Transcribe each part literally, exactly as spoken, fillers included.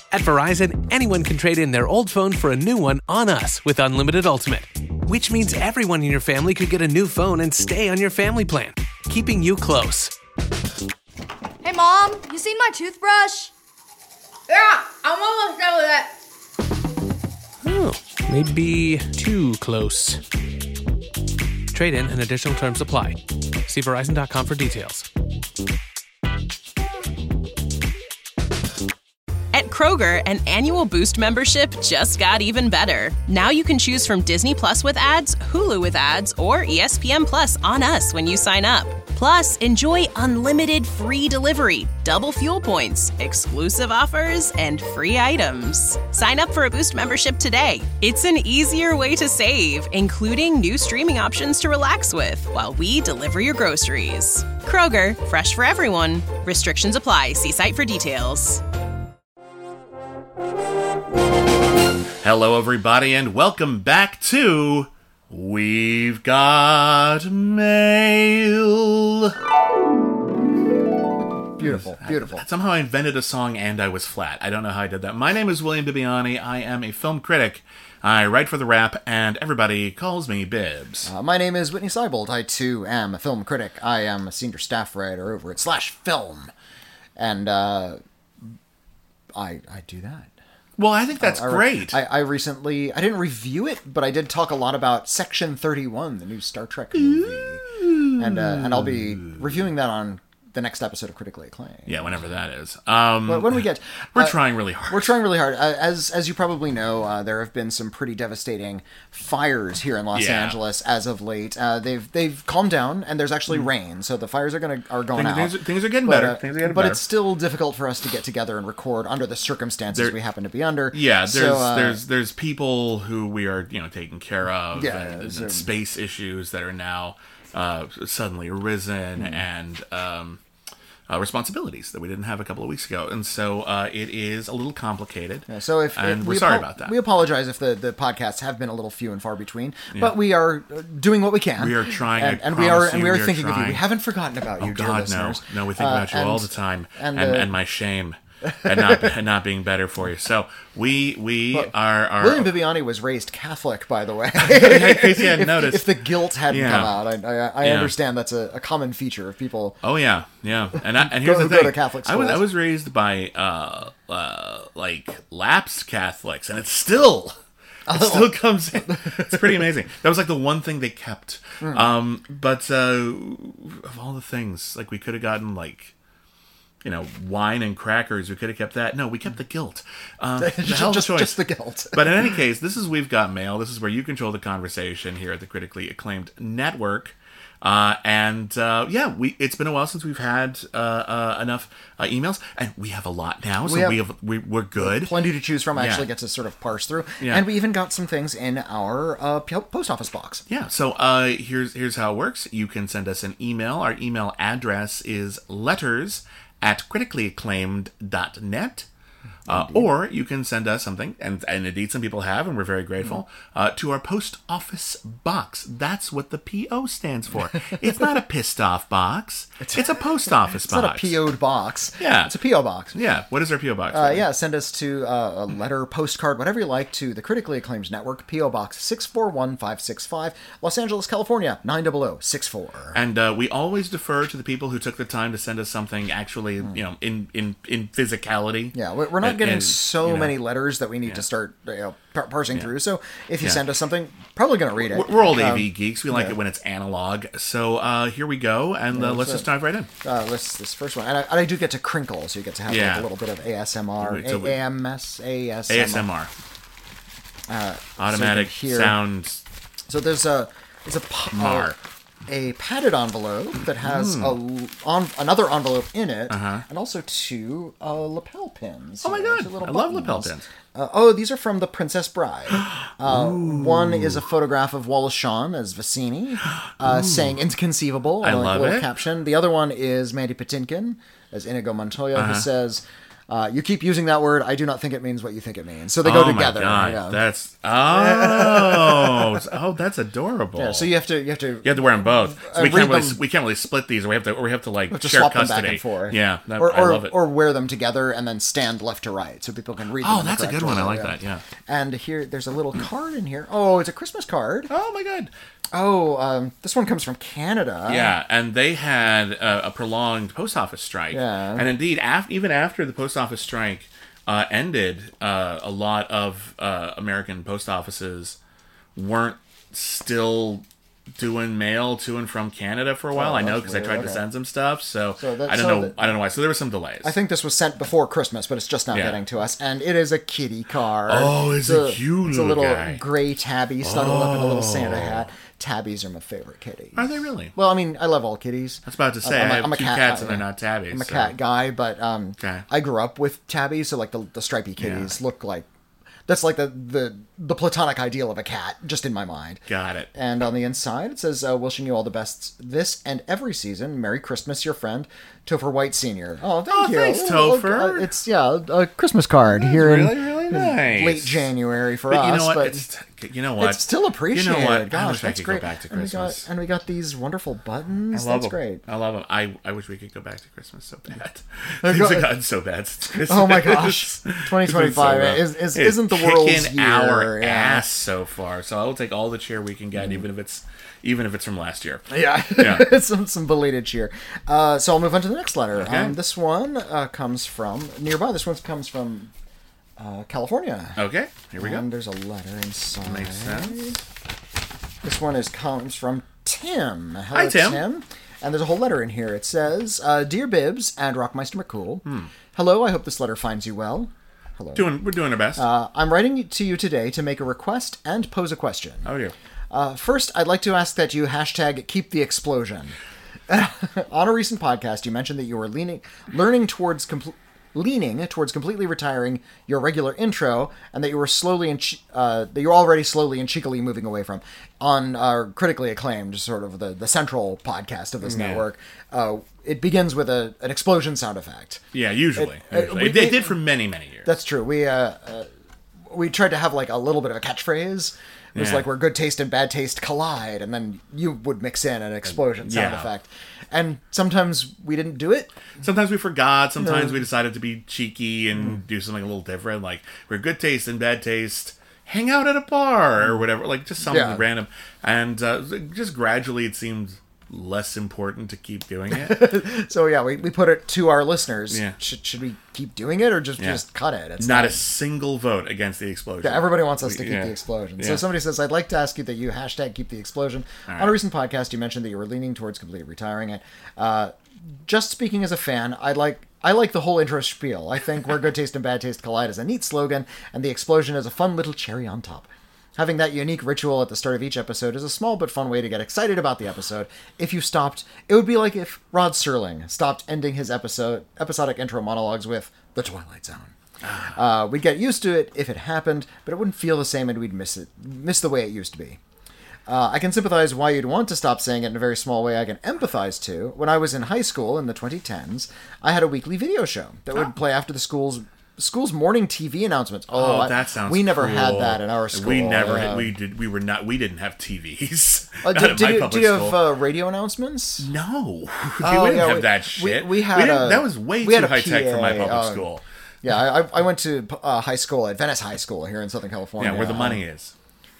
At Verizon, anyone can trade in their old phone for a new one on us with Unlimited Ultimate, which means everyone in your family could get a new phone and stay on your family plan, keeping you close. Hey, Mom, you seen my toothbrush? Yeah, I'm almost done with it. Oh, maybe too close. Trade in and additional terms apply. See Verizon dot com for details. At Kroger, an annual Boost membership just got even better. Now you can choose from Disney Plus with ads, Hulu with ads, or E S P N Plus on us when you sign up. Plus, enjoy unlimited free delivery, double fuel points, exclusive offers, and free items. Sign up for a Boost membership today. It's an easier way to save, including new streaming options to relax with while we deliver your groceries. Kroger, fresh for everyone. Restrictions apply. See site for details. Hello, everybody, and welcome back to We've Got Mail. Beautiful, beautiful. I, somehow I invented a song and I was flat. I don't know how I did that. My name is William Bibiani. I am a film critic. I write for The Wrap, and everybody calls me Bibbs. Uh, my name is Whitney Seibold. I, too, am a film critic. I am a senior staff writer over at Slash Film. And uh, I I do that. Well, I think that's I, I, great. I, I recently, I didn't review it, but I did talk a lot about Section thirty-one, the new Star Trek movie. Ooh. And uh, and I'll be reviewing that on the next episode of Critically Acclaimed. Yeah, whenever that is. Um, when, when we get... We're uh, trying really hard. We're trying really hard. Uh, as as you probably know, uh, there have been some pretty devastating fires here in Los yeah. Angeles as of late. Uh, they've they've calmed down, and there's actually rain, so the fires are gonna are going things, out. Things, things are getting but, better. Uh, things are getting but better. It's still difficult for us to get together and record under the circumstances there, we happen to be under. Yeah, there's so, uh, there's there's people who we are you know taking care of, yeah, and, and so, space issues that are now uh, suddenly arisen, hmm. and um, uh, responsibilities that we didn't have a couple of weeks ago, and so uh, it is a little complicated. Yeah, so if and if we're we sorry apo- about that. We apologize if the, the podcasts have been a little few and far between, Yeah. but we are doing what we can. We are trying, and, I and we are promise and you, we are we are thinking of you. trying. We haven't forgotten about you, Oh dear God, no, listeners. no, we think about Uh, you all and- the time, and, and, uh, and my shame. and not and not being better for you. So we we Well, are, are William Bibiani was raised Catholic, by the way. In case you hadn't if, noticed. if the guilt hadn't Yeah. come out, I, I, I Yeah. understand that's a, a common feature of people. Oh yeah, yeah. And I, and here's Go- the go thing: to Catholic I was I schools. was raised by uh, uh, like lapsed Catholics, and it's still. It still comes in. It's pretty amazing. That was like the one thing they kept. Mm. Um, but uh, of all the things, like we could have gotten like. You know, wine and crackers. We could have kept that. No, we kept the guilt. Uh, the just, hell of a just, choice. just the guilt. But in any case, this is We've Got Mail. This is where you control the conversation here at the critically acclaimed network. Uh, and uh, yeah, we it's been a while since we've had uh, uh, enough uh, emails, and we have a lot now, so we have, we have we, we're good. Plenty to choose from. I Yeah. actually get to sort of parse through, Yeah. and we even got some things in our uh, p- post office box. Yeah, so uh, here's here's how it works. You can send us an email. Our email address is letters at critically acclaimed dot net. Uh, or you can send us something, and, and indeed some people have, and we're very grateful, uh, to our post office box. That's what the P O stands for. It's not a pissed off box. It's a post office It's box. not a P O'd box. Yeah. It's a P O box. Yeah. What is our P O box? Uh, yeah, send us to uh, a letter, postcard, whatever you like, to the Critically Acclaimed Network, P O Box six four one five six five, Los Angeles, California, nine zero zero six four. And uh, we always defer to the people who took the time to send us something actually, you know, in, in, in physicality. Yeah, we're we're not And- getting and, so you know, many letters that we need to start you know, par- parsing through. So if you Yeah. send us something, probably going to read it. We're, we're old A Um, V geeks. We like yeah. it when it's analog. So uh, here we go, and uh, let's so- just dive right in. Uh, this this first one, and I, and I do get to crinkle, so you get to have Yeah. like a little bit of A S M R, Wait, so we- A M S, A S M R. A S M R. Uh, Automatic so you can hear- sound. So there's a there's a pa- Mar. a padded envelope that has a l- on, another envelope in it, and also two uh, lapel pins. Uh-huh. Oh my you know, god! two little I love buttons. lapel pins. Uh, oh, these are from The Princess Bride. Uh, one is a photograph of Wallace Shawn as Vicini, uh, saying "inconceivable." I like, love a little it. caption. The other one is Mandy Patinkin as Inigo Montoya, Uh-huh. who says, Uh, you keep using that word. I do not think it means what you think it means. So they go oh together. My God. Yeah. That's oh oh that's adorable. Yeah, so you have to you have to you have to wear them both. So uh, we can't read really them- we can't really split these, or we have to or we have to like have to share swap them custody. back and forth. Yeah, that, or, I or, love it. or wear them together and then stand left to right so people can read them. Oh, in the that's a correct good one. I order, like that. Yeah. And here, there's a little card in here. Oh, it's a Christmas card. Oh my God. Oh, um, this one comes from Canada. Yeah, and they had a, a prolonged post office strike. Yeah. And indeed, af- even after the post office strike uh, ended, uh, a lot of uh, American post offices weren't still doing mail to and from Canada for a while. Oh, I know that's because I weird. tried Okay. to send some stuff. So, So that- I don't so know. that- I don't know why. So there were some delays. I think this was sent before Christmas, but it's just now Yeah. getting to us. And it is a kitty card. Oh, it's a cute It's a little little guy. gray tabby snuggled up in a little Santa hat. Tabbies are my favorite kitty. Are they really? Well, I mean, I love all kitties. I was about to say, I'm a- I have I'm a two cat- cats uh, and they're not tabbies. I'm a so- cat guy, but um, Okay. I grew up with tabbies, so like the, the stripy kitties look like that's like the, the the platonic ideal of a cat, just in my mind. Got it. And on the inside, it says, uh, wishing you all the best this and every season. Merry Christmas, your friend, Topher White Senior Oh, thank Oh, you. thanks, Look, Topher. uh, it's, yeah, a Christmas card here really, in really nice. late January for But us. you know what? But It's, you know what? it's still appreciated. You know what? Gosh, I wish I that's could great. go back to and we Christmas. got and we got these wonderful buttons. I love That's them. great. I love them. I, I wish we could go back to Christmas so bad. Uh, Things go- have gotten so bad since Christmas. Oh my gosh, It's twenty been twenty-five so rough. is, is, It's isn't the world's kicking year. our yeah. ass so far. So I will take all the cheer we can get, even if it's even if it's from last year. Yeah, Yeah. some some belated cheer. Uh, so I'll move on to the next letter. Okay. Um, this one uh, comes from nearby. This one comes from uh, California. Okay, here we And go. there's a letter inside. Makes sense. This one is comes from Tim. Hello, Hi, Tim. And there's a whole letter in here. It says, uh, "Dear Bibbs and Rockmeister McCool, Hmm. hello. I hope this letter finds you well. Hello. Doing we're doing our best. Uh, I'm writing to you today to make a request and pose a question. oh dear. Uh, first, I'd like to ask that you hashtag keep the explosion. On a recent podcast, you mentioned that you were leaning, learning towards compl- leaning towards completely retiring your regular intro, and that you were slowly and che- uh, that you're already slowly and cheekily moving away from. On our critically acclaimed, sort of the, the central podcast of this Yeah. network, uh, it begins with a an explosion sound effect. Yeah, usually. It- it- usually. we- It, it we- did for many many years. That's true. We uh, uh, we tried to have like a little bit of a catchphrase. It was Yeah. like where good taste and bad taste collide, and then you would mix in an explosion sound Yeah. effect. And sometimes we didn't do it. Sometimes we forgot. Sometimes No. we decided to be cheeky and do something a little different. Like we're good taste and bad taste. Hang out at a bar or whatever. Like just something Yeah. random. And uh, just gradually, it seemed less important to keep doing it. So yeah, we, we put it to our listeners. Yeah. Should, should we keep doing it or just Yeah. just cut it? It's Not a single vote against the explosion. Yeah, everybody wants us to keep Yeah. the explosion. So Yeah. somebody says, I'd like to ask you that you hashtag keep the explosion. right. On a recent podcast, you mentioned that you were leaning towards completely retiring it. Uh, just speaking as a fan, I'd like I like the whole intro spiel. I think where good taste and bad taste collide is a neat slogan, and the explosion is a fun little cherry on top. Having that unique ritual at the start of each episode is a small but fun way to get excited about the episode. If you stopped, it would be like if Rod Serling stopped ending his episode episodic intro monologues with The Twilight Zone. Uh, we'd get used to it if it happened, but it wouldn't feel the same and we'd miss it, miss the way it used to be. Uh, I can sympathize why you'd want to stop saying it in a very small way I can empathize to. When I was in high school in the twenty tens, I had a weekly video show that would play after the school's school's morning T V announcements. Oh, Oh, I- that sounds. We never cool. had that in our school. We never. yeah. Had, we did. We were not. We didn't have T Vs. Uh, Not did, at did my you, public did you have school. uh, radio announcements? No, Oh, we didn't yeah, have we- that we- shit. we had didn't- a- that was way we had too a high tech for my P A, public uh, school. Yeah, I, I went to uh, high school at Venice High School here in Southern California. Yeah, where the Um, money is.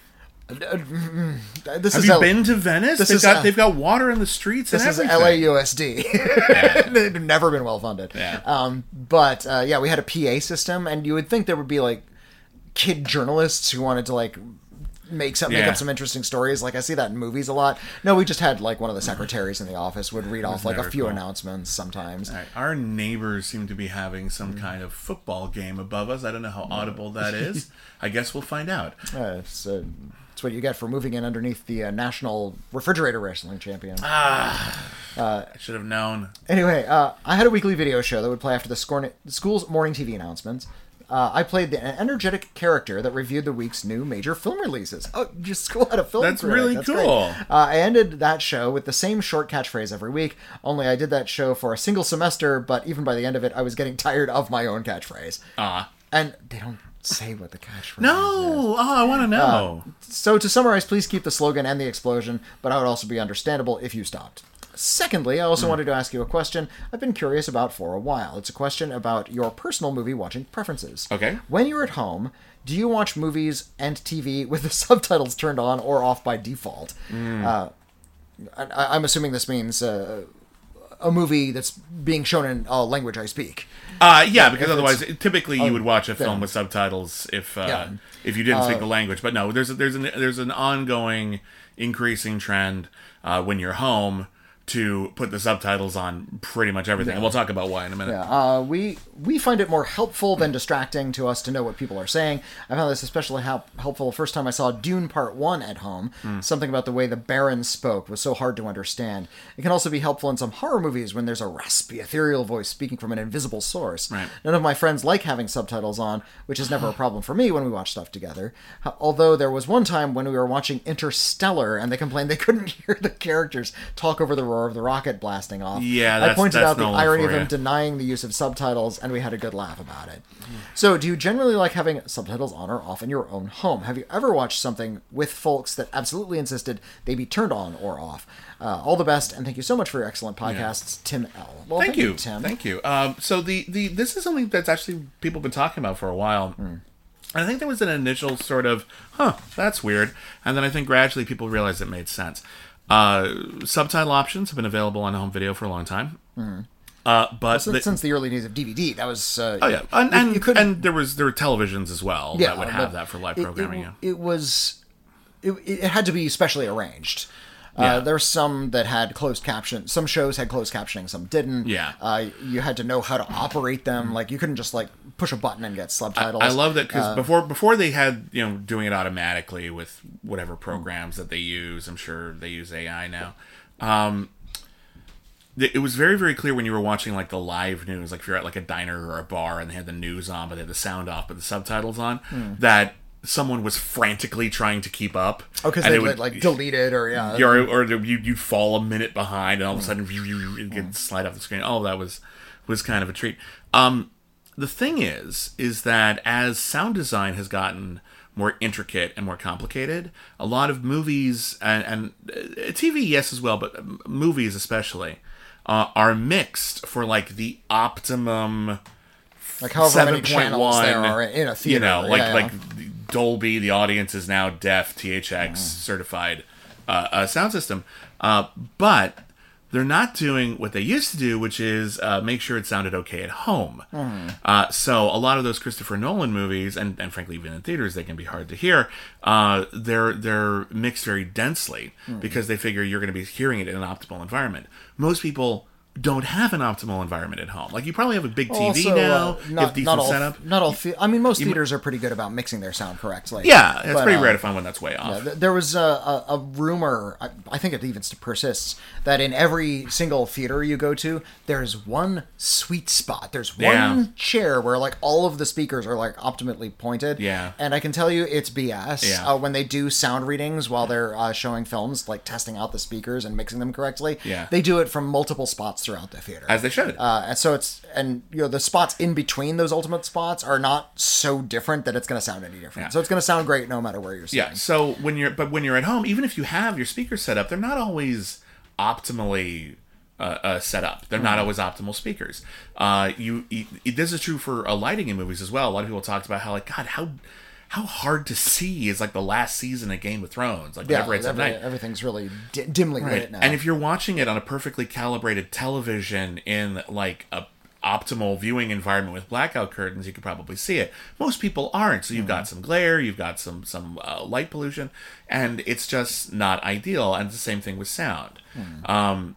This Have is you L- been to Venice? this They've is, got uh, they've got water in the streets. This and is everything. L A U S D. They've never been well funded. Yeah. Um, but uh, yeah, we had a P A system, and you would think there would be like kid journalists who wanted to like make some make Yeah. up some interesting stories. Like I see that in movies a lot. No, we just had like one of the secretaries in the office would read off like a never few cool. announcements sometimes. All right, our neighbors seem to be having some Mm. kind of football game above us. I don't know how audible that is. I guess we'll find out. Uh, so it's what you get for moving in underneath the uh, national refrigerator wrestling champion. I should have known. Anyway, uh, I had a weekly video show that would play after the, scorn- the school's morning T V announcements. Uh, I played the, an energetic character that reviewed the week's new major film releases. Oh, your school had a film That's critic. really That's cool. great. Uh, I ended that show with the same short catchphrase every week, only I did that show for a single semester, but even by the end of it, I was getting tired of my own catchphrase. Ah. And they don't say what the catchphrase is. No! Oh, I want to know. Uh, so to summarize, please keep the slogan and the explosion, but I would also be understandable if you stopped. Secondly, I also Mm. wanted to ask you a question I've been curious about for a while. It's a question about your personal movie watching preferences. Okay. When you're at home, do you watch movies and T V with the subtitles turned on or off by default? Mm. Uh, I, I'm assuming this means uh, a movie that's being shown in a language I speak. Uh, yeah, because if otherwise, it's- typically you would watch a film then- with subtitles if uh, Yeah. if you didn't speak the language. But no, there's a, there's an there's an ongoing increasing trend uh, when you're home to put the subtitles on pretty much everything, and we'll talk about why in a minute. Yeah, uh, we we find it more helpful than distracting to us to know what people are saying. I found this especially help, helpful the first time I saw Dune Part one at home. Mm. Something about the way the Baron spoke was so hard to understand. It can also be helpful in some horror movies when there's a raspy, ethereal voice speaking from an invisible source. Right. None of my friends like having subtitles on, which is never a problem for me when we watch stuff together. Ho- Although there was one time when we were watching Interstellar and they complained they couldn't hear the characters talk over the roar of the rocket blast off. Yeah, I that's- pointed that's out the no one irony for of him ya. denying the use of subtitles, and we had a good laugh about it. So, do you generally like having subtitles on or off in your own home? Have you ever watched something with folks that absolutely insisted they be turned on or off? Uh, all the best, and thank you so much for your excellent podcasts, Tim L. Well, Thank, you, Tim. thank you. Um, so the, the this is something that's actually people have been talking about for a while. Mm. I think there was an initial sort of, huh, that's weird, and then I think gradually people realized it made sense. Uh, subtitle options have been available on home video for a long time. Mm. Uh, but Since, the- since the early days of D V D, that was. Uh, oh yeah, and you- and, you couldn't- and there was there were televisions as well yeah, that would have but that for live it- programming. It, yeah. it was. It, it had to be specially arranged. Yeah. Uh, there's some that had closed caption. Some shows had closed captioning. Some didn't. Yeah. Uh, you had to know how to operate them. Like you couldn't just like push a button and get subtitles. I love that because Uh, before before they had you know doing it automatically with whatever programs that they use. I'm sure they use A I now. Um, th- it was very very clear when you were watching like the live news, like if you're at like a diner or a bar and they had the news on but they had the sound off but the subtitles on, Hmm. that someone was frantically trying to keep up. Oh, because and they it would- like delete it or yeah. or, or you you'd fall a minute behind, and all of a sudden it could slide off the screen. Oh, that was was kind of a treat. Um, the thing is, is that as sound design has gotten more intricate and more complicated, a lot of movies and, and uh, T V, yes, as well, but um, movies especially uh, are mixed for like the optimum. Like however many seven point channels one, there are in a theater. You know, like yeah, yeah. like Dolby, the audience is now deaf, T H X Mm. certified uh, uh, sound system. Uh, but they're not doing what they used to do, which is uh, make sure it sounded okay at home. Mm. Uh, so a lot of those Christopher Nolan movies, and, and frankly even in theaters, they can be hard to hear. Uh, they're they're mixed very densely Mm. because they figure you're going to be hearing it in an optimal environment. Most people don't have an optimal environment at home. Like you probably have a big T V Also, now, uh, you not, have decent not all, setup. Not all. The- I mean, most theaters are pretty good about mixing their sound correctly. Yeah, it's But, pretty uh, rare to find one that's way off. Yeah, th- there was a, a, a rumor, I, I think it even persists, that in every single theater you go to, there's one sweet spot. There's one Yeah. chair where like all of the speakers are like optimally pointed. Yeah. And I can tell you it's B S. Yeah. Uh, when they do sound readings while they're uh, showing films, like testing out the speakers and mixing them correctly, Yeah. they do it from multiple spots throughout the theater. As they should. Uh, and so it's, and you know, the spots in between those ultimate spots are not so different that it's going to sound any different. Yeah. So it's going to sound great no matter where you're sitting. Yeah. So when you're, but when you're at home, even if you have your speakers set up, they're not always optimally uh, uh, set up. They're not always optimal speakers. Uh, you, you, this is true for uh, lighting in movies as well. A lot of people talked about how like God, how how hard to see is like the last season of Game of Thrones. Like Yeah, whenever it's at every- night. everything's really di- dimly lit Right. now. And if you're watching it on a perfectly calibrated television in like a optimal viewing environment with blackout curtains, you could probably see it. Most people aren't. So you've got some glare, you've got some some uh, light pollution, and it's just not ideal. And it's the same thing with sound. Um,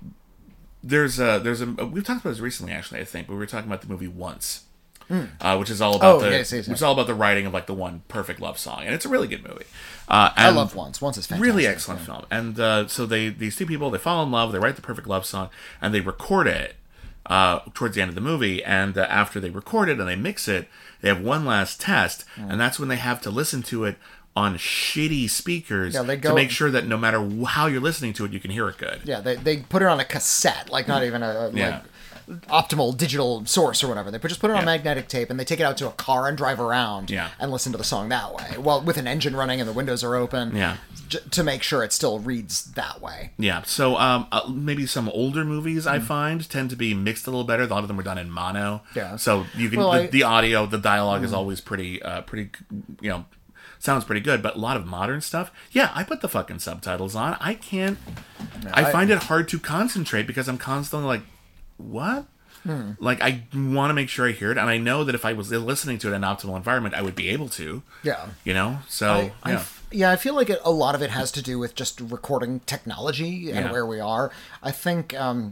there's a there's a we've talked about this recently actually. I think but we were talking about the movie Once. Uh, which is all about Oh, the yes, yes, yes. which is all about the writing of like the one perfect love song, and it's a really good movie. Uh, I and love Once. Once is fantastic. really excellent film. And uh, so they these two people they fall in love, they write the perfect love song, and they record it uh, towards the end of the movie, and uh, after they record it and they mix it, they have one last test, mm. and that's when they have to listen to it on shitty speakers yeah, they go, to make sure that no matter how you're listening to it, you can hear it good. Yeah, they they put it on a cassette, like not even a yeah. like optimal digital source or whatever. They just put it on yeah. magnetic tape and they take it out to a car and drive around yeah. and listen to the song that way. Well, with an engine running and the windows are open. Yeah. J- to make sure it still reads that way. Yeah. So um, uh, maybe some older movies I mm. find tend to be mixed a little better. A lot of them were done in mono. Yeah. So you can well, the, I, the audio, the dialogue mm. is always pretty, uh, pretty, you know, sounds pretty good. But a lot of modern stuff, yeah, I put the fucking subtitles on. I can't. No, I, I find it hard to concentrate because I'm constantly like, what? Hmm. Like, I want to make sure I hear it, and I know that if I was listening to it in an optimal environment, I would be able to. Yeah. You know? So, I, yeah. I f- yeah, I feel like it, a lot of it has to do with just recording technology and yeah. where we are. I think, um,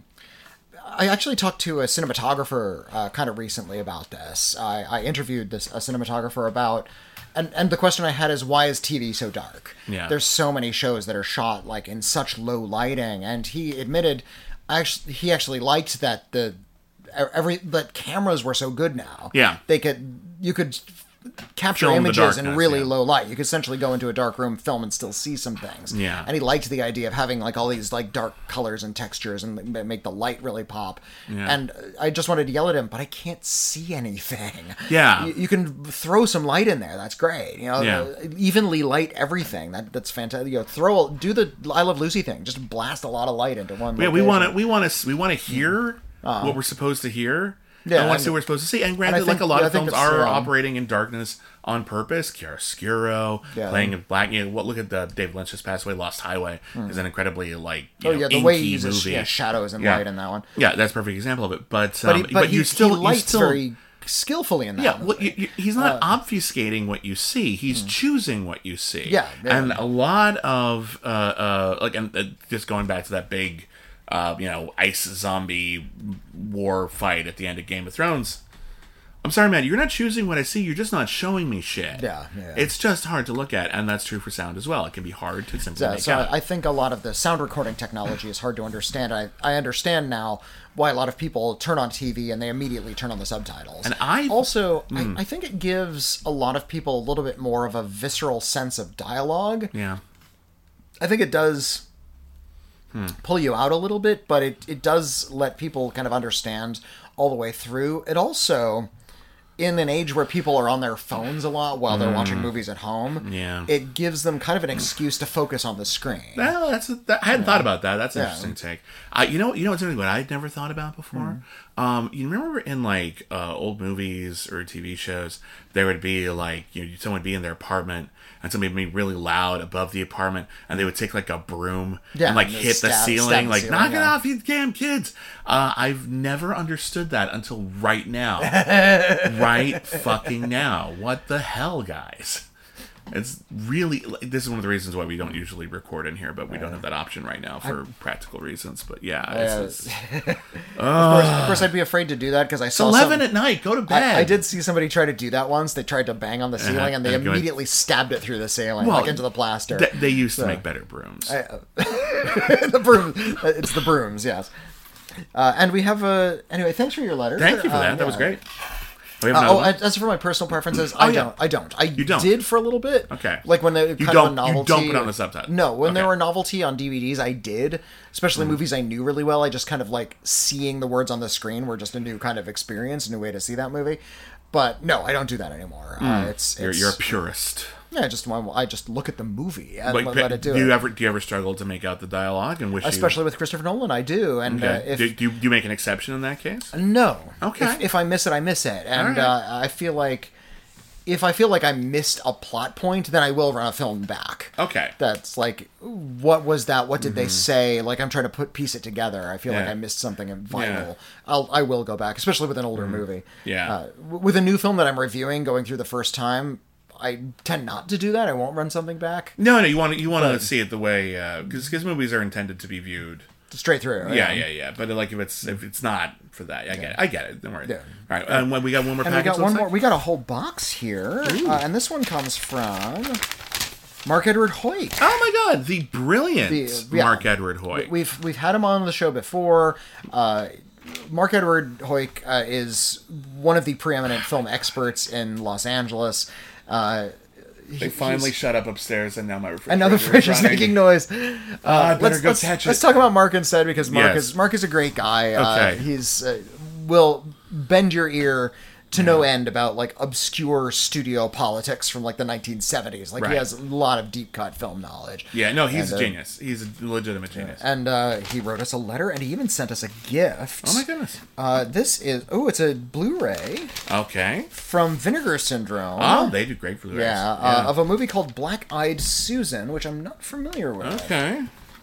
I actually talked to a cinematographer uh, kind of recently about this. I, I interviewed this a cinematographer about... And and the question I had is, why is T V so dark? Yeah. There's so many shows that are shot, like, in such low lighting, and he admitted... Actually, he actually liked that the... Every that cameras were so good now. Yeah, they could you could capture Film images darkness, in really yeah. low light. You could essentially go into a dark room, film, and still see some things. Yeah, and he liked the idea of having like all these like dark colors and textures and make the light really pop. Yeah. And I just wanted to yell at him, but I can't see anything. Yeah, you, you can throw some light in there. That's great. You know, yeah. uh, evenly light everything. That that's fantastic. You know, throw do the I Love Lucy thing. Just blast a lot of light into one. Yeah, we want to we want to we want to hear uh, what we're supposed to hear. Yeah, and want to see what we're supposed to see. And granted, and think, like a lot yeah, of films it's, are um, operating in darkness on purpose. Chiaroscuro, yeah. playing in black. You know, what? Look at the Dave Lynch just passed away. Lost Highway mm. is an incredibly like you oh know, yeah, the inky way he uses movie. yeah, shadows and yeah. light in that one. Yeah, that's a perfect example of it. But but, um, he, but, but he, you still he lights you still, very skillfully in that. Yeah, movie. well, you, you, he's not uh, obfuscating what you see. He's mm. choosing what you see. Yeah, yeah, and a lot of uh, uh, like, and uh, just going back to that big, uh, you know, ice zombie war fight at the end of Game of Thrones. I'm sorry, man, you're not choosing what I see, you're just not showing me shit. Yeah, yeah. It's just hard to look at, and that's true for sound as well. It can be hard to simply yeah, make so out. I think a lot of the sound recording technology is hard to understand. I, I understand now why a lot of people turn on T V and they immediately turn on the subtitles. And I... Also, mm. I, I think it gives a lot of people a little bit more of a visceral sense of dialogue. Yeah. I think it does hmm. pull you out a little bit, but it, it does let people kind of understand all the way through. It also... in an age where people are on their phones a lot while they're mm. watching movies at home, yeah. it gives them kind of an excuse to focus on the screen. Well, that's a, that, I hadn't yeah. thought about that. That's an yeah. interesting take. Uh, you know, you know what's something what I'd never thought about before. Mm. Um, you remember in like uh, old movies or T V shows, there would be like you know someone would be in their apartment and somebody would be really loud above the apartment, and they would take like a broom yeah, and like and hit stab, the ceiling, stab the like ceiling, knock yeah. it off, you damn kids. Uh, I've never understood that until right now. Right fucking now. What the hell, guys? It's really, this is one of the reasons why we don't usually record in here, but we don't have that option right now for I, practical reasons. But yeah, it's, uh, it's, of, course, of course I'd be afraid to do that because I saw eleven some, at night. Go to bed. I, I did see somebody try to do that once. They tried to bang on the ceiling uh-huh. and they and immediately going, stabbed it through the ceiling, well, like into the plaster. Th- they used to so, make better brooms. I, uh, the broom, it's the brooms, yes. Uh, and we have a anyway. Thanks for your letter. Thank you for that. Uh, that yeah. was great. Uh, oh, as for my personal preferences, oh, I yeah. don't. I don't. I you don't. did for a little bit. Okay. Like when they you kind don't, of a novelty. You don't put on the subtitle. No, when okay. there were novelty on D V Ds, I did. Especially mm. movies I knew really well. I just kind of like seeing the words on the screen were just a new kind of experience, a new way to see that movie. But no, I don't do that anymore. Mm. Uh, it's, it's you're, you're a purist. Yeah, I just I just look at the movie and like, let, let it do, do you it. ever do you ever struggle to make out the dialogue and wish especially you... with Christopher Nolan? I do. And okay. uh, if do, do, you, do you make an exception in that case? No. Okay. If, if I miss it, I miss it, and right. uh, I feel like if I feel like I missed a plot point, then I will run a film back. Okay. That's like, what was that? What did mm-hmm. they say? Like I'm trying to put piece it together. I feel yeah. like I missed something vital. Yeah. I'll I will go back, especially with an older mm-hmm. movie. Yeah. Uh, with a new film that I'm reviewing, going through the first time. I tend not to do that. I won't run something back. No, no, you want to you want to see it the way because uh, movies are intended to be viewed straight through. Right? Yeah, yeah, yeah. But like if it's if it's not for that, I yeah. get it. I get it. Don't worry. Yeah. All right, and when we got one more. And package, we got one like? more. We got a whole box here, uh, and this one comes from Mark Edward Hoyt. Oh my God, the brilliant the, yeah, Mark Edward Hoyt. We've we've had him on the show before. Uh, Mark Edward Hoyk uh, is one of the preeminent film experts in Los Angeles. Uh, They finally shut up upstairs, and now my refrigerator Another fridge is running. making noise. Uh, Uh, I better let's, go let's, catch let's it. talk about Mark instead, because Mark Yes. is Mark is a great guy. Uh, Okay. He's uh, will bend your ear to no end about like obscure studio politics from like the nineteen seventies. Like Right. he has a lot of deep cut film knowledge. Yeah, no, he's And, a uh, genius. He's a legitimate genius. And uh, he wrote us a letter, and he even sent us a gift. Oh my goodness. Uh, this is oh, it's a Blu-ray Okay. from Vinegar Syndrome. Oh, they do great for the yeah, uh, of a movie called Black Eyed Susan, which I'm not familiar with. Okay.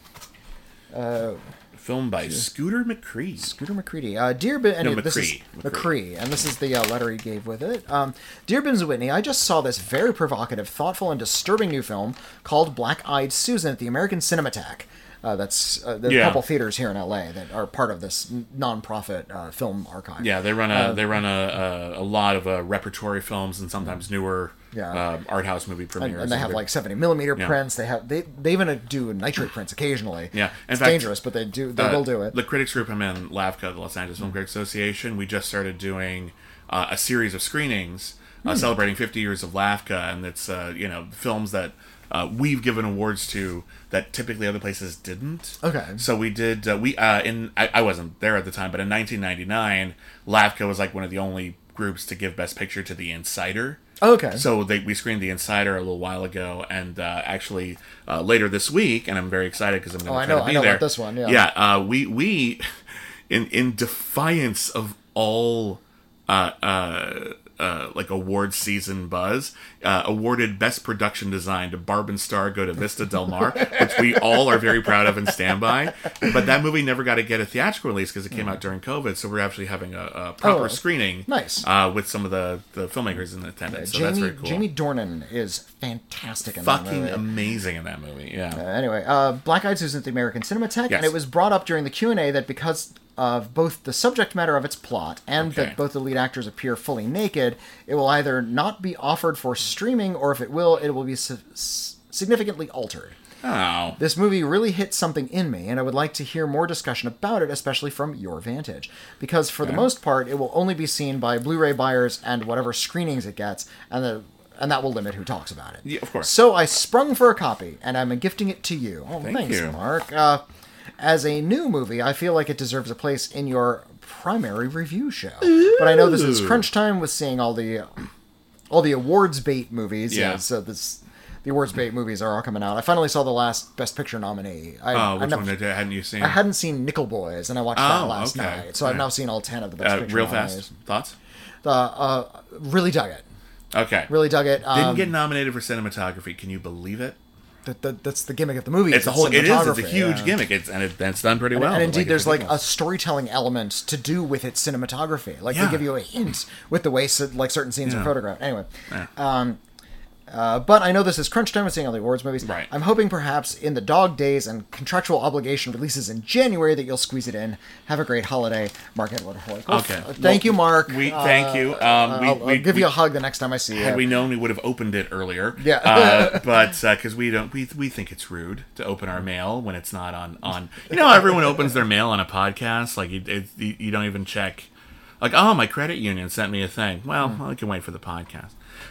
Uh, Filmed by Scooter McCree. Scooter McCready. Uh, Dear Ben... No, anyway, this is McCree. McCree, and this is the uh, letter he gave with it. Um, Dear Bims and Whitney, I just saw this very provocative, thoughtful, and disturbing new film called Black Eyed Susan at the American Cinematheque. Uh, that's uh, there's Yeah. a couple theaters here in L A that are part of this n- non-profit uh, film archive. Yeah, they run a Uh, they run a, a, a lot of uh, repertory films and sometimes newer Yeah. uh, art house movie And, premieres. and they have they're- like seventy millimeter Yeah. prints. They have they they even do nitrate prints occasionally. Yeah. In it's fact, dangerous, but they do they uh, will do it. The critics group I'm in, LAVCA, the Los Angeles Film Critics Association, we just started doing uh, a series of screenings uh, Hmm. celebrating fifty years of LAVCA, and it's uh, you know films that uh, we've given awards to that typically other places didn't. Okay. So we did uh, we uh, in I, I wasn't there at the time, but in nineteen ninety-nine, LAVCA was like one of the only groups to give Best Picture to The Insider. Okay. So they, we screened The Insider a little while ago, and uh, actually uh, later this week, and I'm very excited because I'm going Oh, I to try know- to be I know there. about this one, yeah. Yeah. Uh, we we in in defiance of all uh, uh, uh, like award season buzz, uh, awarded Best Production Design to Barb and Star Go to Vista Del Mar, which we all are very proud of and stand by. But that movie never got to get a theatrical release because it came out during COVID, so we're actually having a, a proper Oh, screening nice. uh, with some of the, the filmmakers in attendance. So Jamie that's very cool. Jamie Dornan is fantastic in that Fucking movie. amazing in that movie, yeah. Uh, anyway, uh, Black Eyed Susan at the American Cinematheque, Yes. and it was brought up during the Q and A that because of both the subject matter of its plot and Okay. that both the lead actors appear fully naked, it will either not be offered for streaming, or if it will, it will be si- s- significantly altered. Oh. This movie really hit something in me, and I would like to hear more discussion about it, especially from your vantage. Because for the most part, it will only be seen by Blu-ray buyers and whatever screenings it gets, and the and that will limit who talks about it. Yeah, of course. So I sprung for a copy, and I'm gifting it to you. Oh, Thank thanks, you. Mark. Uh, as a new movie, I feel like it deserves a place in your primary review show. But I know this is crunch time with seeing all the all the awards bait movies. Yeah. So this. The awards bait movies are all coming out. I finally saw the last Best Picture nominee. I, Oh, I which never- one did, hadn't you seen? I hadn't seen Nickel Boys, and I watched that Oh, last okay. night. So I've Yeah. now seen all ten of the Best Uh, Picture real nominees. fast thoughts. Uh, uh, really dug it. Okay. Really dug it. Um, Didn't get nominated for cinematography. Can you believe it? that, that, that's the gimmick of the movie. It's It's the a, whole it is. It's a cinematography, huge yeah. gimmick. It's and it, it's done pretty well. And indeed, Like, there's it's like a ridiculous. storytelling element to do with its cinematography. Like Yeah. they give you a hint with the way so, like certain scenes Yeah. are photographed. Anyway, Yeah. um, uh, but I know this is crunch time with seeing all the awards movies. Right. I'm hoping perhaps in the dog days and contractual obligation releases in January that you'll squeeze it in. Have a great holiday, Mark Edward Hoyt. Well, Okay. uh, thank Well, you, Mark. we- Uh, thank you. Um, uh, we- I'll, we- I'll give we- you a hug the next time I see you. Had we known, we would have opened it earlier. Yeah. uh, but because we don't, we we think it's rude to open our mail when it's not on on. You know, everyone opens their mail on a podcast. Like you, it, you, you don't even check. Like, oh, my credit union sent me a thing. Well, Hmm. I can wait for the podcast.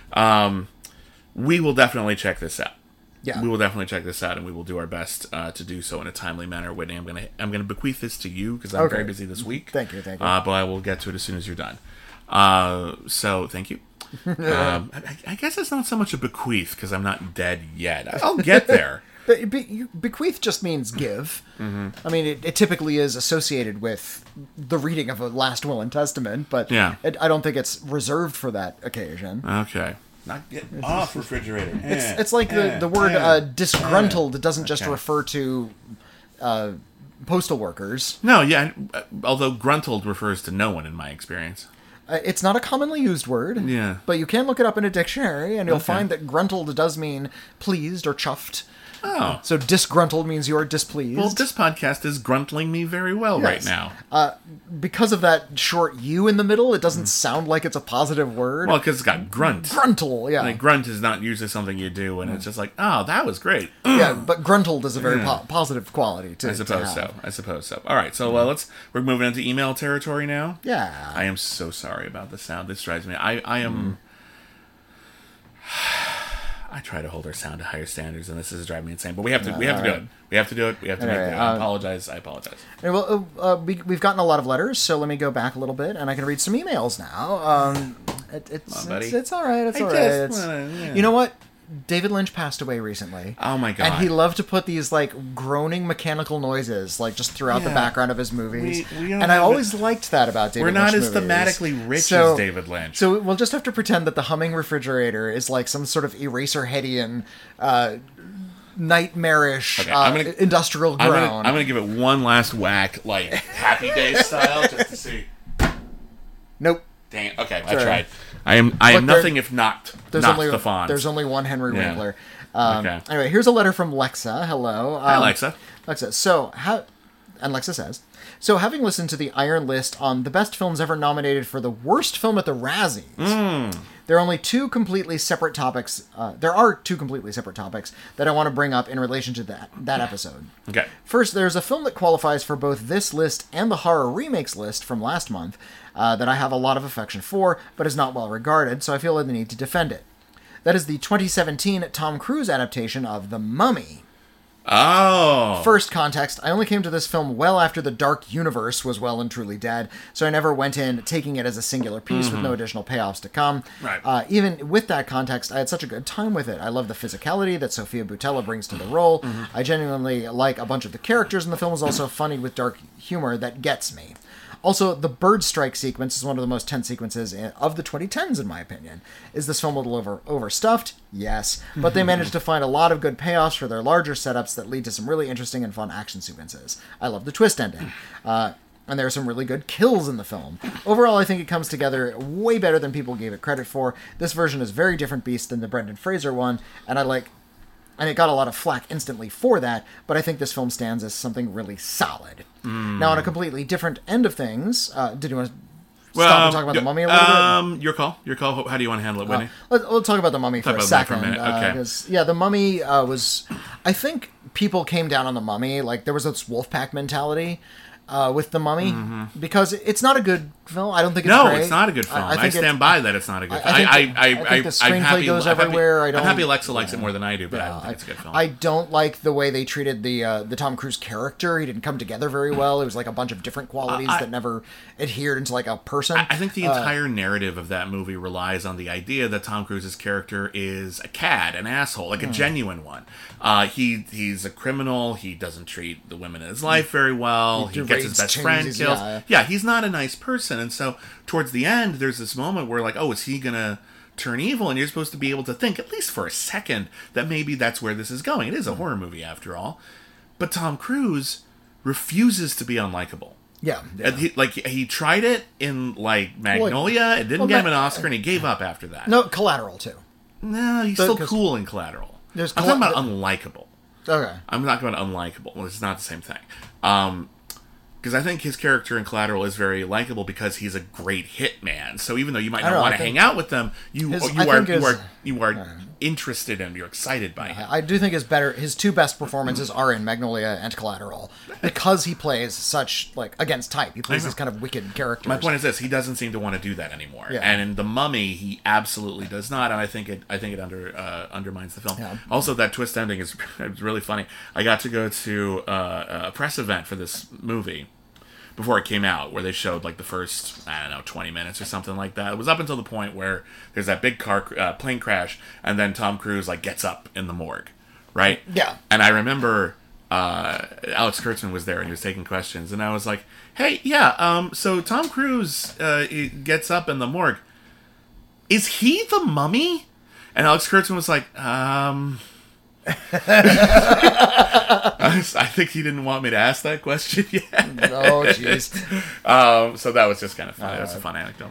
Um, we will definitely check this out. Yeah. We will definitely check this out, and we will do our best uh, to do so in a timely manner. Whitney, I'm gonna I'm gonna bequeath this to you because I'm Okay. very busy this week. Thank you, thank you. Uh, but I will get to it as soon as you're done. Uh, so thank you. um, I, I guess it's not so much a bequeath because I'm not dead yet. I'll get there. But be, you, bequeath just means give. Mm-hmm. I mean, it, it typically is associated with the reading of a last will and testament, but Yeah. it, I don't think it's reserved for that occasion. Okay. Not get off refrigerator. It's Eh, it's like the, eh, the word eh. uh, disgruntled doesn't just Okay. refer to uh, postal workers. No, yeah. uh, Although gruntled refers to no one in my experience. Uh, it's not a commonly used word. Yeah. But you can look it up in a dictionary, and you'll Okay. find that gruntled does mean pleased or chuffed. Oh. So disgruntled means you're displeased. Well, this podcast is gruntling me very well Yes. right now. Uh, because of that short U in the middle, it doesn't sound like it's a positive word. Well, because it's got grunt. Gruntle, yeah. Like, grunt is not usually something you do, and it's just like, oh, that was great. yeah, but gruntled is a very Yeah. po- positive quality to I suppose to have. so. I suppose so. All right, so uh, let's. We're moving into email territory now. Yeah. I am so sorry about the sound. This drives me. I I am. I try to hold our sound to higher standards, and this is driving me insane. But we have to. we have to do alright. it. We have to do it. We have to make Alright, it. I um, apologize. I apologize. Okay, well, uh, uh, we, we've gotten a lot of letters, so let me go back a little bit, and I can read some emails now. Um, it, it's, Come on, buddy. it's it's all right. It's I all just right. It's, wanna, yeah. You know what? David Lynch passed away recently. Oh my god! And he loved to put these like groaning mechanical noises like just throughout the Yeah. background of his movies. We- we don't and I have always it- liked that about David We're not Lynch as movies. thematically rich So- as David Lynch. So we'll just have to pretend that the humming refrigerator is like some sort of Eraserheadian, uh, nightmarish Okay, uh, I'm gonna- industrial I'm groan. gonna, I'm gonna give it one last whack, like Happy Days style, just to see. Nope. Dang it. Okay, I Sorry. tried. I am. I am Look, there- nothing if not There's not only the Fonz. there's only one Henry Yeah. Winkler. Um, Okay. Anyway, here's a letter from Lexa. Hello, um, Hi, Alexa. Lexa. So how? And Lexa says, so having listened to the Iron List on the best films ever nominated for the worst film at the Razzies, Mm. there are only two completely separate topics. Uh, there are two completely separate topics that I want to bring up in relation to that that episode. Okay. First, there's a film that qualifies for both this list and the horror remakes list from last month uh, that I have a lot of affection for, but is not well regarded, so I feel the need to defend it. That is the twenty seventeen Tom Cruise adaptation of The Mummy. Oh. First context, I only came to this film well after the Dark Universe was well and truly dead, so I never went in taking it as a singular piece with no additional payoffs to come. Right. Uh, even with that context, I had such a good time with it. I love the physicality that Sofia Boutella brings to the role. I genuinely like a bunch of the characters, and the film is also funny with dark humor that gets me. Also, the bird strike sequence is one of the most tense sequences in, of the twenty tens, in my opinion. Is this film a little over, overstuffed? Yes. But they managed to find a lot of good payoffs for their larger setups that lead to some really interesting and fun action sequences. I love the twist ending. Uh, and there are some really good kills in the film. Overall, I think it comes together way better than people gave it credit for. This version is a very different beast than the Brendan Fraser one, and I like... And it got a lot of flack instantly for that, but I think this film stands as something really solid. Mm. Now, on a completely different end of things, uh, did you want to Well, stop and talk about yeah, the Mummy a little um, Your call. Your call. How do you want to handle it, bit? Whitney? Uh, let, let's talk about the Mummy Talk for a about that for a second. minute, uh, okay. 'cause, yeah, the Mummy uh, was... I think people came down on the Mummy, like, there was this Wolfpack mentality uh, with the Mummy, because it's not a good film. I don't think it's No, great. it's not a good film. I, I, I think stand it, by that it's not a good I- film. I think I, the- I, I, I think the I'm screenplay happy, goes I'm happy- everywhere. I I'm don't- happy Alexa likes it more than I do, but I Yeah, don't think it's a good film. I don't like the way they treated the uh, the Tom Cruise character. He didn't come together very well. It was like a bunch of different qualities I- that never adhered into like a person. I think the Uh, entire narrative of that movie relies on the idea that Tom Cruise's character is a cad, an asshole, like a genuine one. Uh, he he's a criminal. He doesn't treat the women in his life very well. He He, gets his degrades best chains, friend he's- killed. yeah. Yeah, he's not a nice person. And so towards the end, there's this moment where like, oh, is he gonna turn evil? And you're supposed to be able to think, at least for a second, that maybe that's where this is going. It is a horror movie after all. But Tom Cruise refuses to be unlikable. yeah, yeah. And he, like he tried it in like Magnolia, it didn't well, get him Ma- an Oscar, and he gave up after that. no Collateral too. no, he's But- still 'cause cool in Collateral. there's I'm talking colla- about unlikable. Okay. I'm not going to unlikable. Well, it's not the same thing. Um, because I think his character in Collateral is very likable because he's a great hitman. So even though you might I don't not know, want I to think hang out with them, you his- you I are think you his- are you are interested in him. You're excited by him. I do think his better his two best performances are in Magnolia and Collateral because he plays such like against type. He plays know. these kind of wicked characters. My point is this: he doesn't seem to want to do that anymore. Yeah. And in The Mummy, he absolutely does not, and I think it I think it under uh, undermines the film. Yeah. Also, that twist ending is it's really funny. I got to go to uh, a press event for this movie before it came out, where they showed like the first I don't know twenty minutes or something like that. It was up until the point where there's that big car uh, plane crash, and then Tom Cruise like gets up in the morgue, right? Yeah. And I remember uh, Alex Kurtzman was there and he was taking questions, and I was like, "Hey, yeah, um, so Tom Cruise uh, he gets up in the morgue. Is he the Mummy?" And Alex Kurtzman was like, "Um." I, was- I think he didn't want me to ask that question yet. Oh jeez. Um, so that was just kind of funny. That's a fun anecdote.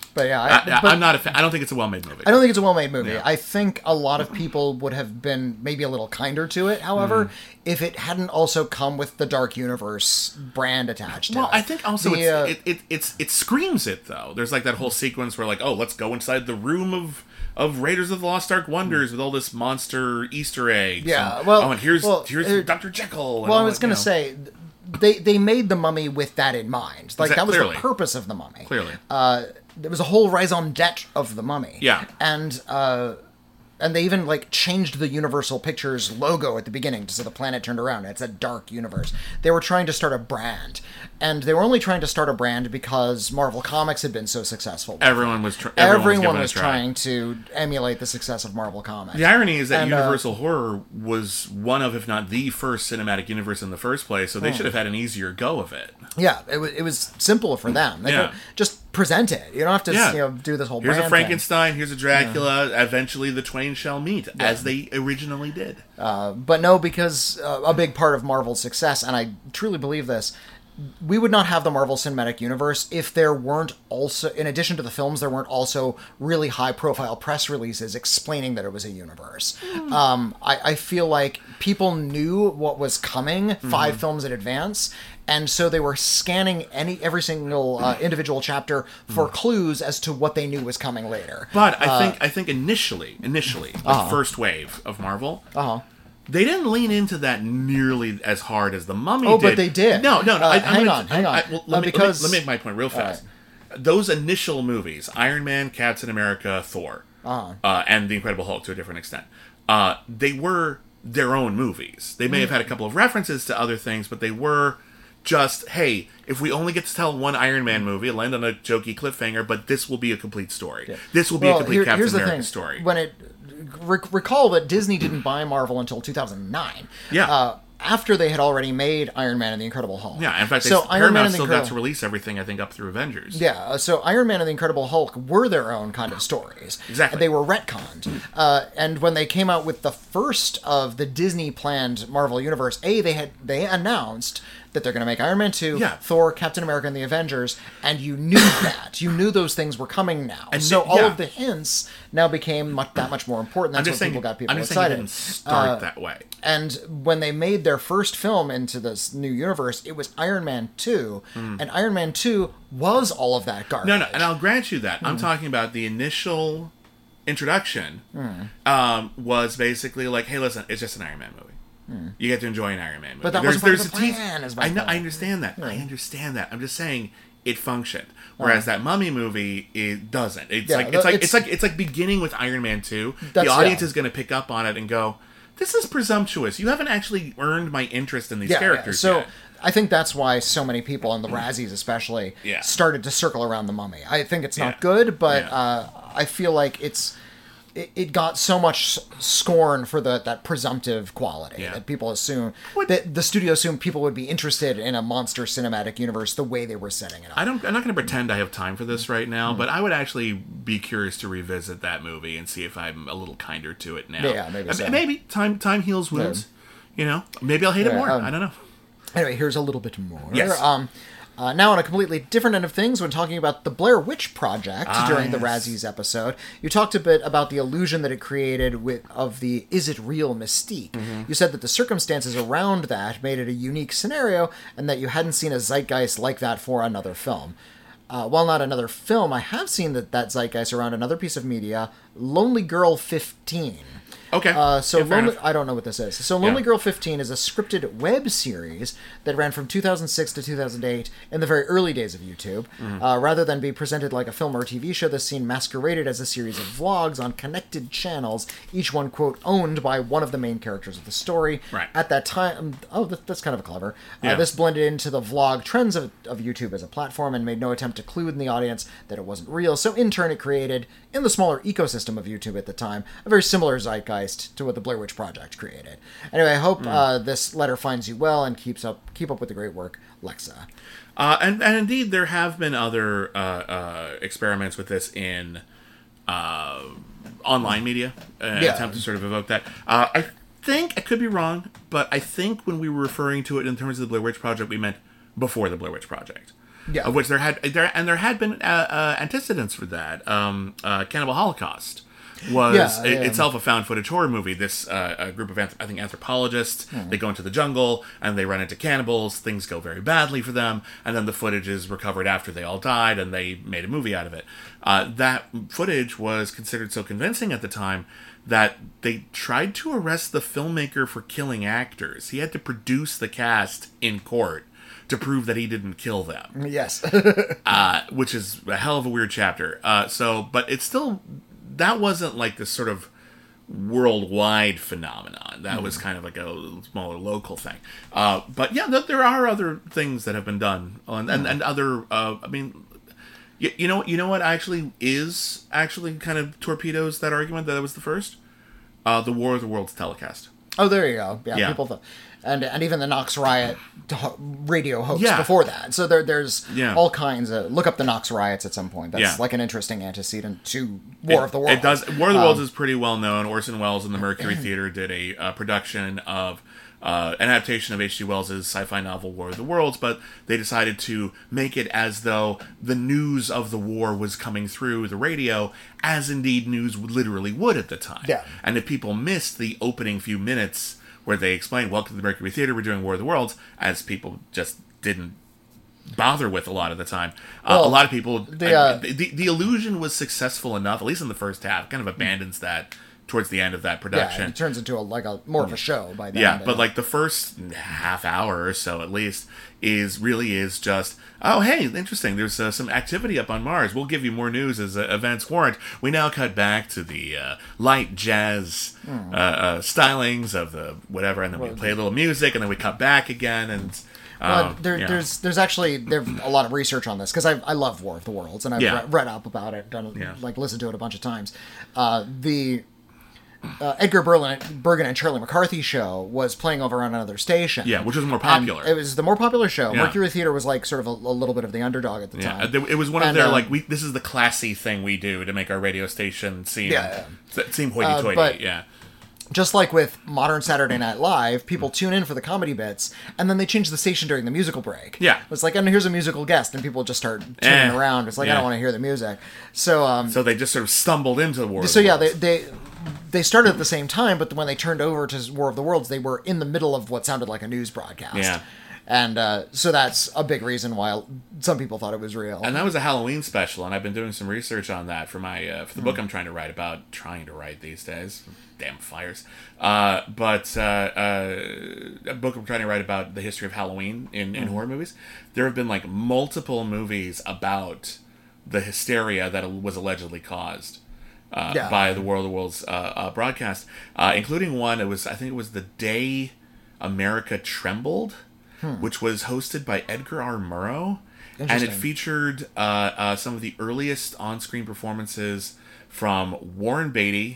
But yeah, I, I, but I'm not a fan. I don't think it's a well-made movie. I don't think it's a well-made movie. Yeah. I think a lot of people would have been maybe a little kinder to it, however, mm. if it hadn't also come with the Dark Universe brand attached to well, it. Well, I think also the, it's, uh, it, it, it's, it screams it, though. There's like that whole sequence where like, oh, let's go inside the room of... of Raiders of the Lost Ark Wonders with all this monster Easter eggs. Yeah, and, well... Oh, and here's, well, here's uh, Doctor Jekyll. And well, I all was that, going to you know. say... They they made the Mummy with that in mind. Like, Exactly, that was clearly. the purpose of the Mummy. Clearly. Uh, there was a whole raison d'etre of the Mummy. Yeah. And, uh... And they even, like, changed the Universal Pictures logo at the beginning so the planet turned around. It's a dark universe. They were trying to start a brand. And they were only trying to start a brand because Marvel Comics had been so successful. Everyone was, tr- everyone everyone was, was try. trying to emulate the success of Marvel Comics. The irony is that And, uh, Universal Horror was one of, if not the first cinematic universe in the first place, so they Hmm. should have had an easier go of it. Yeah, it was, it was simple for them. They Yeah. could just present it. You don't have to Yeah. you know, do this whole Here's brand a thing. Frankenstein, here's a Dracula, eventually the twain shall meet, as they originally did. Uh, but no, because uh, a big part of Marvel's success, and I truly believe this, we would not have the Marvel Cinematic Universe if there weren't also, in addition to the films, there weren't also really high-profile press releases explaining that it was a universe. Mm. Um, I, I feel like people knew what was coming five mm-hmm. films in advance, and so they were scanning any every single uh, individual chapter for mm. clues as to what they knew was coming later. But I uh, think I think initially, initially, the uh-huh. first wave of Marvel. Uh-huh. They didn't lean into that nearly as hard as the Mummy oh, did. but they did. No, no, no. Uh, I, hang gonna, on, hang on. I, well, let, uh, me, because... let, me, let me make my point real fast. Right. Those initial movies, Iron Man, Captain America, Thor, uh-huh. uh, and The Incredible Hulk to a different extent, uh, they were their own movies. They may mm. have had a couple of references to other things, but they were just, hey, if we only get to tell one Iron Man movie, it'll end on a jokey cliffhanger, but this will be a complete story. Yeah. This will be well, a complete here, Captain here's the America thing. story. When it recall that Disney didn't buy Marvel until two thousand nine. Yeah. Uh, after they had already made Iron Man and the Incredible Hulk. Yeah, in fact, so they, Iron Man Paramount and the still Incredible... got to release everything, I think, up through Avengers. Yeah, uh, so Iron Man and the Incredible Hulk were their own kind of stories. Exactly. They were retconned. Uh, and when they came out with the first of the Disney-planned Marvel Universe, A, they had they announced that they're going to make Iron Man two, yeah. Thor, Captain America, and the Avengers, and you knew that. You knew those things were coming now. And so all yeah. of the hints now became much, that much more important. That's what saying, people got people I'm just excited. Saying it didn't start uh, that way. And when they made their first film into this new universe, it was Iron Man two, mm. and Iron Man two was all of that garbage. No, no, and I'll grant you that. Mm. I'm talking about the initial introduction mm. um, was basically like, hey, listen, it's just an Iron Man movie. Mm. You get to enjoy an Iron Man movie. But that there's, was part there's of the a plan. Te- I know, I understand that. Yeah. I understand that. I'm just saying it functioned. Whereas oh. that Mummy movie, it doesn't. It's yeah, like it's like it's, it's like it's like beginning with Iron Man two. The audience yeah. is going to pick up on it and go, "This is presumptuous. You haven't actually earned my interest in these yeah, characters yeah. So, yet." I think that's why so many people, and the Razzies especially, yeah. started to circle around the Mummy. I think it's not yeah. good, but yeah. uh, I feel like it's it, it got so much scorn for the that presumptive quality yeah. that people assume what? that the studio assumed people would be interested in a monster cinematic universe the way they were setting it up. I don't. I'm not going to pretend I have time for this right now, mm. but I would actually be curious to revisit that movie and see if I'm a little kinder to it now. Yeah, maybe. So. Maybe time time heals wounds. Yeah. You know, maybe I'll hate yeah, it more. Um, I don't know. Anyway, here's a little bit more. Yes. Um, uh, now, on a completely different end of things, when talking about the Blair Witch Project ah, during yes. the Razzies episode, you talked a bit about the illusion that it created with of the "is it real" mystique. Mm-hmm. You said that the circumstances around that made it a unique scenario, and that you hadn't seen a zeitgeist like that for another film. Uh, while not another film, I have seen that that zeitgeist around another piece of media, Lonely Girl fifteen. Okay. Uh, so yeah, Lonely, I don't know what this is. So Lonely yeah. Girl fifteen is a scripted web series that ran from two thousand six to two thousand eight in the very early days of YouTube. Mm-hmm. Uh, rather than be presented like a film or a T V show, this scene masqueraded as a series of vlogs on connected channels, each one, quote, owned by one of the main characters of the story. Right. At that time, oh, that, that's kind of clever. Yeah. Uh, this blended into the vlog trends of, of YouTube as a platform and made no attempt to clue in the audience that it wasn't real. So in turn, it created, in the smaller ecosystem of YouTube at the time, a very similar zeitgeist to what the Blair Witch Project created. Anyway, I hope mm. uh, this letter finds you well and keeps up keep up with the great work, Lexa. Uh, and, and indeed, there have been other uh, uh, experiments with this in uh, online media, uh, yeah. attempt to sort of evoke that. Uh, I think, I could be wrong, but I think when we were referring to it in terms of the Blair Witch Project, we meant before the Blair Witch Project. Yeah. Of which there had there and there had been uh, uh, antecedents for that. Um, uh, Cannibal Holocaust was Yeah, i- yeah. itself a found footage horror movie. This uh, a group of anth- I think anthropologists, Hmm. they go into the jungle and they run into cannibals. Things go very badly for them, and then the footage is recovered after they all died, and they made a movie out of it. Uh, that footage was considered so convincing at the time that they tried to arrest the filmmaker for killing actors. He had to produce the cast in court to prove that he didn't kill them, Yes. uh, which is a hell of a weird chapter. Uh, so, but it's still, that wasn't like this sort of worldwide phenomenon. That was kind of like a smaller local thing. Uh, but yeah, th- there are other things that have been done, and and, and other. Uh, I mean, you, you know, you know what actually is actually kind of torpedoes that argument that it was the first. Uh, the War of the Worlds telecast. Oh, there you go. Yeah, Yeah. people thought, and and even the Knox Riot ho- radio hoax Yeah. before that. So there there's Yeah. all kinds of look up the Knox Riots at some point. That's Yeah. like an interesting antecedent to War it, of the Worlds. It does. War of the Um, Worlds is pretty well known. Orson Welles and the Mercury Theater did a uh, production of uh, an adaptation of H G. Wells's sci-fi novel War of the Worlds, but they decided to make it as though the news of the war was coming through the radio, as indeed news literally would at the time. Yeah. And if people missed the opening few minutes where they explained, "Welcome to the Mercury Theater, we're doing War of the Worlds," as people just didn't bother with a lot of the time. Uh, Well, a lot of people, the, uh, the, the illusion was successful enough, at least in the first half, kind of abandons that towards the end of that yeah, production. it turns into a like a more of a show by then. Yeah, but like the first half hour or so, at least, is really is just, oh hey, interesting. There's uh, some activity up on Mars. We'll give you more news as uh, events warrant. We now cut back to the uh, light jazz uh, uh, stylings of the whatever, and then we play a little music, and then we cut back again, and. Well, Um, there, yeah. there's there's actually there's a lot of research on this because I I love War of the Worlds and I've Yeah. re- read up about it, done Yeah. like listened to it a bunch of times. Uh, the uh, Edgar Berlin, Bergen and Charlie McCarthy show was playing over on another station. Yeah, which was more And popular. it was the more popular show. Yeah. Mercury Theater was like sort of a, a little bit of the underdog at the Yeah, time. uh, it was one of And, their um, like we. This is the classy thing we do to make our radio station seem Yeah, seem hoity-toity. Uh, but- yeah, Just like with modern Saturday Night Live, people tune in for the comedy bits, and then they change the station during the musical break. Yeah. It's like, and here's a musical guest, and people just start tuning Eh, around. It's like, I yeah. don't want to hear the music. So, um, so they just sort of stumbled into the war. of so the yeah, they, Worlds. they they started at the same time, but when they turned over to War of the Worlds, they were in the middle of what sounded like a news broadcast. Yeah. And uh, so that's a big reason why some people thought it was real. And that was a Halloween special, and I've been doing some research on that for my uh, for the book Hmm. I'm trying to write about. Trying to write these days, damn fires. Uh, but uh, uh, a book I'm trying to write about the history of Halloween in, in Hmm. horror movies. There have been like multiple movies about the hysteria that was allegedly caused. Uh, Yeah. by the War of the Worlds uh, uh, broadcast, uh, including one. It was I think it was the day America Trembled, which was hosted by Edgar R. Murrow, and it Interesting. featured uh, uh, some of the earliest on-screen performances from Warren Beatty.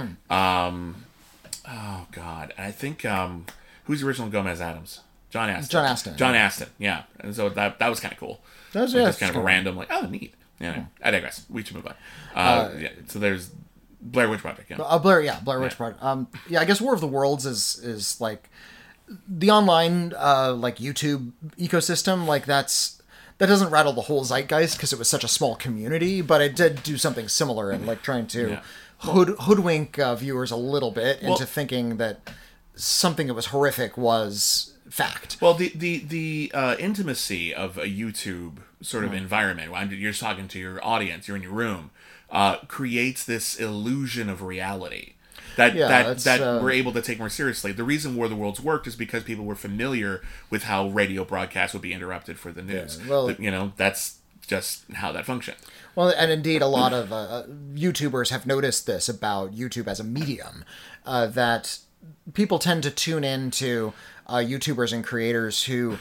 Um, oh God, I think um, who's the original Gomez Adams? John Aston. John Aston, John yeah. Aston. Yeah, and so that that was kind of cool. That was- Like, yeah, just kind it's of a cool. random, like, oh, neat. Yeah, I digress. We should move on. Uh, yeah, so there's Blair Witch Project. Yeah. Uh, Blair, yeah, Blair Witch Yeah. Project. Um, yeah, I guess War of the Worlds is is like the online uh like YouTube ecosystem. Like that's that doesn't rattle the whole zeitgeist because it was such a small community, but it did do something similar in like trying to Yeah. hood hoodwink uh, viewers a little bit into Well- thinking that something that was horrific was fact. Well, the the the uh, intimacy of a YouTube sort Hmm. of environment, when you're just talking to your audience, you're in your room, uh, creates this illusion of reality that Yeah, that it's, that uh, we're able to take more seriously. The reason War of the Worlds worked is because people were familiar with how radio broadcasts would be interrupted for the news. well- The- you know, that's just how that functioned. Well, and indeed, a lot of uh, YouTubers have noticed this about YouTube as a medium, uh, that people tend to tune in to uh, YouTubers and creators who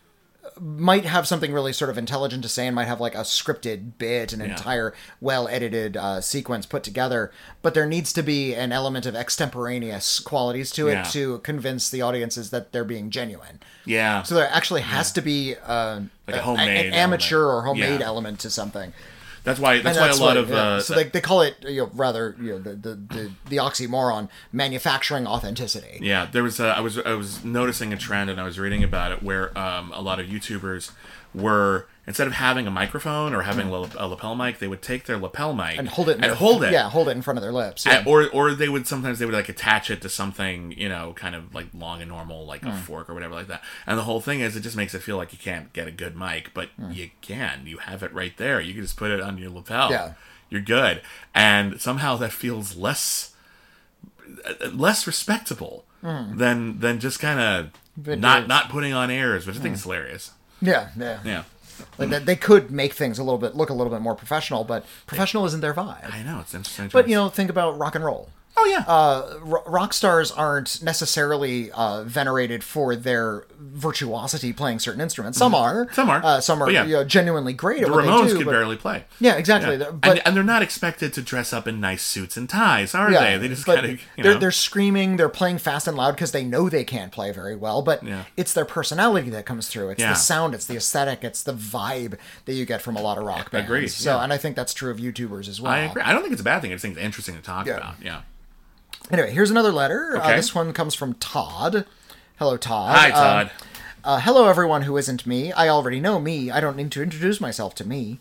might have something really sort of intelligent to say and might have like a scripted bit, an Yeah. entire well-edited uh, sequence put together, but there needs to be an element of extemporaneous qualities to it Yeah. to convince the audiences that they're being genuine. Yeah. So there actually has to be uh, Like a a- homemade an amateur element. or homemade Yeah. element to something. that's why that's And why a lot what- of yeah. uh, so they, they call it, you know, rather, you know, the, the, the, the oxymoron, manufacturing authenticity. Yeah, there was. Uh, I was. I was noticing a trend, and I was reading about it, where um, a lot of YouTubers were instead of having a microphone or having mm. a lapel mic, they would take their lapel mic and hold it, in and their, hold it, yeah, hold it in front of their lips, yeah. and, or or they would sometimes they would like attach it to something, you know, kind of like long and normal, like mm. a fork or whatever like that. And the whole thing is, it just makes it feel like you can't get a good mic, but mm. you can. You have it right there. You can just put it on your lapel. Yeah, you're good. And somehow that feels less less respectable mm. than than just kind of not not putting on airs, which I think mm. is hilarious. Yeah, yeah, yeah. Like that, they could make things a little bit look a little bit more professional, but professional isn't their vibe. I know, it's interesting. But you know, think about rock and roll. Oh yeah. Uh, r- rock stars aren't necessarily uh, venerated for their virtuosity playing certain instruments. Some are. Some are. Uh, some are yeah. you know, genuinely great at the what Ramones they do. could but... barely play. Yeah, exactly. Yeah. But and, and they're not expected to dress up in nice suits and ties, are yeah, they? They just but kind of. You they're know. they're screaming. They're playing fast and loud because they know they can't play very well. But yeah. it's their personality that comes through. It's yeah. the sound. It's the aesthetic. It's the vibe that you get from a lot of rock bands. Agreed. So, yeah. and I think that's true of YouTubers as well. I agree. I don't think it's a bad thing. I just think it's interesting to talk yeah. about. Yeah. Anyway, here's another letter. Okay. Uh, this one comes from Todd. Hello, Todd. Hi, Todd. Uh, uh, hello, everyone who isn't me. I already know me. I don't need to introduce myself to me.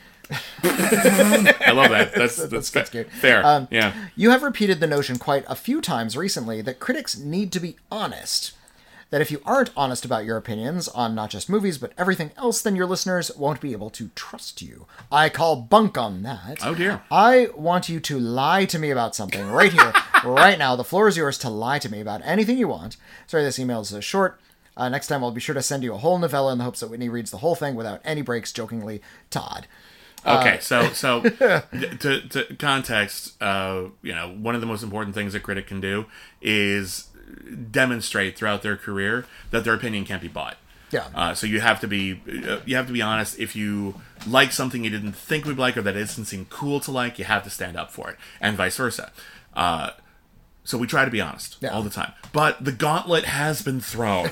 I love that. That's that's, that's, that's cute. Fair. Um, yeah. You have repeated the notion quite a few times recently that critics need to be honest. That if you aren't honest about your opinions on not just movies but everything else, then your listeners won't be able to trust you. I call bunk on that. Oh dear. I want you to lie to me about something right here, right now. The floor is yours to lie to me about anything you want. Sorry, this email is so short. Uh, next time I'll be sure to send you a whole novella in the hopes that Whitney reads the whole thing without any breaks. Jokingly, Todd. Okay, uh, so so to, to context, uh, you know, one of the most important things a critic can do is demonstrate throughout their career that their opinion can't be bought. Yeah. Uh, so you have to be uh, you have to be honest. If you like something you didn't think we'd like, or that it doesn't seem cool to like, you have to stand up for it, and vice versa. Uh, so we try to be honest yeah. all the time. But the gauntlet has been thrown.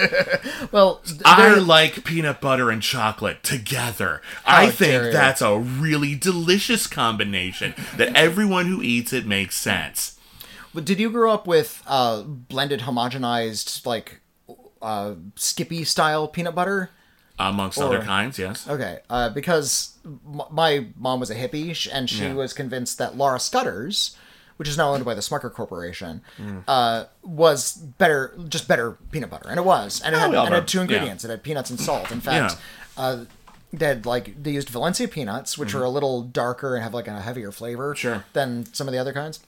Well, I like peanut butter and chocolate together. I think that's a really delicious combination that everyone who eats it makes sense. Did you grow up with uh, blended, homogenized, like uh, Skippy style peanut butter? Amongst or, other kinds, yes. Okay, uh, because m- my mom was a hippie, and she yeah. was convinced that Laura Scudder's, which is now owned by the Smucker Corporation, mm. uh, was better, just better peanut butter, and it was, and it, had, oh, and it had two ingredients. Yeah. It had peanuts and salt. In fact, yeah. uh, they had, like they used Valencia peanuts, which mm-hmm. are a little darker and have like a heavier flavor sure. than some of the other kinds,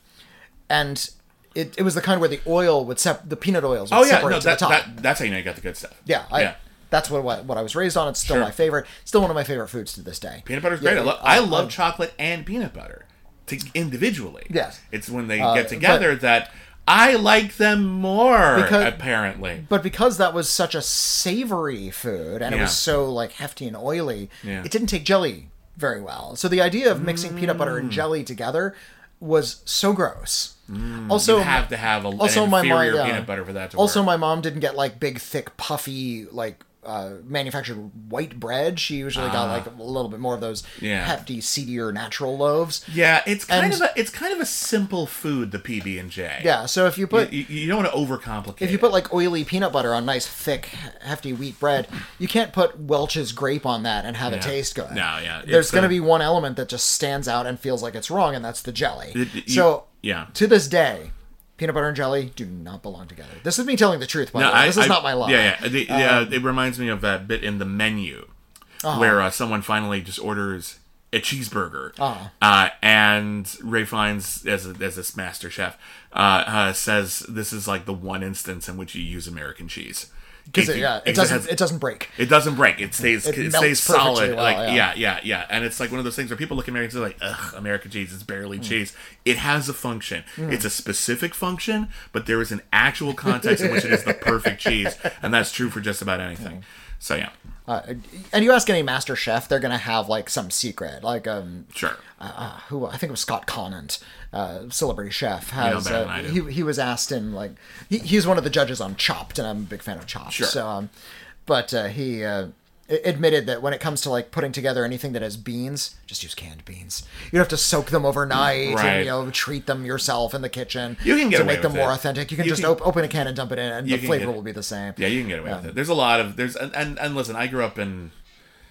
and. It, it was the kind where the oil would sep- the peanut oils would oh, yeah, separate no, to that, the top. That, that's how you know you got the good stuff. Yeah, I, yeah. That's what, what what I was raised on. It's still sure. my favorite. Still one of my favorite foods to this day. Peanut butter's yeah, great. I, lo- uh, I love uh, chocolate and peanut butter to, individually. Yes. It's when they uh, get together but, that I like them more, because, apparently. But because that was such a savory food, and yeah. it was so like hefty and oily, yeah. it didn't take jelly very well. So the idea of mixing mm. peanut butter and jelly together was so gross. Mm, also, you have to have a, also an my inferior mom, yeah. peanut butter for that to also, work. my mom didn't get like big, thick, puffy, like uh, manufactured white bread. She usually uh, got like a little bit more of those yeah. hefty, seedier, natural loaves. Yeah, it's kind and, of a it's kind of a simple food, the P B and J. Yeah, so if you put you, you, you don't want to overcomplicate. If you put like oily peanut butter on nice, thick, hefty wheat bread, you can't put Welch's grape on that and have yeah. it taste good. No, yeah, there's going to uh, be one element that just stands out and feels like it's wrong, and that's the jelly. It, you, so yeah, to this day. Peanut butter and jelly do not belong together. This is me telling the truth, by no, the way. I, This is I, not my lie. Yeah, yeah. The, um, yeah it reminds me of that bit in The Menu uh-huh. where uh, someone finally just orders a cheeseburger. Uh-huh. Uh, and Ray Fiennes, as a, as this master chef, uh, uh, says this is like the one instance in which you use American cheese. Because it, yeah, it doesn't it, has, it doesn't break. It doesn't break. It stays it, it stays solid. Well, like yeah. yeah, yeah, yeah. And it's like one of those things where people look at American cheese like, ugh, American cheese is barely mm. cheese. It has a function. Mm. It's a specific function, but there is an actual context in which it is the perfect cheese, and that's true for just about anything. Mm. So yeah. Uh, and you ask any master chef, they're gonna have like some secret, like um, sure. Uh, who I think it was Scott Conant, uh, celebrity chef, has uh, he he was asked in like he, he's one of the judges on Chopped, and I'm a big fan of Chopped. Sure. So, um, but uh, he uh, admitted that when it comes to like putting together anything that has beans, just use canned beans. You don't have to soak them overnight right. and you know treat them yourself in the kitchen. You can get to away make them with more it. authentic. You can you just can, op- open a can and dump it in, and the flavor get, will be the same. Yeah, you can get away yeah. with it. There's a lot of there's and, and and listen, I grew up in.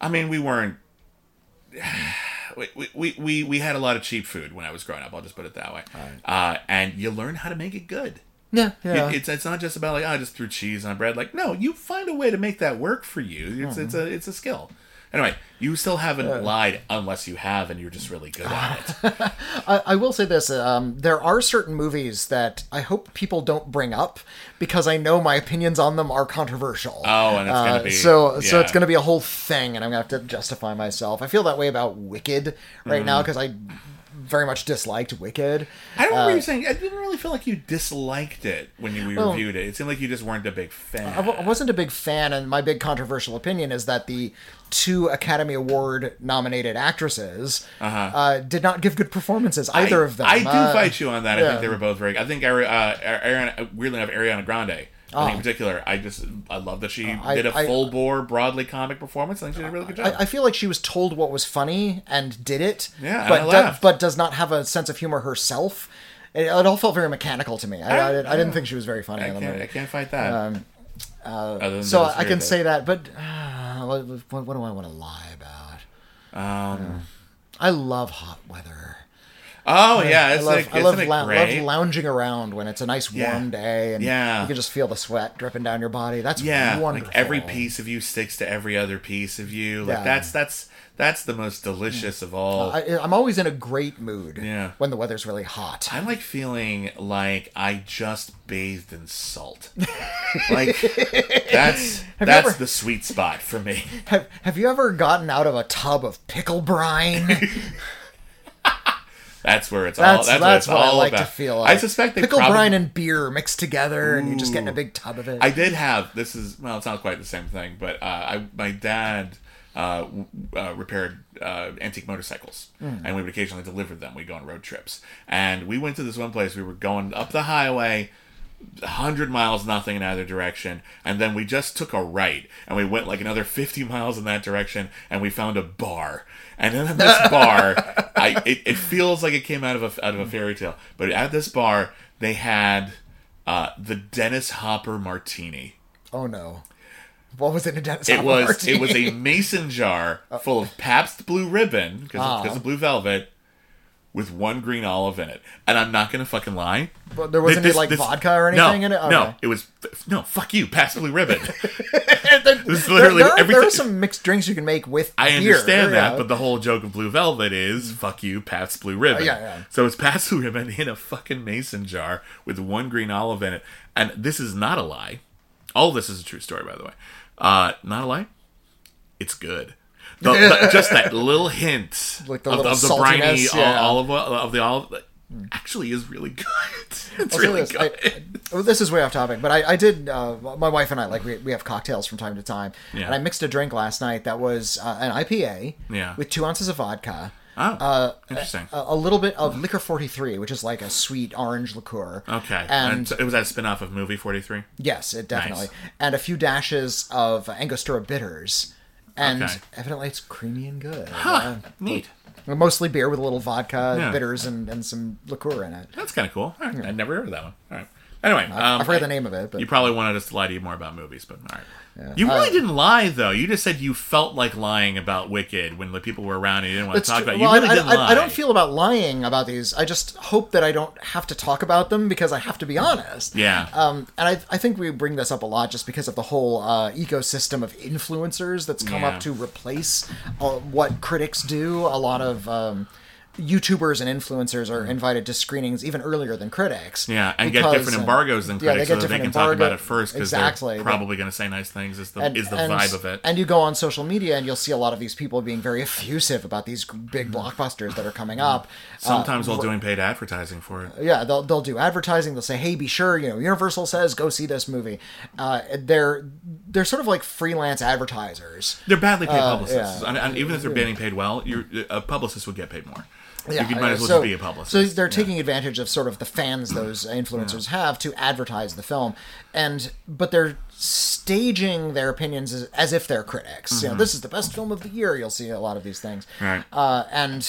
I mean, we weren't. We, we, we, we had a lot of cheap food when I was growing up. I'll just put it that way. Right. Uh, and you learn how to make it good. Yeah, yeah. It, it's it's not just about like, oh, I just threw cheese on bread. Like, no, you find a way to make that work for you. It's mm-hmm. it's a it's a skill. Anyway, you still haven't uh, lied unless you have, and you're just really good at it. I, I will say this: um, there are certain movies that I hope people don't bring up because I know my opinions on them are controversial. Oh, and it's uh, gonna be so yeah. so it's gonna be a whole thing, and I'm gonna have to justify myself. I feel that way about Wicked right mm. now because I very much disliked Wicked. I don't remember uh, you saying. I didn't really feel like you disliked it when you well, reviewed it. It seemed like you just weren't a big fan. I, w- I wasn't a big fan, and my big controversial opinion is that the two Academy Award nominated actresses uh-huh. uh, did not give good performances. Either I, of them. I do uh, fight you on that. Yeah. I think they were both very. I think Ari- uh, Ariana, weirdly enough, Ariana Grande. I think in particular, I just I love that she uh, did a I, full bore broadly comic performance. I think she did a really good job. I, I feel like she was told what was funny and did it. Yeah, but and I laughed. Do, but does not have a sense of humor herself. It, it all felt very mechanical to me. I, I, I, I didn't think she was very funny I in the can't, movie. I can't fight that. Um, uh, so I can say that, but uh, what, what, what do I want to lie about? Um, uh, I love hot weather. Oh yeah, I it's love, like I love, isn't it lou- great? love lounging around when it's a nice warm Yeah. day and Yeah. you can just feel the sweat dripping down your body. That's yeah, wonderful. like every piece of you sticks to every other piece of you. Like Yeah. that's that's that's the most delicious of all. I, I'm always in a great mood Yeah. when the weather's really hot. I like feeling like I just bathed in salt. Like that's Have you that's ever- the sweet spot for me. Have, have you ever gotten out of a tub of pickle brine? That's where it's That's, all. That's, that's what, what it's I all like about. to feel like. I suspect they pickle probably, brine and beer mixed together, and you just get in a big tub of it. I did have this is well, it's not quite the same thing, but uh, I my dad uh, uh, repaired uh, antique motorcycles, mm. and we would occasionally deliver them. We go on road trips, and we went to this one place. We were going up the highway. one hundred miles nothing in either direction, and then we just took a right and we went like another fifty miles in that direction and we found a bar, and then at this bar I it, it feels like it came out of a out of a fairy tale, but at this bar they had uh the Dennis Hopper martini. Oh no, what was it in Dennis it Hopper was martini? it was a mason jar full of Pabst Blue Ribbon because oh. of, of Blue Velvet with one green olive in it. And I'm not gonna fucking lie. But there wasn't this, any like this, vodka or anything no, in it? Okay. No, it was no, fuck you, Pabst Blue Ribbon. there, This is literally there, there, are, everything. there are some mixed drinks you can make with I beer. understand that, yeah. but the whole joke of Blue Velvet is fuck you, Pabst Blue Ribbon. Uh, yeah, yeah. So it's Pabst Blue Ribbon in a fucking mason jar with one green olive in it. And this is not a lie. All of this is a true story, by the way. Uh, not a lie. It's good. The, the, just that little hint like the of, little of the briny saltiness, yeah. olive oil, of the olive actually is really good. It's I'll really say this. good. I, well, this is way off topic, but I, I did. Uh, my wife and I like we, we have cocktails from time to time, Yeah. and I mixed a drink last night that was uh, an I P A Yeah. with two ounces of vodka. Oh, uh, interesting. A, a little bit of Liquor forty-three, which is like a sweet orange liqueur. Okay, and, and it was that a spin-off of Movie forty-three? Yes, it definitely. Nice. And a few dashes of Angostura bitters. And Okay. evidently it's creamy and good. Huh, Uh, neat. Mostly beer with a little vodka, Yeah. bitters, and, and some liqueur in it. That's kind of cool. All right. I'd never heard of that one. All right. Anyway, I, um, I forget the name of it. But You probably wanted us to lie to you more about movies, but all right. Yeah. You really Uh, didn't lie, though. You just said you felt like lying about Wicked when the people were around and you didn't want to It's talk tr- about it. You well, really I, didn't I, lie. I don't feel about lying about these. I just hope that I don't have to talk about them because I have to be honest. Yeah. Um, and I, I think we bring this up a lot just because of the whole uh, ecosystem of influencers that's come Yeah. up to replace uh, what critics do. A lot of um, YouTubers and influencers are invited to screenings even earlier than critics. Yeah, and because, get different uh, embargoes than yeah, they critics get so that they can different talk about embargo- it first because Exactly, they're but- probably going to say nice things is the, And- is the and- vibe of it. And you go on social media and you'll see a lot of these people being very effusive about these big blockbusters that are coming up. Sometimes uh, while doing paid advertising for it. Yeah, they'll they'll do advertising. They'll say, "Hey, be sure, you know, Universal says go see this movie." Uh, they're they're sort of like freelance advertisers. They're badly paid Uh, publicists. yeah. And, and even if they're getting paid well, you're, a publicist would get paid more. Yeah, you might as well so, just be a publicist. So they're Yeah. taking advantage of sort of the fans those influencers have to advertise the film, and but they're staging their opinions as, as if they're critics. Mm-hmm. You know, this is the best film of the year. You'll see a lot of these things, Right. Uh, and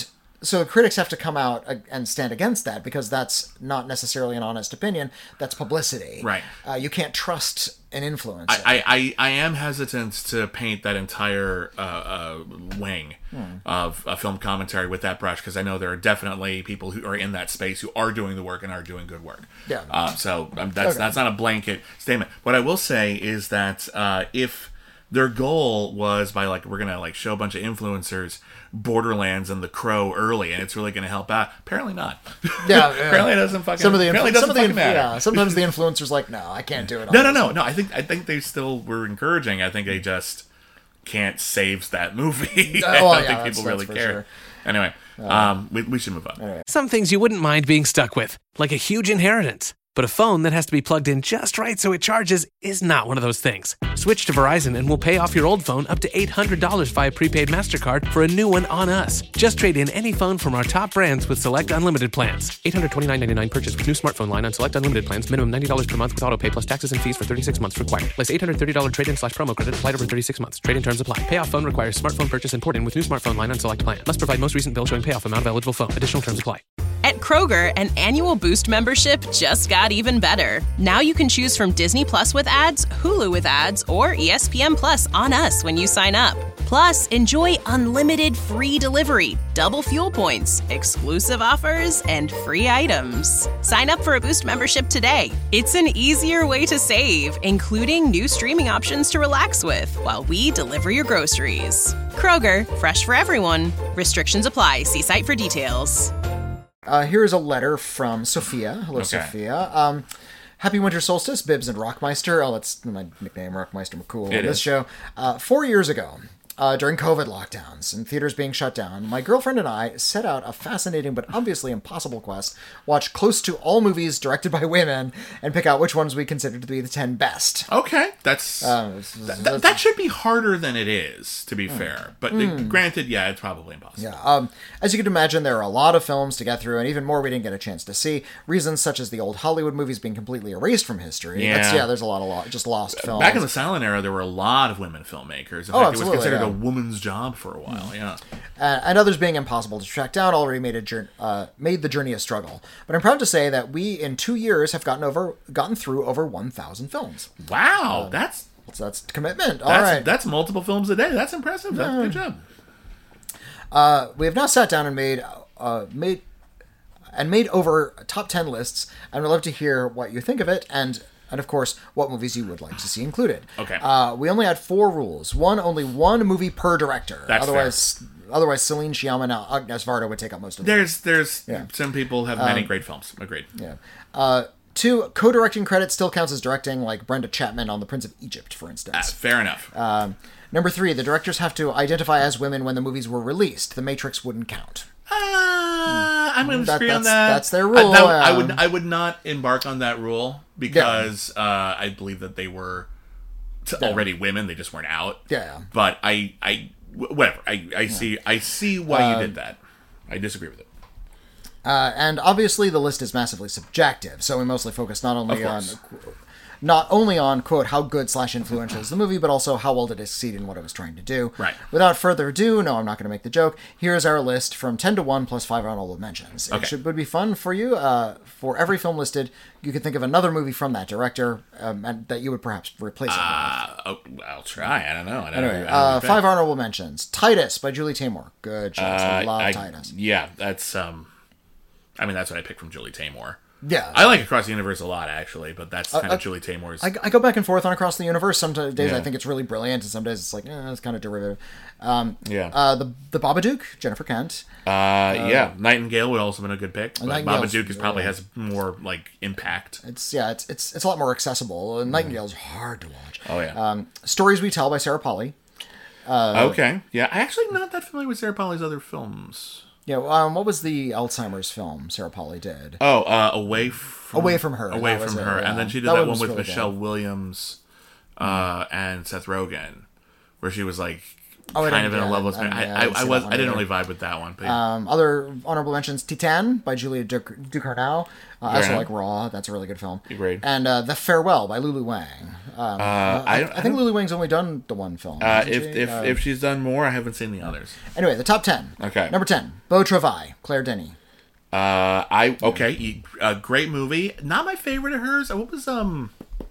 so critics have to come out and stand against that because that's not necessarily an honest opinion. That's publicity. Right. Uh, you can't trust an influencer. I, I, I am hesitant to paint that entire uh, uh, wing hmm. of uh, film commentary with that brush because I know there are definitely people who are in that space who are doing the work and are doing good work. Yeah. Uh, so um, that's okay. That's not a blanket statement. What I will say is that uh, if their goal was by like we're gonna like show a bunch of influencers Borderlands and The Crow early, and it's really gonna help out. Apparently not. Yeah, yeah. Apparently it doesn't fucking. Some of the apparently influ- doesn't some of the fucking inf- matter. Yeah, sometimes the influencers like, no, I can't do it. No, no, no, no. I think I think they still were encouraging. I think they just can't save that movie. I Oh, don't yeah, think people that's- really that's for care. sure. Anyway, um, we, we should move on. Some things you wouldn't mind being stuck with, like a huge inheritance. But a phone that has to be plugged in just right so it charges is not one of those things. Switch to Verizon and we'll pay off your old phone up to eight hundred dollars via prepaid MasterCard for a new one on us. Just trade in any phone from our top brands with select unlimited plans. eight hundred twenty-nine dollars and ninety-nine cents purchase with new smartphone line on select unlimited plans. Minimum ninety dollars per month with autopay plus taxes and fees for thirty-six months required. Less eight hundred thirty dollars trade-in slash promo credit applied over thirty-six months. Trade-in terms apply. Payoff phone requires smartphone purchase and port-in with new smartphone line on select plan. Must provide most recent bill showing payoff amount of eligible phone. Additional terms apply. At Kroger, an annual Boost membership just got even better. Now you can choose from Disney Plus with ads, Hulu with ads, or E S P N Plus on us when you sign up. Plus, enjoy unlimited free delivery, double fuel points, exclusive offers, and free items. Sign up for a Boost membership today. It's an easier way to save, including new streaming options to relax with while we deliver your groceries. Kroger, fresh for everyone. Restrictions apply. See site for details. Uh, here is a letter from Sophia. Hello, Okay. Sophia. Um, Happy Winter Solstice, Bibbs and Rockmeister. Oh, that's my nickname, Rockmeister McCool, It on this is. show. Uh, four years ago, uh, during COVID lockdowns and theaters being shut down, my girlfriend and I set out a fascinating but obviously impossible quest, watch close to all movies directed by women, and pick out which ones we considered to be the ten best. Okay, that's Uh, this is- th- that's- that should be harder than it is, to be fair. But uh, granted, yeah, it's probably impossible. Yeah, um, as you can imagine, there are a lot of films to get through, and even more we didn't get a chance to see. Reasons such as the old Hollywood movies being completely erased from history. Yeah. That's, yeah, there's a lot of lo- just lost films. Back in the silent era, there were a lot of women filmmakers. In Oh, fact, it was absolutely, considered yeah. a woman's job for a while. Yeah. Uh, and others being impossible to track down already made a jour- uh, made the journey a struggle. But I'm proud to say that we, in two years, have gotten over gotten through over one thousand films. Wow, that's So that's commitment. All that's right. that's multiple films a day. That's impressive. That's good job. Uh, we have now sat down and made uh, made and made over top ten lists, and we'd love to hear what you think of it, and and of course what movies you would like to see included. Okay. Uh, we only had four rules. One, only one movie per director. That's otherwise, otherwise Celine Sciamma and Agnes Varda would take up most of the. There's there's Yeah. some people have many great films. Agreed. Yeah. Uh, two, co-directing credit still counts as directing, like Brenda Chapman on The Prince of Egypt, for instance. Ah, fair enough. Um, number three, the directors have to identify as women when the movies were released. The Matrix wouldn't count. Uh, I'm going to That- disagree on that's- that. that's their I, rule, that- I would um, I would not embark on that rule because uh, I believe that they were t- already women. They just weren't out. Yeah. But I I w- whatever. I I see I see why you Um, did that. I disagree with it. Uh, and obviously, the list is massively subjective, so we mostly focus not only Of on, course. not only on quote how good slash influential is the movie, but also how well did it succeed in what it was trying to do. Right. Without further ado, no, I'm not going to make the joke. Here's our list from ten to one plus five honorable mentions. It Okay. should would be fun for you. Uh, for every film listed, you could think of another movie from that director um, and that you would perhaps replace it with. Uh, oh, I'll try. I don't know. I don't Anyway, know. I don't uh, know. five honorable mentions. Titus by Julie Taymor. Good choice. I Uh, love I- Titus. Yeah, that's um. I mean, that's what I picked from Julie Taymor. Yeah. I like Across the Universe a lot, actually, but that's kind uh, of Julie Taymor's. I, I go back and forth on Across the Universe. Some days Yeah. I think it's really brilliant, and some days it's like, eh, it's kind of derivative. Um, Yeah. Uh, the the Babadook, Jennifer Kent. Uh, yeah, Nightingale would also been a good pick. But Nightingale's- Babadook is probably yeah. has more like impact. It's yeah, it's it's it's a lot more accessible. And Nightingale's hard to watch. Oh, yeah. Um, Stories We Tell by Sarah Polly. okay, yeah, I'm actually not that familiar with Sarah Polly's other films. Yeah. Um, what was the Alzheimer's film Sarah Polly did? Oh, uh, away from Away from Her, away that was from it, her, yeah. and then she did That that, one one was with really Michelle good. Williams uh, and Seth Rogen, where she was like Oh, I kind didn't- of in a yeah, love with I- Mary. yeah, I I, didn't I, see I was that one I didn't either. really vibe with that one. But Um, other honorable mentions: Titan by Julia Duc- Ducournau. Uh, I also Right. like Raw. That's a really good film. Agreed. And uh, The Farewell by Lulu Wang. Um, uh, I, I- I, I think don't- Lulu Wang's only done the one film. uh, hasn't if she? if, Uh, if she's done more, I haven't seen the others. anyway, the top ten. Okay. Number ten, Beau Travail, Claire Denis. Uh, I okay, a great movie. Not my favorite of hers. What was um?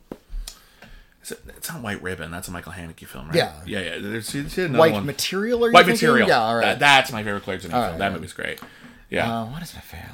Is it, it's not White Ribbon. That's a Michael Haneke film, right? Yeah. yeah, yeah. There's she, she had another White one. Material. Are you White thinking? Material. Yeah, all right. That- that's my favorite Claire Denis film. right, that yeah. movie's great. Yeah. Uh, what is my favorite?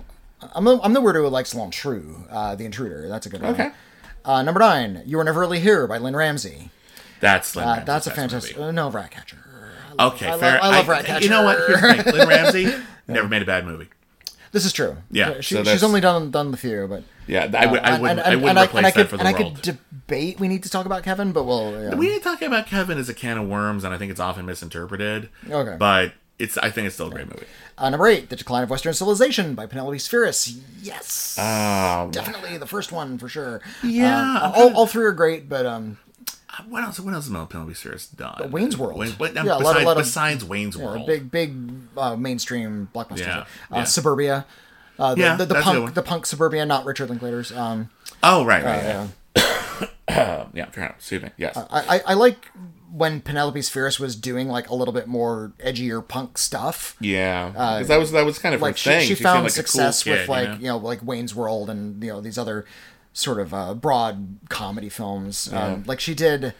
I'm the, I'm the weirdo who likes L'Intrus, uh, The Intruder. That's a good one. Okay. Uh, number nine, You Were Never Really Here by Lynn Ramsey. that's Lynn Uh, Ramsey's that's a best fantastic. movie. Uh, no, Ratcatcher. I love- Okay, I fair. Love, I love Ratcatcher. You know what? Here's the thing. Lynn Ramsey never made a bad movie. This is true. Yeah, she, so she's that's- only done done the few, but Yeah, I would. I and- wouldn't. and- I and wouldn't I- replace and I that could, for the and I world. could debate. We need to talk about Kevin, but we'll. Yeah. We need to talk about Kevin as a can of worms, and I think it's often misinterpreted. Okay. But it's. I think it's still a great movie. Uh, number eight, The Decline of Western Civilization by Penelope Spheris. Yes, Oh, definitely the first one for sure. Yeah, Uh, I'm all, kinda- all three are great, but um, What else? What else has Mel Penelope Spheris done? Wayne's World. Wayne, what, Yeah, a lot of- besides, lot of- besides Wayne's yeah, World. big big uh, mainstream blockbusters. Yeah, Uh, yeah. Suburbia. Uh, the, Yeah, the, the that's a good punk one. the punk Suburbia, not Richard Linklater's. Um, Oh, right, right. uh, yeah. yeah. yeah, fair enough. Excuse me. Yes. I, I, I like when Penelope Spheris was doing like a little bit more edgier punk stuff. yeah. 'Cause that was that was kind of Like her she, thing. she seemed found like success a cool with kid, like you know? you know like Wayne's World and you know these other sort of uh, broad comedy films. Um, like she did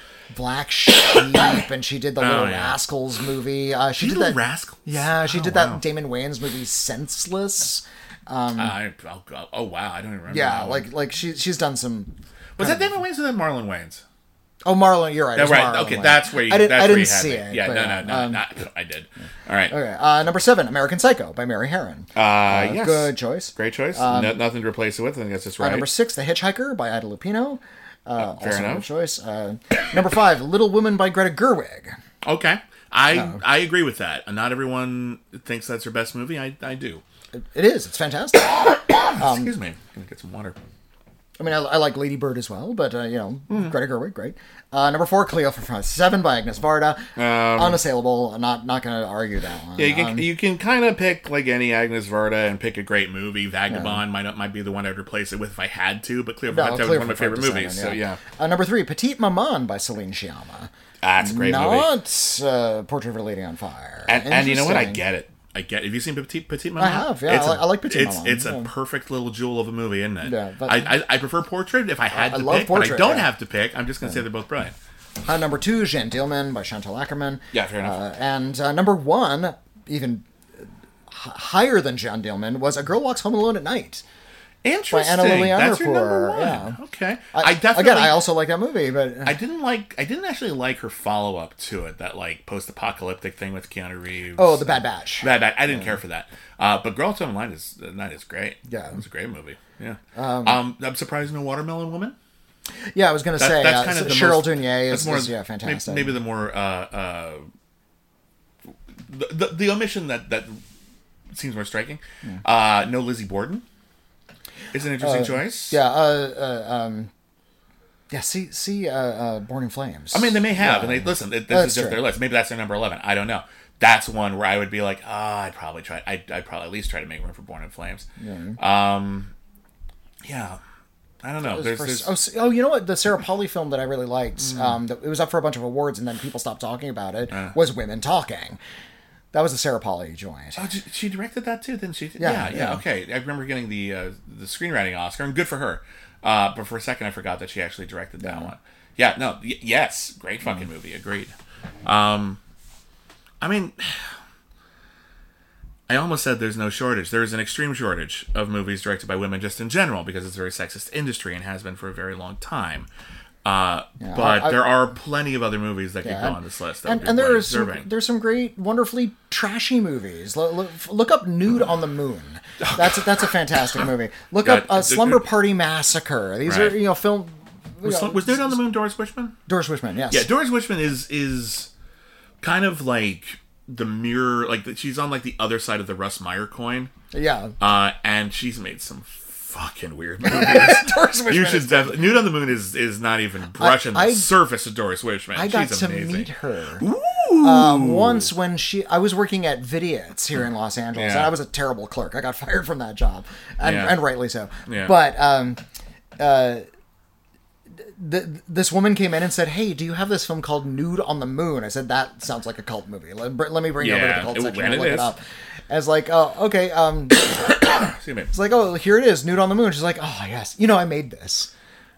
Black Sheep and she did the Little Oh, yeah. Rascals movie. Uh, she She did did that. Rascals? Yeah, she Oh, did wow. that Damon Wayans movie Senseless. I, oh, God. Oh, wow. I don't even remember. Yeah, that one. like like she she's done some. was that Damon Wayans or that Marlon Wayans? Oh, Marlon, you're right. it Yeah, was right. Marlon Okay, Wayans. that's where you. I, did, that's I where didn't you had see me. it. Yeah, but, no, no, no, um, not, I did. All right. Okay, uh, number seven, American Psycho by Mary Harron. Uh, yes. Good choice. Great choice. no, nothing to replace it with. I think that's just Uh, right. number six, The Hitchhiker by Ida Lupino. Uh, fair also a enough. good choice. Uh, number five, Little Women by Greta Gerwig. Okay. I I agree with that. Not everyone thinks that's her best movie. I, I do. It, it is. It's fantastic. Um, Excuse me. I'm gonna get some water. I mean, I, I like Lady Bird as well, but, uh, you know, Hmm. Greta Gerwig, great. Uh, number four, Cleopatra Seven by Agnes Varda. Unassailable. Not not going to argue that one. Um, Yeah, you can Um, you can kind of pick like any Agnes Varda and pick a great movie. Vagabond might not might be the one I'd replace it with if I had to, but Cleopatra was one of my favorite Cleopatra movies. Seven, So yeah, Uh, number three, Petite Maman by Celine Sciamma. that's a great movie. Not uh, Portrait of a Lady on Fire. And, and you know what? I Interesting. get it. I get it. Have you seen Petite Petite Maman? I have, yeah. It's I a- like- I like Petite it's, Maman, It's yeah. a perfect little jewel of a movie, isn't it? Yeah, but- I, I I prefer Portrait if I had I to love pick, but I Portrait, don't yeah. have to pick. I'm just gonna say they're both brilliant. Uh, number two, Jeanne Dielman by Chantal Ackerman. Yeah, fair enough. Uh, and uh, number one, even h- higher than Jeanne Dielman, was A Girl Walks Home Alone at Night. Interesting. Anna Lily That's your number Amirpour, one. yeah. Okay. I, I, definitely. Again, I also like that movie, but I didn't like. I didn't actually like her follow up to it. That like post apocalyptic thing with Keanu Reeves. oh, The Bad Batch. Bad Batch. I didn't care for that. Uh, but Girl Time Night is Night is great. Yeah. it was a great movie. Yeah. Um, I'm surprised no Watermelon Woman. Yeah, I was going to That- say that's uh, kind of the Cheryl most- Dunier that's is, more- is yeah maybe- fantastic. Maybe the more uh, uh, the, the the omission that that seems more striking. Uh, no Lizzie Borden is an interesting choice. yeah, uh, uh, um, yeah. See, see, uh, uh, Born in Flames. I mean, they may have, Yeah. and they listen. This That's is just true. their list. Maybe that's their number eleven. I don't know. That's one where I would be like, ah, I'd probably try. I'd, I'd probably at least try to make room for Born in Flames. Um, yeah, I don't know. There's, For- there's, oh, s- oh, you know what? The Sarah Polley film that I really liked, um, that, it was up for a bunch of awards, and then people stopped talking about it, was Women Talking. That was a Sarah Polley joint. oh, she- she directed that too, didn't she? Yeah, yeah, yeah. yeah. Okay, I remember getting the uh, the screenwriting Oscar, and good for her. Uh, but for a second, I forgot that she actually directed that one. Yeah, no, y- yes, great fucking movie. Agreed. Um, I mean. I almost said there's no shortage. There is an extreme shortage of movies directed by women just in general because it's a very sexist industry and has been for a very long time. Uh, but I- I- there are plenty of other movies that could Yeah, go and- on this list. That And, would be and there worth are some, observing. there's some great, wonderfully trashy movies. Look, look, look up Nude on the Moon. That's a, that's a fantastic movie. Look God, up uh, d- Slumber d- Party Massacre. These Right. are you know film. you Was, know, was Nude on the Moon Doris Wishman? Doris Wishman, yes. Yeah, Doris Wishman is is kind of like the mirror, like the, she's on like the other side of the Russ Meyer coin, yeah. uh, and she's made some fucking weird movies. Doris Wishman. You is- should definitely. Nude on the Moon is is not even brushing I- the surface of Doris Wishman. I got she's to amazing. meet her. Ooh, Um, once when she, I was working at Vidiot's here in Los Angeles, Yeah. and I was a terrible clerk. I got fired from that job, and, Yeah. and rightly so. Yeah. But um, uh, th- this woman came in and said, "Hey, do you have this film called Nude on the Moon?" I said, "That sounds like a cult movie. Let, br- let me bring it over to Yeah, the cult it- section and and it look is. it up." I was like, "Oh, okay." Um, Excuse me. it's like, "Oh, here it is, Nude on the Moon." She's like, "Oh, yes. You know, I made this."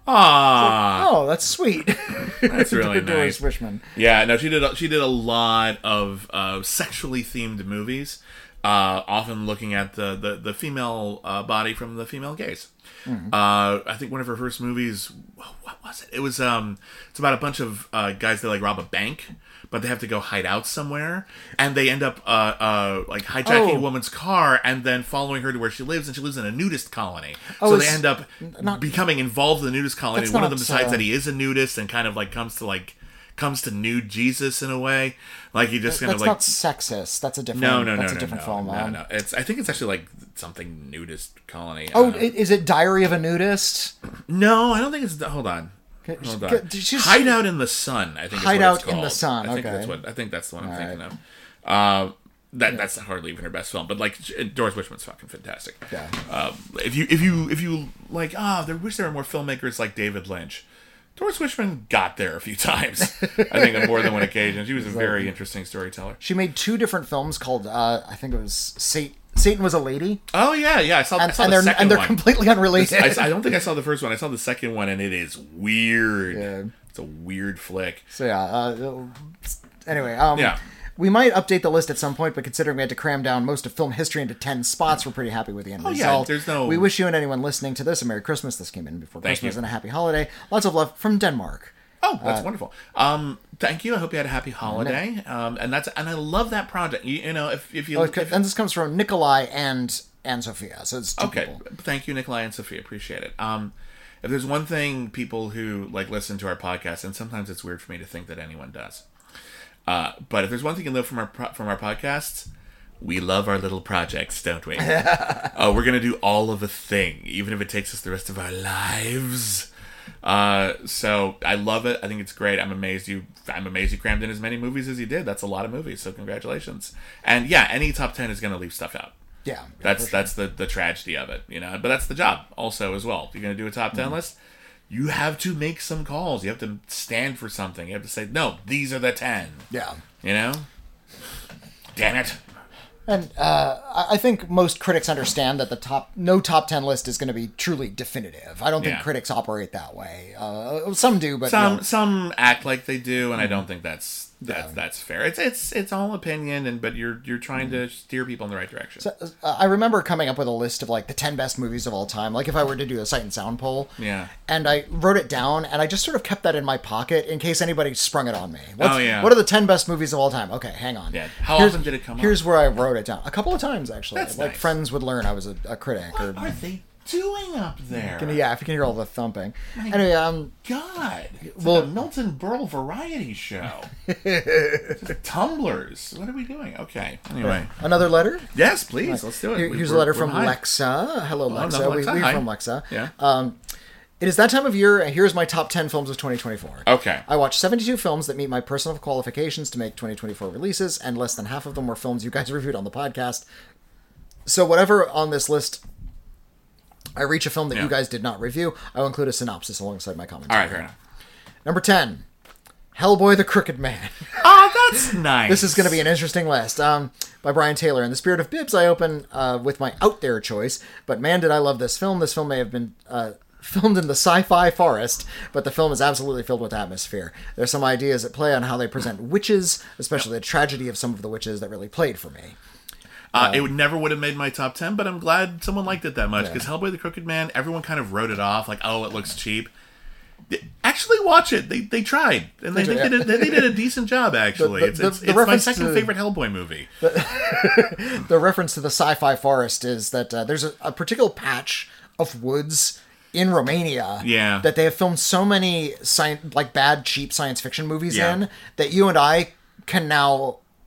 Aww. Oh, that's sweet. That's really Doris nice. Wishman. Yeah, no, she did. A, she did a lot of uh, sexually themed movies, uh, often looking at the the, the female uh, body from the female gaze. Mm-hmm. Uh, I think one of her first movies, what was it? It was um, it's about a bunch of uh, guys that like rob a bank, but they have to go hide out somewhere, and they end up uh, uh, like hijacking Oh. a woman's car and then following her to where she lives, and she lives in a nudist colony. Oh, so they it's end up not- becoming involved in the nudist colony. That's One of not, them decides uh, that he is a nudist and kind of like comes to like comes to nude Jesus in a way. Like he just kind That's of like not sexist. That's a different. no no no That's no a different no, film. no um, no. It's I think it's actually like something nudist colony. I Oh, don't know. i- is it Diary of a Nudist? no, I don't think it's. Hold on. Okay, Hold get- on. did she just- Hideout in the Sun. I think. Hideout is what it's in the called. Sun, I think okay. that's what. I think that's the one I'm All thinking right. of. Uh, that that's hardly even her best film, but like Doris Wishman's fucking fantastic. Yeah. Um, if you if you if you like, ah, oh, I wish there were more filmmakers like David Lynch. Doris Wishman got there a few times. I think on more than one occasion. She was a very interesting storyteller. She made two different films called, uh, I think it was Satan. Satan Was a Lady, Oh yeah, yeah. I saw. I and, saw and the they're second and they're one. completely unrelated. I, I don't think I saw the first one. I saw the second one, and it is weird. Yeah. It's a weird flick. So yeah. Uh, anyway, um, Yeah. we might update the list at some point, but considering we had to cram down most of film history into ten spots, we're pretty happy with the end Oh, yeah, result. there's no- We wish you and anyone listening to this a Merry Christmas. This came in before Thank Christmas you. and a happy holiday. Lots of love from Denmark. Oh, Uh, that's wonderful. Um, thank you. I hope you had a happy holiday. Um, and that's and I love that project. You, you know, if if you Oh, if- and this comes from Nikolai and and Sophia. So it's two okay, people. thank you, Nikolai and Sophia. Appreciate it. Um, if there's one thing people who like listen to our podcast, and sometimes it's weird for me to think that anyone does, uh, but if there's one thing you know from our pro- from our podcasts, we love our little projects, don't we? uh, we're gonna do all of a thing, even if it takes us the rest of our lives. Uh, so I love it. I think it's great. I'm amazed you. I'm amazed you crammed in as many movies as you did. That's a lot of movies. So congratulations. And yeah, any top ten is gonna leave stuff out. Yeah, That's for sure. that's the, the tragedy of it, you know. But that's the job also as well. If you're gonna do a top ten list, you have to make some calls. You have to stand for something. You have to say, no, these are the ten. Yeah. You know? Damn it. And uh, I I think most critics understand that the top no top ten list is going to be truly definitive. I don't think Yeah. critics operate that way. Uh, some do, but Some you know, some act like they do, and I don't think that's that's that's fair. It's it's it's all opinion, and but you're you're trying to steer people in the right direction. uh, I remember coming up with a list of like the ten best movies of all time. Like if I were to do a Sight and Sound poll, Yeah. and I wrote it down, and I just sort of kept that in my pocket in case anybody sprung it on me. What's, Oh, yeah. What are the ten best movies of all time? Okay, hang on. Yeah. How Here's- often did it come up? Here's where I wrote it down. A couple of times actually. That's like nice. friends would learn I was a, a critic. What or are they doing up there? yeah, if you can hear all the thumping. Anyway, um, God, it's Well- like a Milton Berle variety show. Just tumblers. What are we doing? Okay. Anyway. another letter. Yes, please. Let's do it. Here- We- here's a we're- letter we're from behind. Lexa. Hello, no, Lexa. Lexa. We, we're Hi. from Lexa. Yeah. Um, it is that time of year, and here's my top ten films of twenty twenty-four. Okay. I watched seventy-two films that meet my personal qualifications to make twenty twenty-four releases, and less than half of them were films you guys reviewed on the podcast. So whatever on this list, I reach a film that Yeah. you guys did not review, I will include a synopsis alongside my commentary. All right, fair enough. Number ten, Hellboy the Crooked Man. Oh, that's nice. This is going to be an interesting list. Um, by Brian Taylor. In the spirit of Bibbs, I open uh, with my out there choice. But man, did I love this film. This film may have been uh, filmed in the sci-fi forest, but the film is absolutely filled with atmosphere. There's some ideas at play on how they present witches, especially the tragedy of some of the witches that really played for me. Uh, it would never would have made my top ten, but I'm glad someone liked it that much because Hellboy the Crooked Man, everyone kind of wrote it off like, oh, it looks cheap. They- Actually, watch it. They they tried and they, They they, tried, did, a, they did a decent job. Actually, The- the- it's the- it's, the it's my reference second to- favorite Hellboy movie. The reference to the sci-fi forest is that uh, there's a, a particular patch of woods in Romania Yeah. that they have filmed so many science, like bad, cheap science fiction movies Yeah. in that you and I can now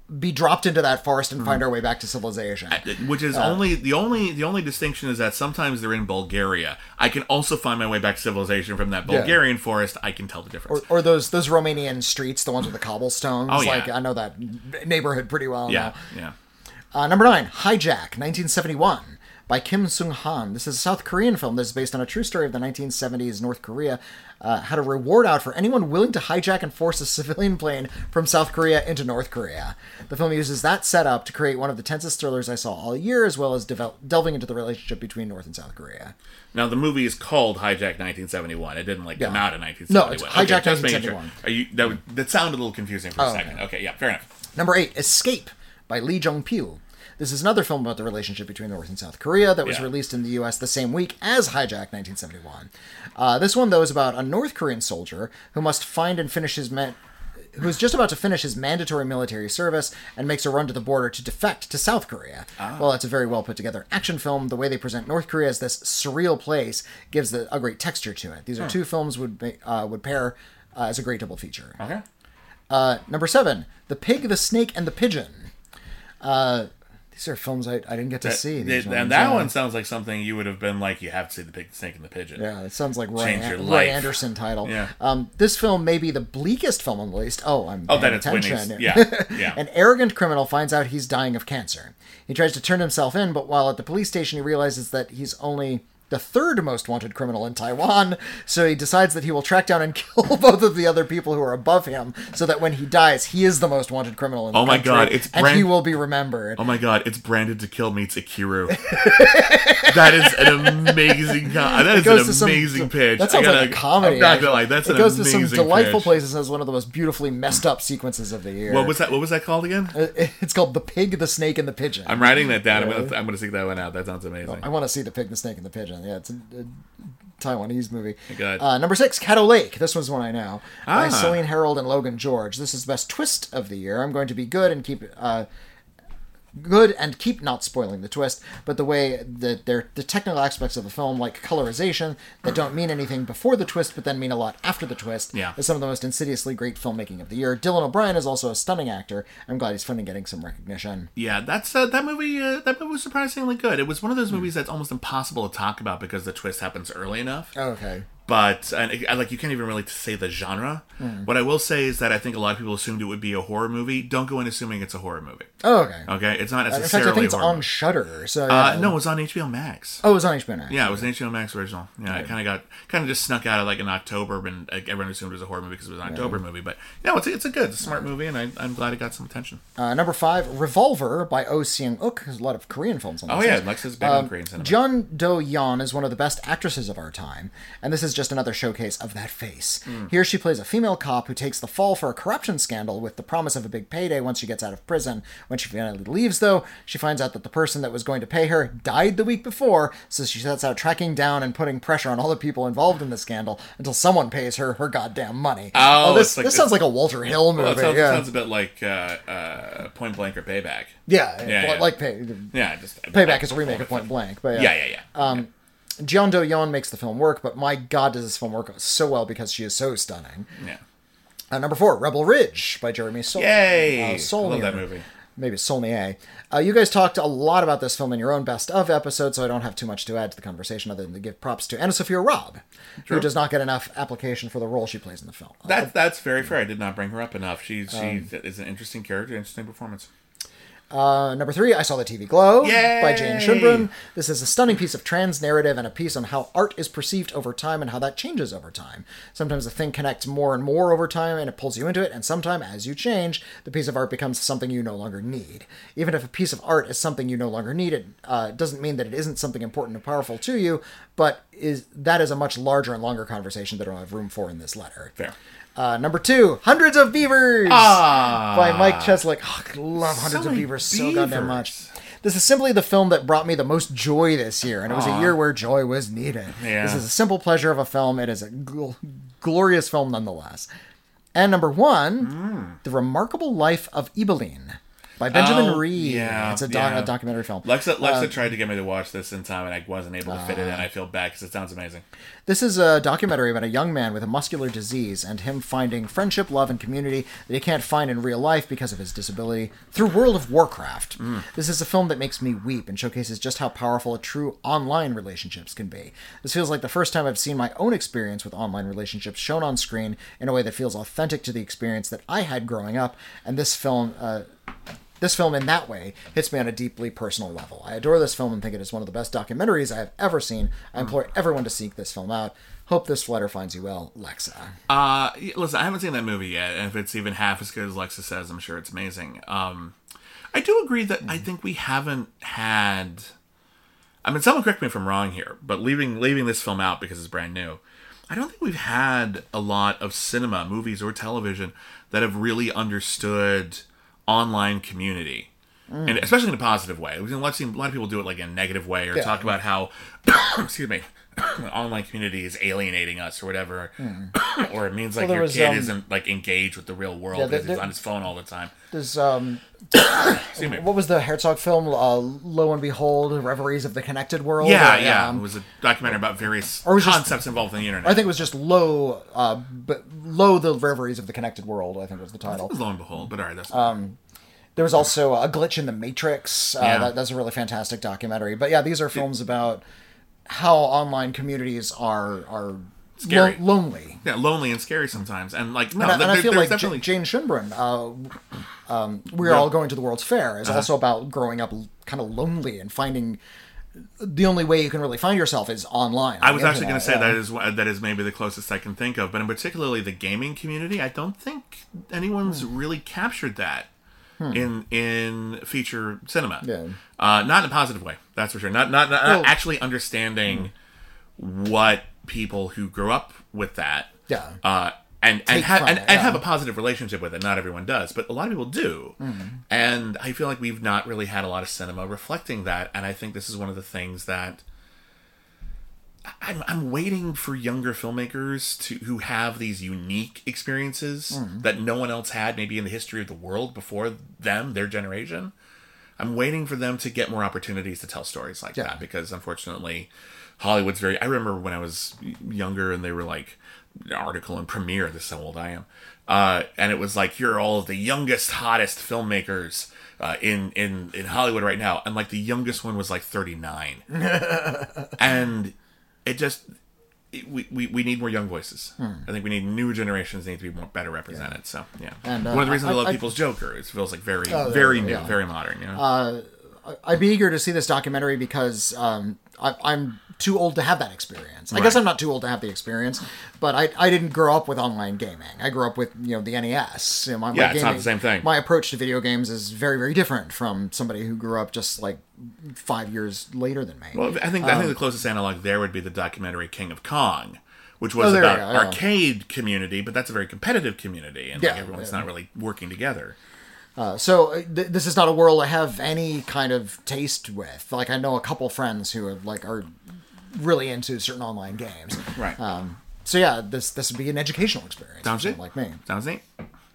be dropped into that forest and find our way back to civilization. Which is uh, only the only the only distinction is that sometimes they're in Bulgaria. I can also find my way back to civilization from that Bulgarian yeah. forest. I can tell the difference. Or, or those those Romanian streets, the ones with the cobblestones. Oh, yeah. Like I know that neighborhood pretty well. Yeah, now. yeah. Uh, number nine, Hijack, nineteen seventy-one. By Kim Sung-han. This is a South Korean film that is based on a true story of the nineteen seventies North Korea. Uh, had a reward out for anyone willing to hijack and force a civilian plane from South Korea into North Korea. The film uses that setup to create one of the tensest thrillers I saw all year, as well as devel- delving into the relationship between North and South Korea. Now, the movie is called Hijack nineteen seventy-one. It didn't, like, yeah. come out in nineteen seventy-one. No, it's Hijack okay, nineteen seventy-one. Sure. Are you, that, would, that sounded a little confusing for a oh, second. Okay. okay, yeah, fair enough. Number eight, Escape, by Lee Jong-pil. This is another film about the relationship between North and South Korea that was yeah. released in the U S the same week as Hijack nineteen seventy-one. Uh, this one, though, is about a North Korean soldier who must find and finish his man- who is just about to finish his mandatory military service and makes a run to the border to defect to South Korea. Ah. Well, it's a very well put together action film. The way they present North Korea as this surreal place gives the, a great texture to it. These are hmm. two films would be, uh, would pair uh, as a great double feature. Okay. Uh, number seven, The Pig, the Snake, and the Pigeon. Uh... These are films I, I didn't get to that, see. These and ones. that yeah. one sounds like something you would have been like, you have to see The Pig, the Snake, and the Pigeon. Yeah, it sounds like Roy, Change An- your Roy life. Anderson title. Yeah. Um, this film may be the bleakest film on the list. Oh, I'm oh, paying that it's attention. Winnie's. Yeah, yeah. An arrogant criminal finds out he's dying of cancer. He tries to turn himself in, but while at the police station, he realizes that he's only the third most wanted criminal in Taiwan, so he decides that he will track down and kill both of the other people who are above him, so that when he dies, he is the most wanted criminal in the oh my country, god, it's and brand- he will be remembered. Oh my god, it's Branded to Kill meets Ikiru. That is an amazing co- that is an amazing some, pitch. That sounds gotta, like a comedy. I'm not gonna lie, that's it an goes amazing to some delightful pitch. places and has one of the most beautifully messed up sequences of the year. What was that? What was that called again? It's called The Pig, the Snake, and the Pigeon. I'm writing that down. Yeah. I'm gonna I'm gonna seek that one out. That sounds amazing. I want to see The Pig, the Snake, and the Pigeon. Yeah, it's a, a Taiwanese movie. Good. Uh, number six, Caddo Lake. This one's one I know. Ah. By Celine Harold and Logan George. This is the best twist of the year. I'm going to be good and keep uh, good and keep not spoiling the twist, but the way that they're the technical aspects of the film, like colorization, that don't mean anything before the twist, but then mean a lot after the twist, yeah. is some of the most insidiously great filmmaking of the year. Dylan O'Brien is also a stunning actor. I'm glad he's finally getting some recognition. Yeah, that's uh, that movie. Uh, that movie was surprisingly good. It was one of those movies that's almost impossible to talk about because the twist happens early enough. Oh, okay. But and it, like you can't even really say the genre. Mm. What I will say is that I think a lot of people assumed it would be a horror movie. Don't go in assuming it's a horror movie. Oh, okay. Okay, it's not necessarily. In fact, I think it's a horror on movie. Shudder. So uh, yeah. no, it was on H B O Max. Oh, it was on H B O Max. Yeah, it was an H B O Max original. Yeah, it kind of got kind of just snuck out of like in October, and like, everyone assumed it was a horror movie because it was an October yeah. movie. But no, it's a, it's a good, it's a smart movie, and I, I'm glad it got some attention. Uh, number five, Revolver by Oh Seung-uk. There's a lot of Korean films on this. Oh yeah, list. Lex is big um, on Korean cinema. Jeon Do-yeon is one of the best actresses of our time, and this is just another showcase of that face. Mm. Here she plays a female cop who takes the fall for a corruption scandal with the promise of a big payday once she gets out of prison. When she finally leaves, though, she finds out that the person that was going to pay her died the week before, so she sets out tracking down and putting pressure on all the people involved in the scandal until someone pays her her goddamn money. Oh, oh this, like, this sounds like a Walter Hill movie. Well, it sounds, yeah. it sounds a bit like uh, uh, Point Blank or Payback. Yeah, yeah, yeah. like pay, yeah, just Payback is a remake of Point Blank. But yeah, yeah, yeah. yeah. Um, Jeon Do-yeon makes the film work, but my god does this film work so well because she is so stunning. Yeah. Uh, number four, Rebel Ridge by Jeremy Sol- Yay! Uh, Saulnier. I love that movie. Maybe Saulnier. Uh, you guys talked a lot about this film in your own best of episode, so I don't have too much to add to the conversation other than to give props to Anna Sophia Robb, True. who does not get enough application for the role she plays in the film. That's that's very fair. I did not bring her up enough. She she Um, is an interesting character, interesting performance. Uh, number three, I Saw the T V Glow Yay! by Jane Schunbrun. This is a stunning piece of trans narrative and a piece on how art is perceived over time and how that changes over time. Sometimes the thing connects more and more over time and it pulls you into it, and sometimes, as you change, the piece of art becomes something you no longer need. Even if a piece of art is something you no longer need, it uh, doesn't mean that it isn't something important and powerful to you, but is that is a much larger and longer conversation that I don't have room for in this letter. Fair. Uh, number two, Hundreds of Beavers ah, by Mike Cheslick. Oh, I love Hundreds so of Beavers so beavers. goddamn much. This is simply the film that brought me the most joy this year, and it was Aww. a year where joy was needed. Yeah. This is a simple pleasure of a film. It is a gl- glorious film nonetheless. And number one, mm. The Remarkable Life of Ibeline by Benjamin Oh, Reed. yeah, It's a, doc- yeah. a documentary film. Lexa, Lexa Uh, tried to get me to watch this in time, and I wasn't able to fit it in. I feel bad because it sounds amazing. This is a documentary about a young man with a muscular disease and him finding friendship, love, and community that he can't find in real life because of his disability through World of Warcraft. Mm. This is a film that makes me weep and showcases just how powerful a true online relationships can be. This feels like the first time I've seen my own experience with online relationships shown on screen in a way that feels authentic to the experience that I had growing up, and this film... Uh, This film, in that way, hits me on a deeply personal level. I adore this film and think it is one of the best documentaries I have ever seen. I implore everyone to seek this film out. Hope this letter finds you well, Lexa. Uh, listen, I haven't seen that movie yet, and if it's even half as good as Lexa says, I'm sure it's amazing. Um, I do agree that I think we haven't had... I mean, someone correct me if I'm wrong here, but leaving leaving this film out because it's brand new, I don't think we've had a lot of cinema, movies, or television that have really understood online community, mm. and especially in a positive way. We've seen a lot, seen a lot of people do it like in a negative way, or yeah. talk about how, excuse me, online community is alienating us or whatever, mm. or it means like well, your was, kid um, isn't like engaged with the real world yeah, because there, he's on his phone all the time. There's um, excuse me. What was the Herzog film? Uh, Lo and Behold, Reveries of the Connected World. Yeah, or, yeah. Um, it was a documentary about various or was concepts just, involved in the internet. I think it was just Lo, uh, but Lo, the Reveries of the Connected World. I think was the I think title. it was Lo and Behold, but all right, that's um. There was also A Glitch in the Matrix. Uh, Yeah. that, that's a really fantastic documentary. But yeah, these are films about how online communities are are Scary. lo- lonely. yeah, lonely and scary sometimes, and like no, And I, and there- I feel there's like definitely J- Jane Schönbrunn, uh, um, We're Yeah. All Going to the World's Fair, is Uh-huh. also about growing up kind of lonely and finding the only way you can really find yourself is online. I on was the actually going to say internet, that is wha- that is maybe the closest I can think of, but in particularly the gaming community, I don't think anyone's Hmm. really captured that in in feature cinema. Yeah. Uh, not in a positive way, that's for sure. Not not, not Well- actually understanding what people who grew up with that, Yeah. uh, and and, Take ha- from and, it, and yeah. have a positive relationship with it. Not everyone does, but a lot of people do. Mm-hmm. And I feel like we've not really had a lot of cinema reflecting that. And I think this is one of the things that I'm, I'm waiting for younger filmmakers to who have these unique experiences Mm-hmm. that no one else had, maybe in the history of the world before them, their generation. I'm waiting for them to get more opportunities to tell stories like Yeah. that, because unfortunately, Hollywood's very. I remember when I was younger, and they were like an article in Premiere. This is how old I am, uh, and it was like, you're all of the youngest, hottest filmmakers uh, in in in Hollywood right now, and like the youngest one was like thirty-nine, and it just. it- We, we, we need more young voices. I think we need newer generations need to be more better represented. So yeah, And, uh, one of the reasons I, I- love I- People's Joker. It feels like very Oh, there very you go, new, yeah. very modern. You know? Uh, I'd be eager to see this documentary because um, I, I'm too old to have that experience. I guess Right. I'm not too old to have the experience, but I, I didn't grow up with online gaming. I grew up with you know the N E S. You know, my, my Yeah, it's not gaming- the same thing. My approach to video games is very very different from somebody who grew up just like five years later than me. Well, I think I think the closest analog there would be the documentary King of Kong, which was Oh, there you about go, yeah. arcade community, but that's a very competitive community, and like Yeah, everyone's yeah. not really working together. Uh, so uh, th- this is not a world I have any kind of taste with. Like I know a couple friends who are like are really into certain online games. Right. Um, so yeah, this this would be an educational experience Sounds for good. someone like me. Sounds neat.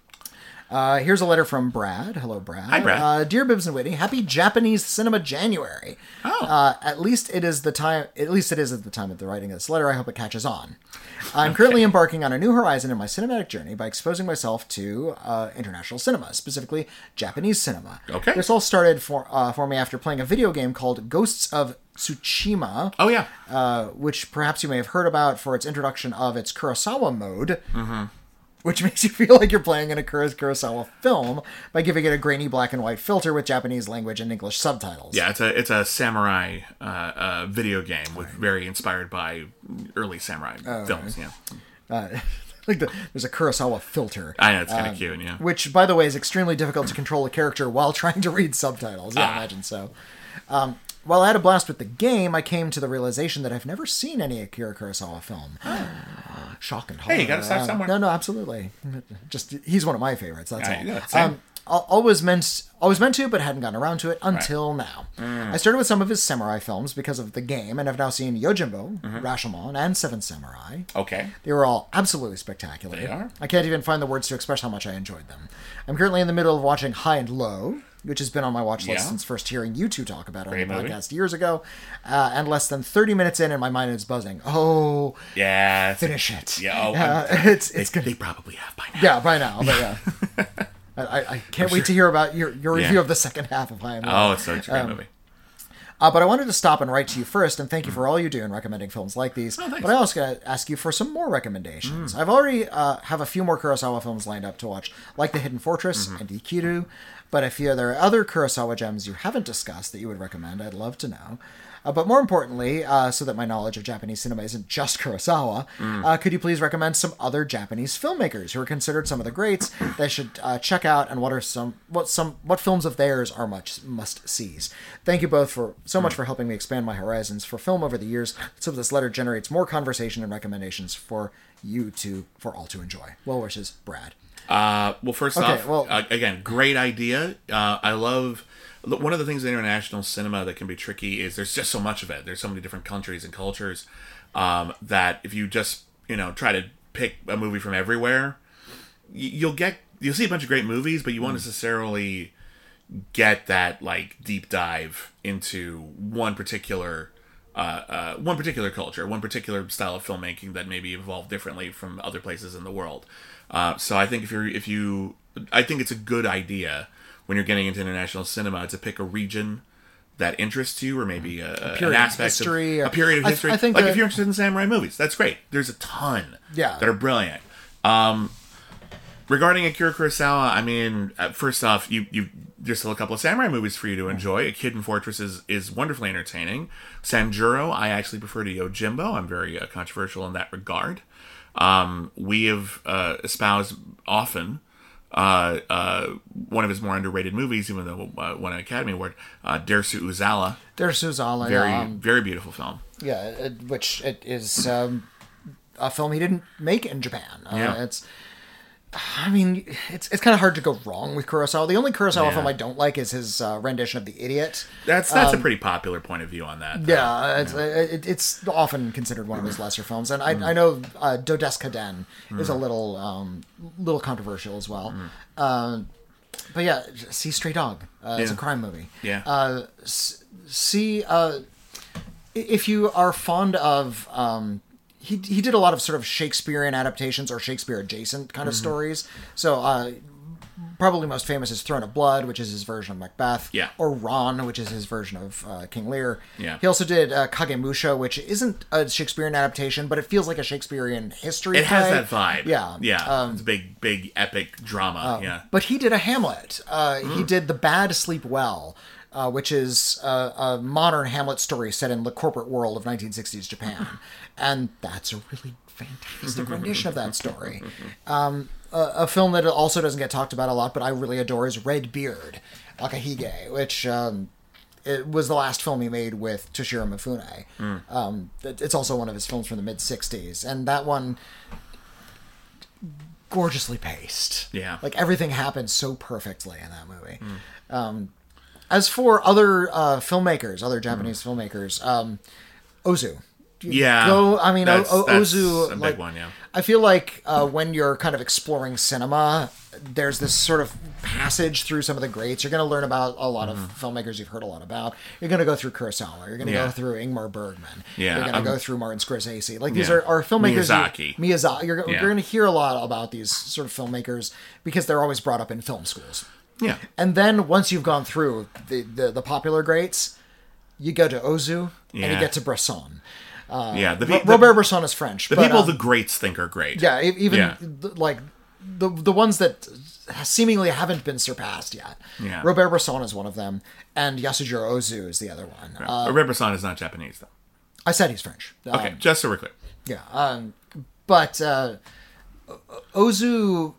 Uh, here's a letter from Brad. Hello, Brad. Hi, Brad. Uh, Dear Bibbs and Whitney, happy Japanese Cinema January. Oh. Uh, at least it is the time. At least it is at the time of the writing of this letter. I hope it catches on. I'm currently embarking on a new horizon in my cinematic journey by exposing myself to uh, international cinema, specifically Japanese cinema. Okay. This all started for uh, for me after playing a video game called Ghosts of Tsushima. Oh yeah. Uh, which perhaps you may have heard about for its introduction of its Kurosawa mode, Mm-hmm. which makes you feel like you're playing in a Kuro- Kurosawa film by giving it a grainy black and white filter with Japanese language and English subtitles. Yeah, it's a it's a samurai uh, uh, video game with very inspired by early samurai Oh, films. Yeah, Uh, like the, there's a Kurosawa filter. I know it's kind of Um, cute. Yeah, Which, by the way, is extremely difficult to control a character while trying to read subtitles. Yeah, Ah. I imagine so. Um, while I had a blast with the game, I came to the realization that I've never seen any Akira Kurosawa film. Shock and horror. Hey, you gotta start Um, somewhere. No, no, absolutely. Just he's one of my favorites. That's Yeah, all. yeah, same. Um, al- always meant, always meant to, but hadn't gotten around to it until now. Mm. I started with some of his samurai films because of the game, and have now seen Yojimbo, Mm-hmm. Rashomon, and Seven Samurai. okay. They were all absolutely spectacular. They are. I can't even find the words to express how much I enjoyed them. I'm currently in the middle of watching High and Low. which has been on my watch list Yeah. since first hearing you two talk about it Great on the movie. podcast years ago. Uh, and less than thirty minutes in, and my mind is buzzing. Oh, Yeah. it's- finish it. Yeah, oh, Uh, I'm- it's They, it's gonna they probably have by now. yeah by now, but yeah. I, I can't wait to hear about your, your review Yeah. of the second half of High and Low. Oh, it's such a great Um, movie. Uh, but I wanted to stop and write to you first and thank you for all you do in recommending films like these. Oh, thanks. But I also got to ask you for some more recommendations. I've already uh, have a few more Kurosawa films lined up to watch, like The Hidden Fortress and Ikiru. But if you, there are other Kurosawa gems you haven't discussed that you would recommend, I'd love to know. Uh, but more importantly, uh, so that my knowledge of Japanese cinema isn't just Kurosawa, uh, could you please recommend some other Japanese filmmakers who are considered some of the greats that I should uh, check out, and what are some what some what films of theirs are much must sees? Thank you both for so much for helping me expand my horizons for film over the years, so this letter generates more conversation and recommendations for you to for all to enjoy. Well wishes, Brad. Uh, well, first Okay, off, well- uh, again, great idea. Uh, I love one of the things in international cinema that can be tricky is there's just so much of it. There's so many different countries and cultures um, that if you just you know try to pick a movie from everywhere, y- you'll get you'll see a bunch of great movies, but you won't necessarily get that like deep dive into one particular. Uh, uh, one particular culture, one particular style of filmmaking that maybe evolved differently from other places in the world. Uh, so I think if you're, if you, I think it's a good idea when you're getting into international cinema to pick a region that interests you, or maybe a, a an period of aspect history, of or- a period of I- history. I think like that- if you're interested in samurai movies, that's great. There's a ton Yeah. that are brilliant. Um, regarding Akira Kurosawa, I mean, uh, first off, you you just a couple of samurai movies for you to enjoy. A Hidden Fortress is, is wonderfully entertaining. Sanjuro, I actually prefer to Yojimbo. I'm very uh, controversial in that regard. Um, we have uh, espoused often uh, uh, one of his more underrated movies, even though uh, won an Academy Award, uh, Dersu Uzala. There's Suzala, Very, um, very beautiful film. yeah, it, which it is um, a film he didn't make in Japan. Uh, Yeah. It's, I mean, it's it's kind of hard to go wrong with Kurosawa. The only Kurosawa Yeah. film I don't like is his uh, rendition of The Idiot. That's that's a pretty popular point of view on that. though. Yeah, it's, it, it's often considered one of his lesser films, and I, I know uh, Dodeskaden is a little um, little controversial as well. Uh, but yeah, see Stray Dog. Uh, It's a Yeah. crime movie. Yeah. Uh, s- see, uh, if you are fond of. Um, he, he did a lot of sort of Shakespearean adaptations or Shakespeare adjacent kind of stories. So uh, probably most famous is Throne of Blood, which is his version of Macbeth. Yeah. Or Ron, which is his version of uh, King Lear. Yeah. He also did uh, Kagemusha, which isn't a Shakespearean adaptation, but it feels like a Shakespearean history. It has play. that vibe. Yeah. Yeah. Um, it's a big, big, epic drama. yeah. But he did a Hamlet. Uh, He did The Bad Sleep Well, uh, which is a, a modern Hamlet story set in the corporate world of nineteen sixties Japan. And that's a really fantastic rendition of that story. Um, a, a film that also doesn't get talked about a lot, but I really adore, is Red Beard, Akahige, which... Um, it was the last film he made with Toshiro Mifune. Mm. Um, it- it's also one of his films from the mid-sixties. And that one... gorgeously paced. Yeah. Like everything happens so perfectly in that movie. Um, as for other uh, filmmakers, other Japanese filmmakers, um, Ozu. Yeah. Go, I mean, o- That's- o- that's Ozu. a big like, one, yeah. I feel like uh, when you're kind of exploring cinema, there's this sort of passage through some of the greats. You're going to learn about a lot of filmmakers you've heard a lot about. You're going to go through Kurosawa. You're going to Yeah. go through Ingmar Bergman. Yeah, You're going to um, go through Martin Scorsese. Like these yeah. are, are filmmakers. Miyazaki. You, Miyazaki. You're, Yeah. you're going to hear a lot about these sort of filmmakers because they're always brought up in film schools. Yeah. And then once you've gone through the, the, the popular greats, you go to Ozu and you Yeah. get to Bresson. yeah. The, Ro- pe- the, Robert Bresson is French. the but, people um, the greats think are great. yeah, e- even Yeah. th- like the the ones that seemingly haven't been surpassed yet. Yeah. Robert Bresson is one of them, and Yasujiro Ozu is the other one. Uh, Uh, Rebbe-san is not Japanese, though. I said he's French. Okay, Um, just so we're clear. yeah, um, but uh, Ozu,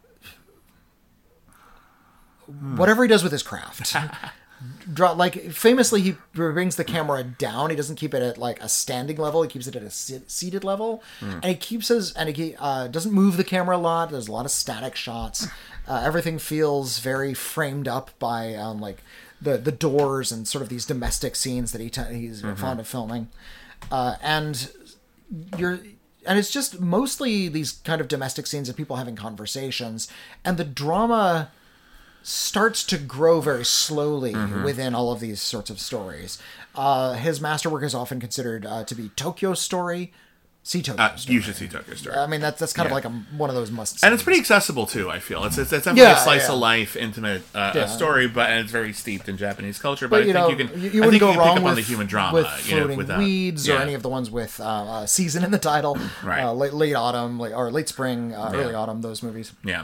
whatever he does with his craft. Draw, like famously, he brings the camera down. He doesn't keep it at like a standing level. He keeps it at a sit- seated level, and he keeps his and he uh, doesn't move the camera a lot. There's a lot of static shots. Uh, everything feels very framed up by um, like the the doors and sort of these domestic scenes that he t- he's fond of filming, uh, and you're. And it's just mostly these kind of domestic scenes of people having conversations, and the drama starts to grow very slowly Mm-hmm. within all of these sorts of stories. Uh, his masterwork is often considered uh, to be Tokyo Story. See Tokyo Uh, Story. you should see Tokyo Story. I mean, that's that's kind Yeah. of like a, one of those must. And it's pretty accessible too. I feel it's it's, it's definitely Yeah, a slice yeah. of life, intimate uh, Yeah. a story, but and it's very steeped in Japanese culture. But, But you I think know, you can, you, you I wouldn't think go you can wrong pick up with on the human drama, with you know, floating with that. weeds Yeah. or any of the ones with uh, uh, season in the title, Right. uh, late, late autumn, late, or late spring, uh, early Yeah. autumn. Those movies. Yeah.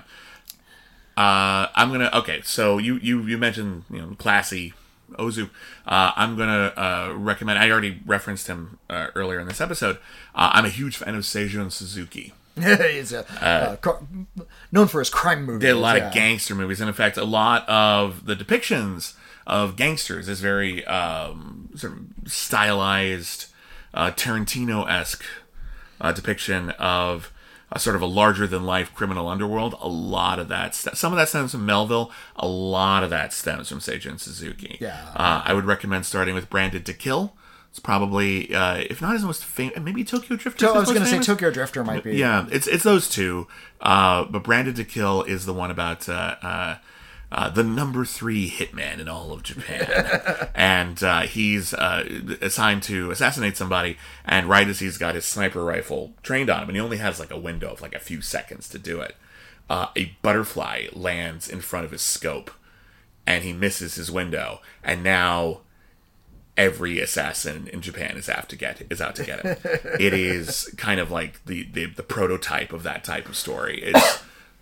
Uh, I'm gonna okay. So you you you mentioned you know classy Ozu. Uh, I'm gonna uh, recommend. I already referenced him uh, earlier in this episode. Uh, I'm a huge fan of Seijun Suzuki. He's a, uh, cr- known for his crime movies. Did a lot yeah. of gangster movies, and in fact, a lot of the depictions of gangsters is very um, sort of stylized, uh, Tarantino-esque uh, depiction of a sort of a larger-than-life criminal underworld. A lot of that, st- some of that stems from Melville. A lot of that stems from Seijun Suzuki. Yeah. uh, I would recommend starting with Branded to Kill. It's probably, uh, if not his most famous, maybe Tokyo Drifter. So is I his was going most to say famous? Tokyo Drifter might be. Yeah, it's it's those two. Uh, but Branded to Kill is the one about uh, uh, uh, the number three hitman in all of Japan, and uh, he's uh, assigned to assassinate somebody. And right as he's got his sniper rifle trained on him, and he only has like a window of like a few seconds to do it, uh, a butterfly lands in front of his scope, and he misses his window, and now every assassin in Japan is out to get is out to get him. It is kind of like the, the the prototype of that type of story. It's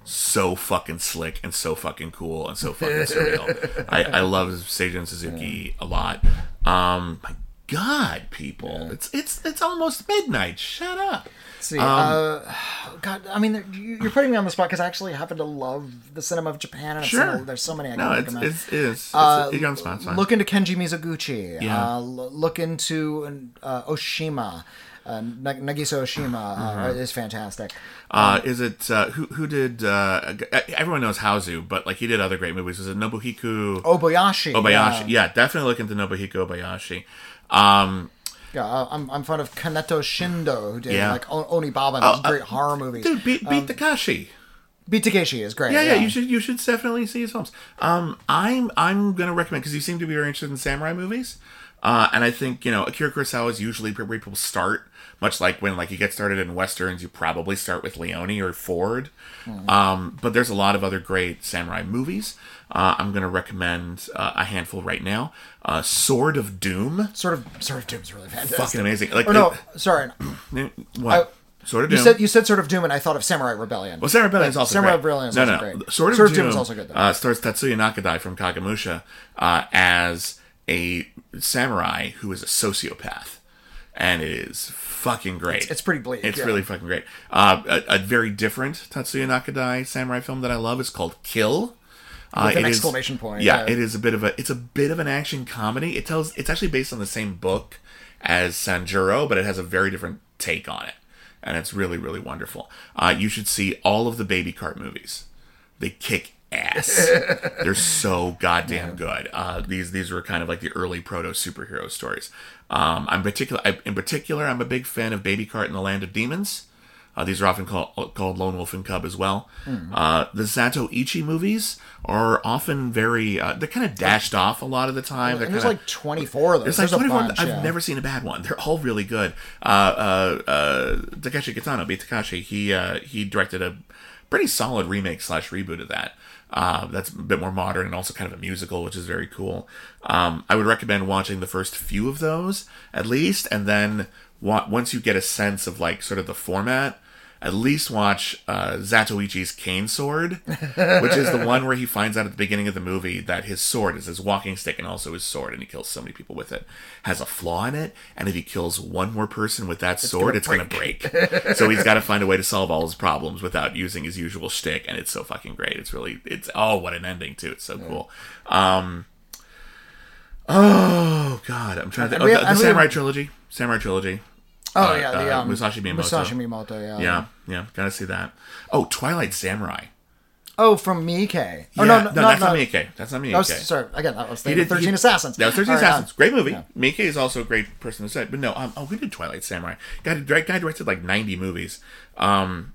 so fucking slick and so fucking cool and so fucking surreal. I, I love Seijun Suzuki a lot. Um, my God, people, it's it's it's almost midnight. Shut up. See, Um, uh, God, I mean, there- you- you're putting me on the spot because I actually happen to love the cinema of Japan, and I've seen Sure. a- there's so many I can No, it's recommend. it's it's, it's, Uh, you're on the spot. It's fine. Look into Kenji Mizoguchi. Yeah. Uh, l- look into uh, Oshima. Uh, Nag- Nagisa Oshima uh, is fantastic. Uh, is it uh, who who did? Uh, everyone knows Haozu, but like he did other great movies. Was it Nobuhiko Obayashi. Obayashi? Yeah, Yeah, definitely look into Nobuhiko Obayashi. Um, yeah uh, I'm, I'm fond of Kaneto Shindo, who did Yeah. like o- Onibaba, and Oh, those great uh, horror movies. dude, beat beat Takashi. Beat Takeshi is great. Yeah, yeah, you should you should definitely see his films. Um, I'm I'm gonna recommend because you seem to be very interested in samurai movies, uh, and I think you know Akira Kurosawa is usually where people start. Much like when like you get started in westerns, you probably start with Leone or Ford. Mm-hmm. Um, but there's a lot of other great samurai movies. Uh, I'm gonna recommend uh, a handful right now. Uh, Sword of Doom, Sort of, sort of Doom's really fantastic. fucking amazing. Like Oh no, uh, sorry. what? Sword of You Doom. said you said sort of Doom, and I thought of Samurai Rebellion. Well, Samurai Rebellion is also Samurai great. Rebellion is no, also no, great. Sword of Sword Doom, of Doom is also good, though. Uh, stars Tatsuya Nakadai from Kagemusha uh, as a samurai who is a sociopath, and it is fucking great. It's- it's pretty bleak, It's yeah. really fucking great. Uh, a, a very different Tatsuya Nakadai samurai film that I love is called Kill. Uh, With an it is- exclamation point, Yeah, yeah. it is a bit of a it's a bit of an action comedy. It tells it's actually based on the same book as Sanjuro, but it has a very different take on it. And it's really, really wonderful. Uh, you should see all of the Baby Cart movies. They kick ass. They're so goddamn good. Uh, these these were kind of like the early proto superhero stories. Um, I'm particular I, in particular. I'm a big fan of Baby Cart and the Land of Demons. Uh, these are often called called Lone Wolf and Cub as well. Mm. Uh, the Zato Ichi movies are often very. Uh, they're kind of dashed off a lot of the time. They're And there's kinda, like twenty-four of those. there's like There's a twenty-four. bunch, I've yeah. never seen a bad one. They're all really good. Uh, uh, uh, Takeshi Kitano, beat Takashi. He uh, he directed a pretty solid remake slash reboot of that. Uh, that's a bit more modern and also kind of a musical, which is very cool. Um, I would recommend watching the first few of those at least, and then wa- once you get a sense of like sort of the format. At least watch uh, Zatoichi's cane sword, which is the one where he finds out at the beginning of the movie that his sword is his walking stick and also his sword, and he kills so many people with it. Has a flaw in it, and if he kills one more person with that sword, gonna it's going to break. So he's got to find a way to solve all his problems without using his usual shtick, and it's so fucking great. It's really, it's oh, what an ending too. It's so cool. Um, oh God, I'm trying to. And Oh, we the, have- the and we Samurai have- trilogy, Samurai trilogy. Oh Uh, yeah, the uh, um, Musashi Miyamoto. Musashi Miyamoto, yeah. Yeah, yeah, gotta see that. Oh, Twilight Samurai. Oh, from Miike. Oh Yeah, no, no, no, that's no. not Miike. That's not Miike. That was, sorry, again, I was He thinking did- Thirteen he- Assassins. That was Thirteen All right, Assassins. uh, Great movie. yeah. Miike is also a great person to say. But no, um, oh, who did Twilight Samurai? Guy, guy directed like ninety movies. Um,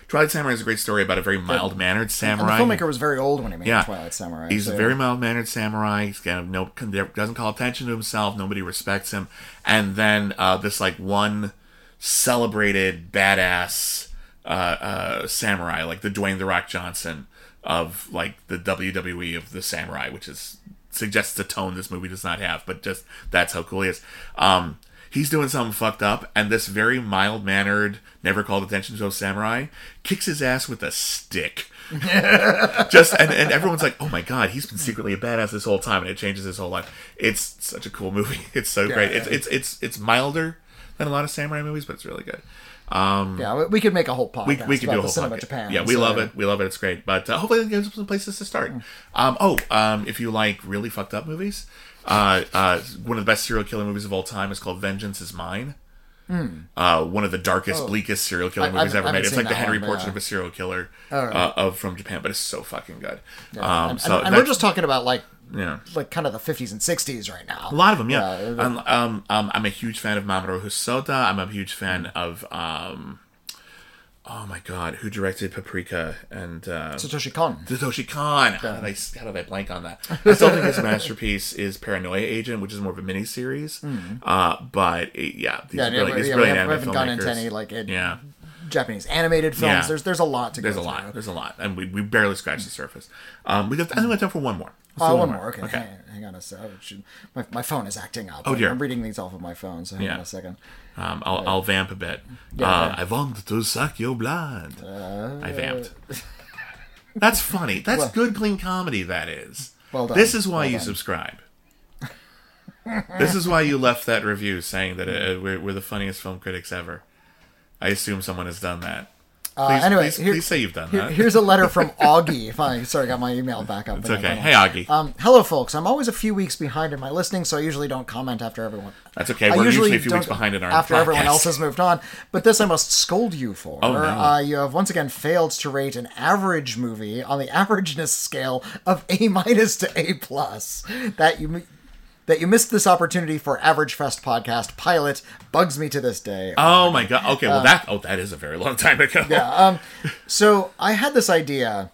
Twilight Samurai is a great story about a very mild-mannered samurai. And the filmmaker was very old when he made Yeah. Twilight Samurai. He's so, a very mild-mannered samurai. He's kind of no doesn't call attention to himself. Nobody respects him. And then uh, this like one celebrated badass uh, uh, samurai, like the Dwayne the Rock Johnson of like the W W E of the samurai, which is suggests a tone this movie does not have, but just that's how cool he is. Um, he's doing something fucked up, and this very mild-mannered, never called attention to a samurai kicks his ass with a stick. Just and, and everyone's like, oh my god, he's been secretly a badass this whole time, and it changes his whole life. It's such a cool movie. It's so Yeah, great. yeah. It's it's it's it's milder than a lot of samurai movies, but it's really good. Um, Yeah, we- we could make a whole podcast we, we could about do a the whole cinema podcast. Japan. Yeah, we so- love it. We love it. It's great. But uh, hopefully, it gives us some places to start. Um, oh, um, if you like really fucked up movies, uh, uh, one of the best serial killer movies of all time is called Vengeance is Mine. Uh, one of the darkest, bleakest serial killer I- movies I ever haven't made. It's seen like the that Henry one, Portrait yeah. of a serial killer right. uh, of from Japan, but it's so fucking good. Yeah. Um, and so and, and that- we're just talking about like yeah. like kind of the fifties and sixties right now. A lot of them, yeah. Yeah, um, um, um, I'm a huge fan of Mamoru Hosoda. I'm a huge fan of, um, oh my god, who directed Paprika and uh, Satoshi Kon. Satoshi Kon. How did, I, how did I blank on that? I still think his masterpiece is Paranoia Agent, which is more of a miniseries. Uh, but it, yeah, these Yeah, are yeah, really, we, these yeah, brilliant we, have, we anime haven't gone into filmmakers. any like it, Yeah. Japanese animated films. Yeah. There's there's a lot to There's go a lot. through. There's a lot, and we, we barely scratched the surface. Um, we got. I think we have time for one more. Let's Oh, do one more. Okay. Okay. Hang, hang on a second. My, my phone is acting up. Oh, dear. I'm reading these off of my phone, so hang Yeah. on a second. Um, I'll, I'll vamp a bit. Yeah, uh, yeah. I want to suck your blood. Uh, I vamped. That's funny. That's good, clean comedy, that is. Well done. This is why Well you done. subscribe. This is why you left that review saying that uh, we're, we're the funniest film critics ever. I assume someone has done that. Uh, Please, anyway, please, here- please say you've done Here- that. here's a letter from Augie. Fine, sorry, I got my email back up. It's okay. Hey, Augie. Um, hello, folks. I'm always a few weeks behind in my listening, so I usually don't comment after everyone. That's okay. I We're usually a few don't- weeks behind in our after everyone podcast. else has moved on. But this I must scold you for. Oh, no. Uh, you have once again failed to rate an average movie on the averageness scale of A minus to A plus. That you. mi- That you missed this opportunity for Average Fest podcast pilot bugs me to this day. Oh my god. Okay, well that oh that is a very long time ago. Uh, Yeah. Um, so I had this idea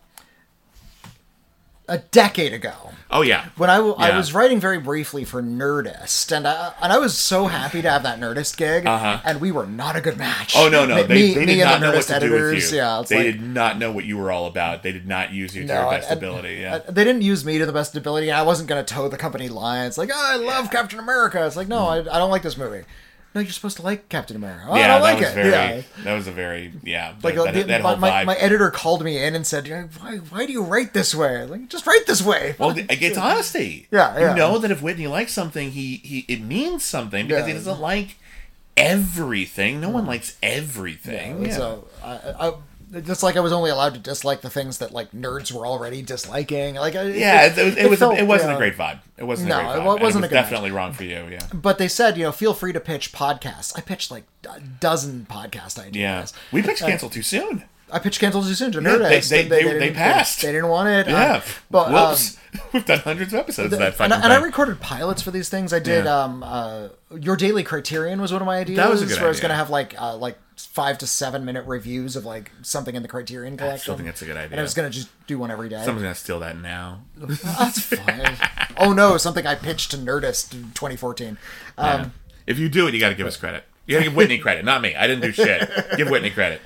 a decade ago. Oh yeah. When I, w- I Yeah. was writing very briefly for Nerdist, and I, and I was so happy to have that Nerdist gig, Uh-huh. and we were not a good match. Oh no no Me, they, me, they me did and not the know what Nerdist to do with editors, you. yeah, it's they like, did not know what you were all about. They did not use you to no, your and- best and- ability. Yeah. and they didn't use me to the best ability, and I wasn't going to toe the company line. It's like, oh, I love Captain America. It's like, no, I, I don't like this movie. No, you're supposed to like Captain America. Oh, I yeah, don't that like was it. very. Yeah. That was a very yeah. Like that, uh, that, the- that my, whole my, vibe. my editor called me in and said, "Why, why do you write this way?" Like, just write this way. Well, it's honesty. Yeah, yeah. You know that if Whitney likes something, he, he it means something because Yeah. he doesn't like everything. No one likes everything. Yeah. So I, I, just like I was only allowed to dislike the things that like nerds were already disliking. Like, I- yeah, it, it, it was. felt, it wasn't you know, a great vibe. It wasn't No, a great it vibe. wa- and wasn't it a was good definitely wrong for you. Yeah. But they said, you know, feel free to pitch podcasts. I pitched like a dozen podcast ideas. Yeah. We pitched cancel too soon. I pitched Cancel Too Soon to Yeah, Nerdist. they- and they- they didn't- passed. They, didn't want it. Yeah. Uh, but, um, Whoops. We've done hundreds of episodes of that fucking and, I, and I thing. recorded pilots for these things. I did. Yeah. Um, uh, Your Daily Criterion was one of my ideas. That was a good where I was idea. going to have like uh, like five to seven minute reviews of like something in the Criterion collection. still think that's a good idea. And I was going to just do one every day. Someone's gonna steal that now. That's fine. Oh no, something I pitched to Nerdist in twenty fourteen. Um, Yeah. If you do it, you got to give us credit. You got to give Whitney credit, not me. I didn't do shit. Give Whitney credit.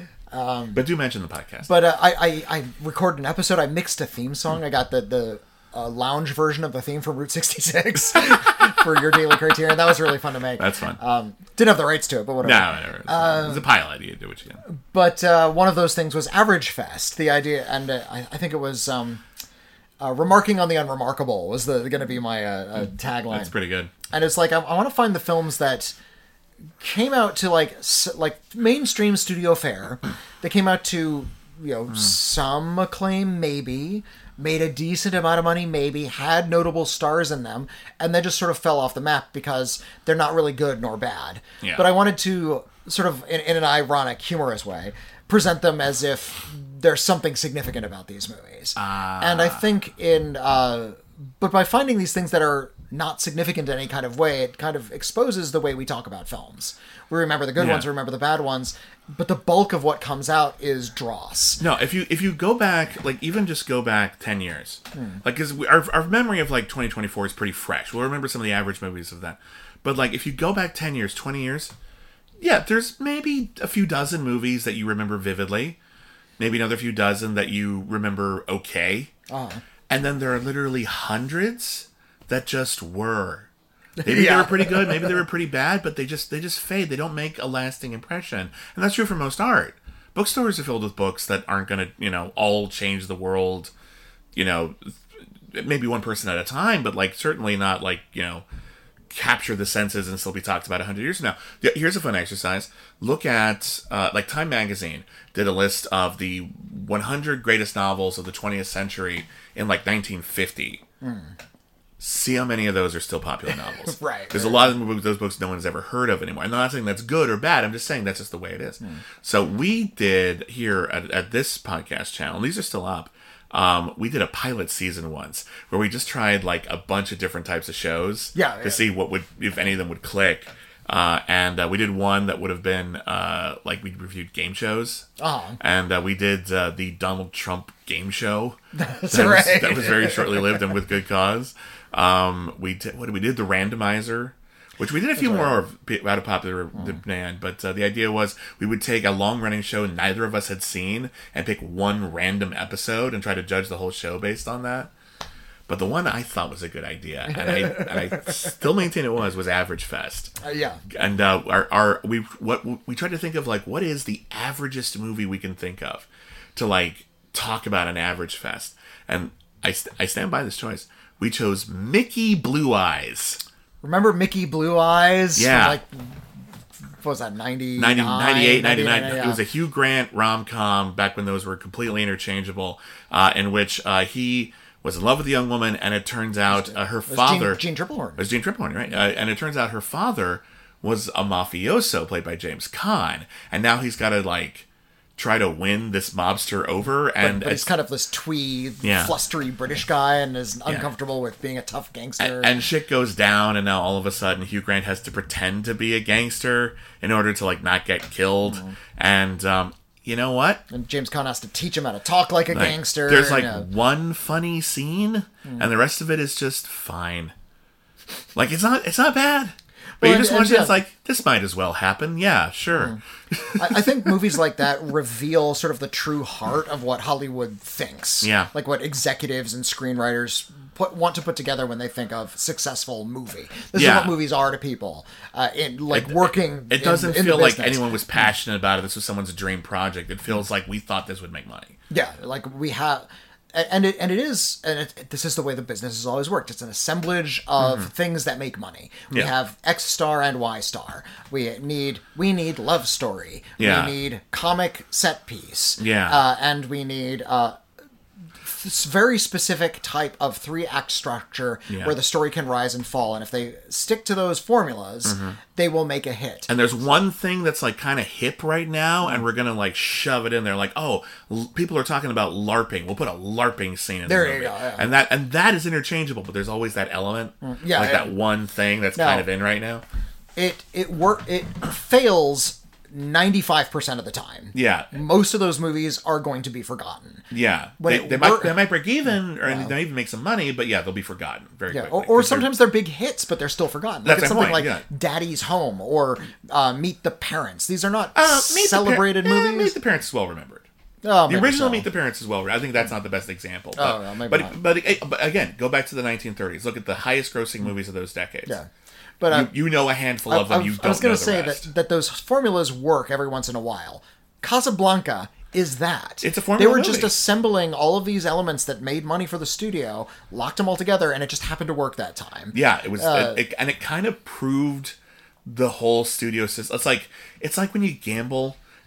but do mention the podcast. But uh, I, I I recorded an episode. I mixed a theme song. I got the the uh, lounge version of the theme from Route sixty-six for Your Daily Criterion. That was really fun to make. That's fun. Um, didn't have the rights to it, but whatever. no, whatever. It's, uh, it's a pilot. You do what you can. But uh, one of those things was Average Fest. The idea, and uh, I, I think it was um, uh, remarking on the unremarkable was the going to be my uh, uh, tagline. That's pretty good. And it's like I, I want to find the films that came out to like s- like mainstream studio fare. They came out to you know some acclaim, maybe made a decent amount of money, maybe had notable stars in them, and then just sort of fell off the map because they're not really good nor bad. Yeah. But I wanted to sort of in, in an ironic, humorous way present them as if there's something significant about these movies. Ah. And I think in uh, but by finding these things that are not significant in any kind of way. It kind of exposes the way we talk about films. We remember the good Yeah. ones, we remember the bad ones, but the bulk of what comes out is dross. No, if you if you go back, like even just go back ten years, Hmm. like because our our memory of like twenty twenty-four is pretty fresh. We'll remember some of the average movies of that, but like if you go back ten years, twenty years, yeah, there's maybe a few dozen movies that you remember vividly, maybe another few dozen that you remember okay, Uh-huh. and then there are literally hundreds that just were. Maybe they Yeah. were pretty good, maybe they were pretty bad, but they just they just fade. They don't make a lasting impression, and that's true for most art. Bookstores are filled with books that aren't going to, you know, all change the world, you know, maybe one person at a time, but like certainly not like, you know, capture the senses and still be talked about a hundred years from now. Yeah, here's a fun exercise. Look at, uh, like Time Magazine did a list of the one hundred greatest novels of the twentieth century in like nineteen fifty. See how many of those are still popular novels. Right. There's a lot of them- those books no one's ever heard of anymore. I'm not saying that's good or bad. I'm just saying that's just the way it is. So we did here at, at this podcast channel, and these are still up, um, we did a pilot season once where we just tried like a bunch of different types of shows Yeah, to yeah. see what would, if any of them would click. Uh, and uh, we did one that would have been uh, like we reviewed game shows. Uh-huh. And uh, we did uh, the Donald Trump game show. That's that right. Was, that was very shortly lived and with good cause. Um, we did what did we did the randomizer, which we did a few more of out of popular demand. But uh, the idea was we would take a long running show neither of us had seen and pick one random episode and try to judge the whole show based on that. But the one I thought was a good idea, and I, and I still maintain it was was Average Fest. Uh, yeah. And uh, our our we what we tried to think of like what is the averagest movie we can think of to like talk about an Average Fest, and I st- I stand by this choice. We chose Mickey Blue Eyes. Remember Mickey Blue Eyes? From, Yeah. like, what was that, ninety-nine? ninety, ninety-eight, ninety-nine. yeah. It was a Hugh Grant rom-com back when those were completely interchangeable, uh, in which uh, he was in love with a young woman, and it turns out uh, her It was father... Gene, Gene Triplehorn. It was Gene Triplehorn, right? Uh, and it turns out her father was a mafioso played by James Caan, and now he's got to, like, try to win this mobster over, and... But he's kind of this twee, Yeah. flustery British guy and is uncomfortable with being a tough gangster. And, and shit goes down, and now all of a sudden Hugh Grant has to pretend to be a gangster in order to like not get killed. Mm-hmm. And um, you know what? And James Caan has to teach him how to talk like a Like, gangster. There's like and, uh, one funny scene, and the rest of it is just fine. Like it's not it's not bad. But Well, you just and- watch and it, it's yeah. like, this might as well happen. Yeah, sure. I, I think movies like that reveal sort of the true heart of what Hollywood thinks. Yeah. Like what executives and screenwriters put, want to put together when they think of successful movie. This Yeah. is what movies are to people. Uh, in like working. It doesn't in, in feel the like business. anyone was passionate about it. This was someone's dream project. It feels like we thought this would make money. Yeah, like we have, and it and it is, and it, this is the way the business has always worked. It's an assemblage of things that make money. We Mm-hmm. Yeah. have X star and Y star. We need we need love story. Yeah. We need comic set piece. Yeah. uh, and we need uh, this very specific type of three act structure Yeah. where the story can rise and fall. And if they stick to those formulas, they will make a hit. Mm-hmm. And there's one thing that's like kind of hip right now, and we're gonna like shove it in there. Like, oh, l- people are talking about LARPing. We'll put a LARPing scene in There the you movie, go, yeah. and that and that is interchangeable. But there's always that element, yeah, like yeah. that one thing that's No. kind of in right now. It it work it fails ninety-five percent of the time. Yeah, Most of those movies are going to be forgotten. yeah. When They, it they might wor- they might break even, or they might even make some money, but yeah, they'll be forgotten very Yeah, quickly. or, or 'Cause they're- sometimes they're big hits, but they're still forgotten. Like That's it's my something point, like yeah. Daddy's Home or uh, Meet the Parents. These are not Uh, Meet the Par- celebrated eh, movies. Meet the Parents is well remembered. Oh, The maybe original so. Meet the Parents is well. I think that's not the best example. But, Oh, no, maybe but, not. but eh, but again, go back to the nineteen thirties. Look at the highest grossing movies of those decades. Yeah, but uh, You, you know a handful I, of them. I- You I don't was going know to the say rest. that that those formulas work every once in a while. Casablanca is that. It's a formula They were just movie. assembling all of these elements that made money for the studio, locked them all together, and it just happened to work that time. Yeah, it was, Uh, it, and it kind of proved the whole studio system. It's like it's like when you gamble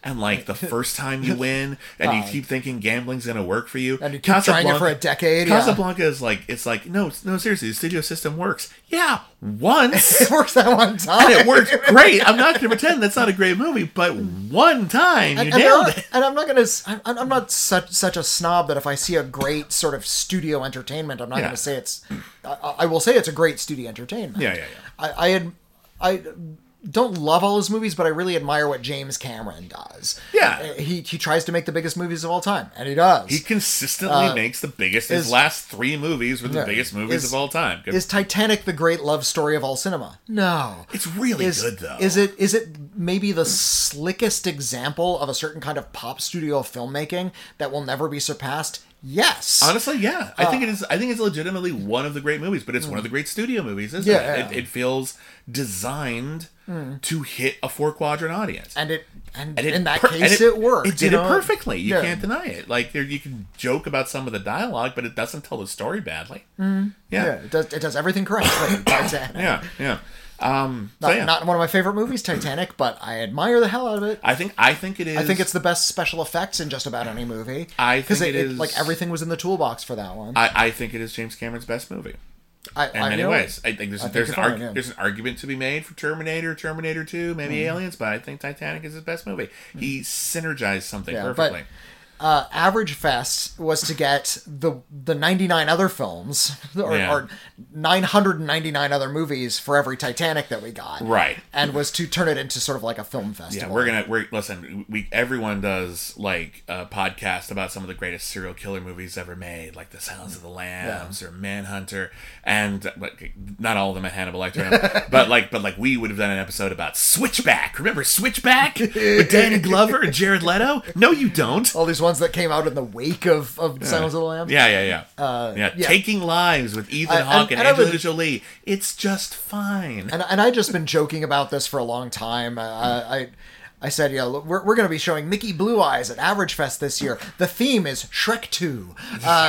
and like the first time you win, and you keep thinking gambling's gonna work for you, and you keep trying it for a decade. Yeah. Casablanca is like it's like no, no, seriously, the studio system works. Yeah, once it works that one time, and it works great. I'm not gonna pretend that's not a great movie, but one time you and, nailed and it. And I'm not gonna. I'm, I'm not such such a snob that if I see a great sort of studio entertainment, I'm not Yeah. gonna say it's. I, I will say it's a great studio entertainment. Yeah, yeah, yeah. I I had, I don't love all his movies, but I really admire what James Cameron does. Yeah. he he tries to make the biggest movies of all time, and he does. He consistently makes the biggest. His is- last three movies were the Yeah. biggest movies Is- of all time. Good. Is Titanic the great love story of all cinema? No. It's really is, good though. Is it is it maybe the slickest example of a certain kind of pop studio filmmaking that will never be surpassed? Yes. Honestly, yeah. I Uh, think it is. I think it's legitimately one of the great movies, but it's one of the great studio movies, isn't Yeah, it? yeah. it? It feels designed to hit a four quadrant audience. and it and, And it in that per- case and it, worked. It did you it know? perfectly. You Yeah. can't deny it. Like there, you can joke about some of the dialogue, but it doesn't tell the story badly. Yeah, Yeah, it does it does everything correctly. Titanic. yeah, yeah. Um, so Not, yeah. not one of my favorite movies, Titanic, but I admire the hell out of it. I think. I think it is. I think it's the best special effects in just about any movie. I because think it, it it- is- like everything was in the toolbox for that one. I, I think it is James Cameron's best movie. I, In I many know- ways, I think there's I think there's you're an fine, arg- yeah. there's an argument to be made for Terminator, Terminator Two, maybe Aliens, but I think Titanic is his best movie. He synergized something Yeah, but- perfectly. uh, Average Fest was to get the the ninety-nine other films or, Yeah. or nine hundred ninety-nine other movies for every Titanic that we got, Right. and was to turn it into sort of like a film festival. Yeah, we're gonna we're listen. We everyone does like a podcast about some of the greatest serial killer movies ever made, like The Silence of the Lambs or Manhunter, and but not all of them at Hannibal Lecter, but like but like we would have done an episode about Switchback. Remember Switchback with Danny Glover and Jared Leto? No, you don't. all these ones that came out in the wake of of Silence of the Lambs. Yeah, yeah, yeah. yeah. yeah. Taking Lives with Ethan I- and- Hawke and, and I Angelina would- Jolie. It's just fine. And and I've just been joking about this for a long time. Uh, I I said, yeah, look, we're, we're going to be showing Mickey Blue Eyes at Average Fest this year. The theme is Shrek two. Uh,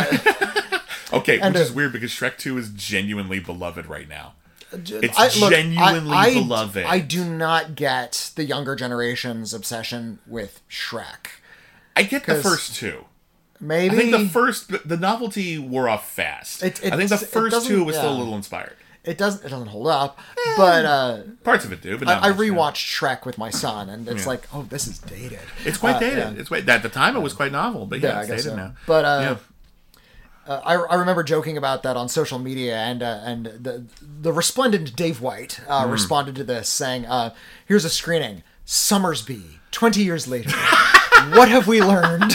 Okay, and, which is uh, weird because Shrek two is genuinely beloved right now. It's I- look, genuinely I, I, beloved. I do not get the younger generation's obsession with Shrek. I get the 'Cause first two. Maybe I think the first, the novelty wore off fast. It- it- I think the it first doesn't- two was still a yeah. little inspired. it doesn't it doesn't hold up, but uh, Parts of it do, but I, not I much, yeah. rewatched Shrek with my son, and it's Yeah. like, oh, this is dated. It's quite Uh, dated. yeah. It's quite, at the time it was quite novel, but yeah, Yeah, I it's guess dated so. now. But uh, yeah. Uh, I, I remember joking about that on social media, and uh, and the the resplendent Dave White uh, Hmm. responded to this saying, uh, "Here's a screening, Summersby, twenty years later. What have we learned?"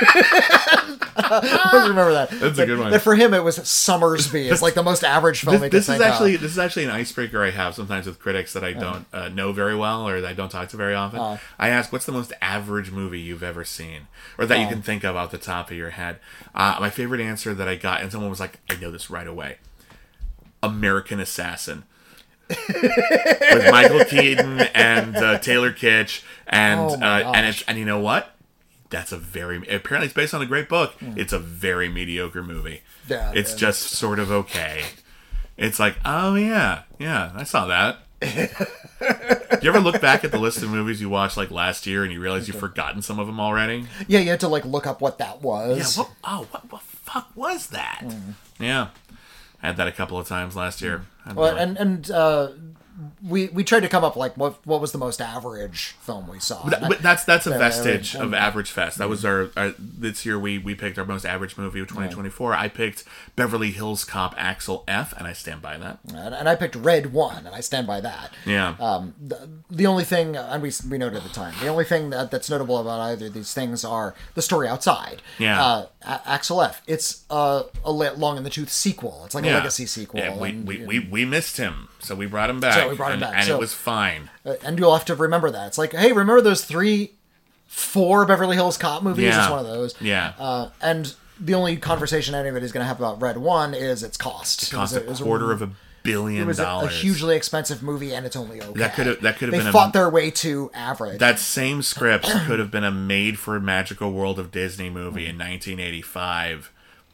I always remember that. That's a That- good one. That for him, it was Summersby. It's like the most average film This, he could this is think actually of. this is actually an icebreaker I have sometimes with critics that I don't uh, know very well or that I don't talk to very often. Uh. I ask, "What's the most average movie you've ever seen, or that you Uh. can think of off the top of your head?" Uh, my favorite answer that I got, and someone was like, "I know this right away." American Assassin. With Michael Keaton and uh, Taylor Kitsch, and Oh my uh, and gosh. it's and you know what? That's a very apparently it's based on a great book. It's a very mediocre movie. Yeah, it's yeah. just sort of okay. It's like, oh yeah, yeah, I saw that. You ever look back at the list of movies you watched like last year and you realize you've forgotten some of them already? Yeah, you had to like look up what that Yeah. was. What? Oh, what? What fuck was that? Yeah, I had that a couple of times last year. I Well, really- and and uh, we we tried to come up like what what was the most average film we saw. But, but that's that's a Yeah, vestige and- of Average Fest. That was our, our this year we we picked our most average movie of twenty twenty-four. I picked Beverly Hills Cop Axel F, and I stand by that. and, and I picked Red One, and I stand by that. Yeah. Um, the, the only thing, and we we noted at the time, the only thing that, that's notable about either of these things are the story outside. Yeah. Uh, A- Axel F. It's uh, a li- long in the tooth sequel. It's like a Yeah. legacy sequel. Yeah, we, and, we, we, we missed him, so we brought him back. So we brought him and, back, and so- it was fine. uh, and you'll have to remember that. It's like, hey, remember those three, four Beverly Hills Cop movies? Yeah. It's one of those. Yeah. Uh, and the only conversation anybody's going to have about Red One is its cost. It cost was a it was quarter of a billion It was a, a dollars. hugely expensive movie, and it's only okay. That could've- that could've they been a- fought their way to average. That same script could have been a made-for-Magical World of Disney movie in nineteen eighty-five.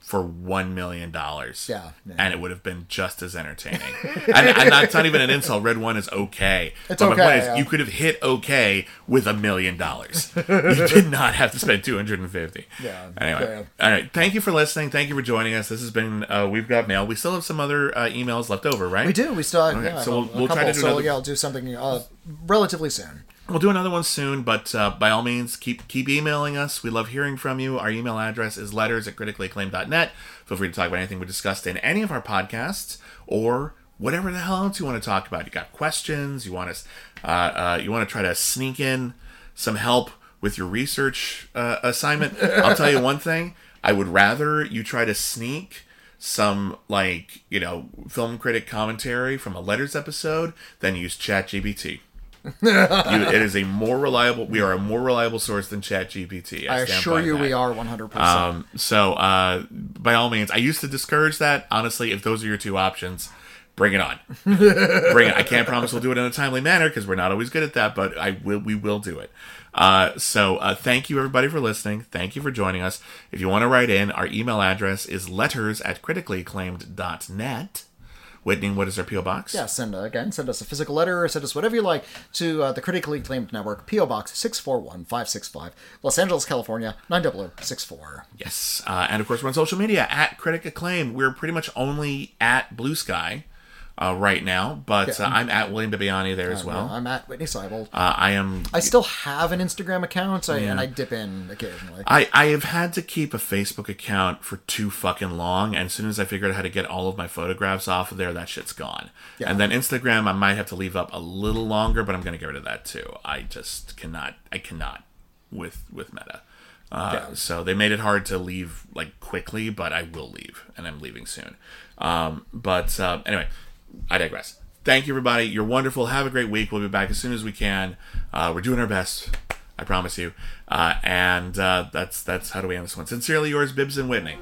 for one million dollars. Yeah, yeah. And it would have been just as entertaining. and, and that's not even an insult. Red One is okay. It's but okay, my point is, yeah. you could have hit okay with a million dollars. You did not have to spend two hundred fifty. Yeah. Anyway. Yeah. All right. Thank you for listening. Thank you for joining us. This has been uh, We've Got Mail. We still have some other uh, emails left over, right? We do. We still have Okay, yeah, so a, we'll- we'll a couple. try to do so another- yeah, I'll do something uh, relatively soon. We'll do another one soon, but uh, by all means, keep keep emailing us. We love hearing from you. Our email address is letters at critically acclaimed dot net. Feel free to talk about anything we discussed in any of our podcasts, or whatever the hell else you want to talk about. You got questions? You want us? Uh, uh, you want to try to sneak in some help with your research uh, assignment? I'll tell you one thing. I would rather you try to sneak some, like, you know, film critic commentary from a Letters episode than use ChatGPT. You, it is a more reliable. We are a more reliable source than ChatGPT. I stand assure by you, that. we are one hundred percent. Um, so, uh, by all means, I used to discourage that. Honestly, if those are your two options, bring it on. Bring it. I can't promise we'll do it in a timely manner because we're not always good at that, but I will. We will do it. Uh, so, uh, thank you everybody for listening. Thank you for joining us. If you want to write in, our email address is letters at critically acclaimed dot net. Whitney, what is our P O box? Yeah, send uh, again, send us a physical letter, or send us whatever you like to uh, the Critically Acclaimed Network, P O Box six four one five six five, Los Angeles, California nine zero zero six four. Yes, uh, and of course we're on social media at Critic Acclaim. We're pretty much only at Blue Sky uh, right now, but Yeah. uh, I'm at William Bibiani there as well. I'm at Whitney Seibold. Uh, I am. I still have an Instagram account, I, Yeah. and I dip in occasionally. I, I have had to keep a Facebook account for too fucking long, and as soon as I figured out how to get all of my photographs off of there, that shit's gone. Yeah. And then Instagram, I might have to leave up a little longer, but I'm going to get rid of that too. I just cannot. I cannot with with Meta. Uh, Yeah. So they made it hard to leave like quickly, but I will leave, and I'm leaving soon. Um, but uh, anyway, I digress. Thank you, everybody. You're wonderful. Have a great week. We'll be back as soon as we can. Uh, we're doing our best. I promise you. Uh, and uh, that's that's how do we end this one. Sincerely yours, Bibbs and Whitney.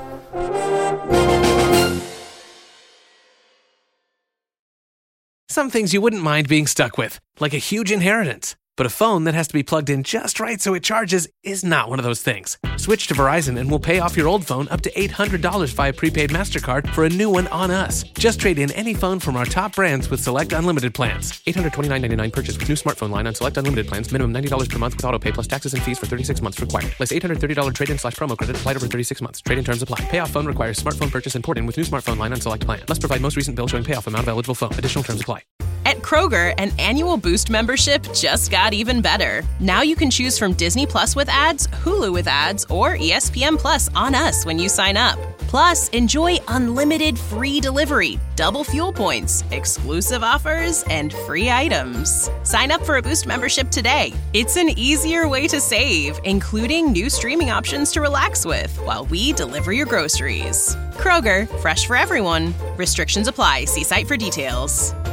Some things you wouldn't mind being stuck with, like a huge inheritance. But a phone that has to be plugged in just right so it charges is not one of those things. Switch to Verizon and we'll pay off your old phone up to eight hundred dollars via prepaid MasterCard for a new one on us. Just trade in any phone from our top brands with select unlimited plans. eight hundred twenty-nine dollars and ninety-nine cents purchase with new smartphone line on select unlimited plans. Minimum ninety dollars per month with auto pay plus taxes and fees for thirty-six months required. Less eight hundred thirty dollars trade-in slash promo credit applied over thirty-six months. Trade-in terms apply. Payoff phone requires smartphone purchase and port in with new smartphone line on select plan. Must provide most recent bill showing payoff amount of eligible phone. Additional terms apply. At Kroger, an annual Boost membership just got even better. Now you can choose from Disney Plus with ads, Hulu with ads, or E S P N Plus on us when you sign up. Plus, enjoy unlimited free delivery, double fuel points, exclusive offers, and free items. Sign up for a Boost membership today. It's an easier way to save, including new streaming options to relax with while we deliver your groceries. Kroger, fresh for everyone. Restrictions apply. See site for details.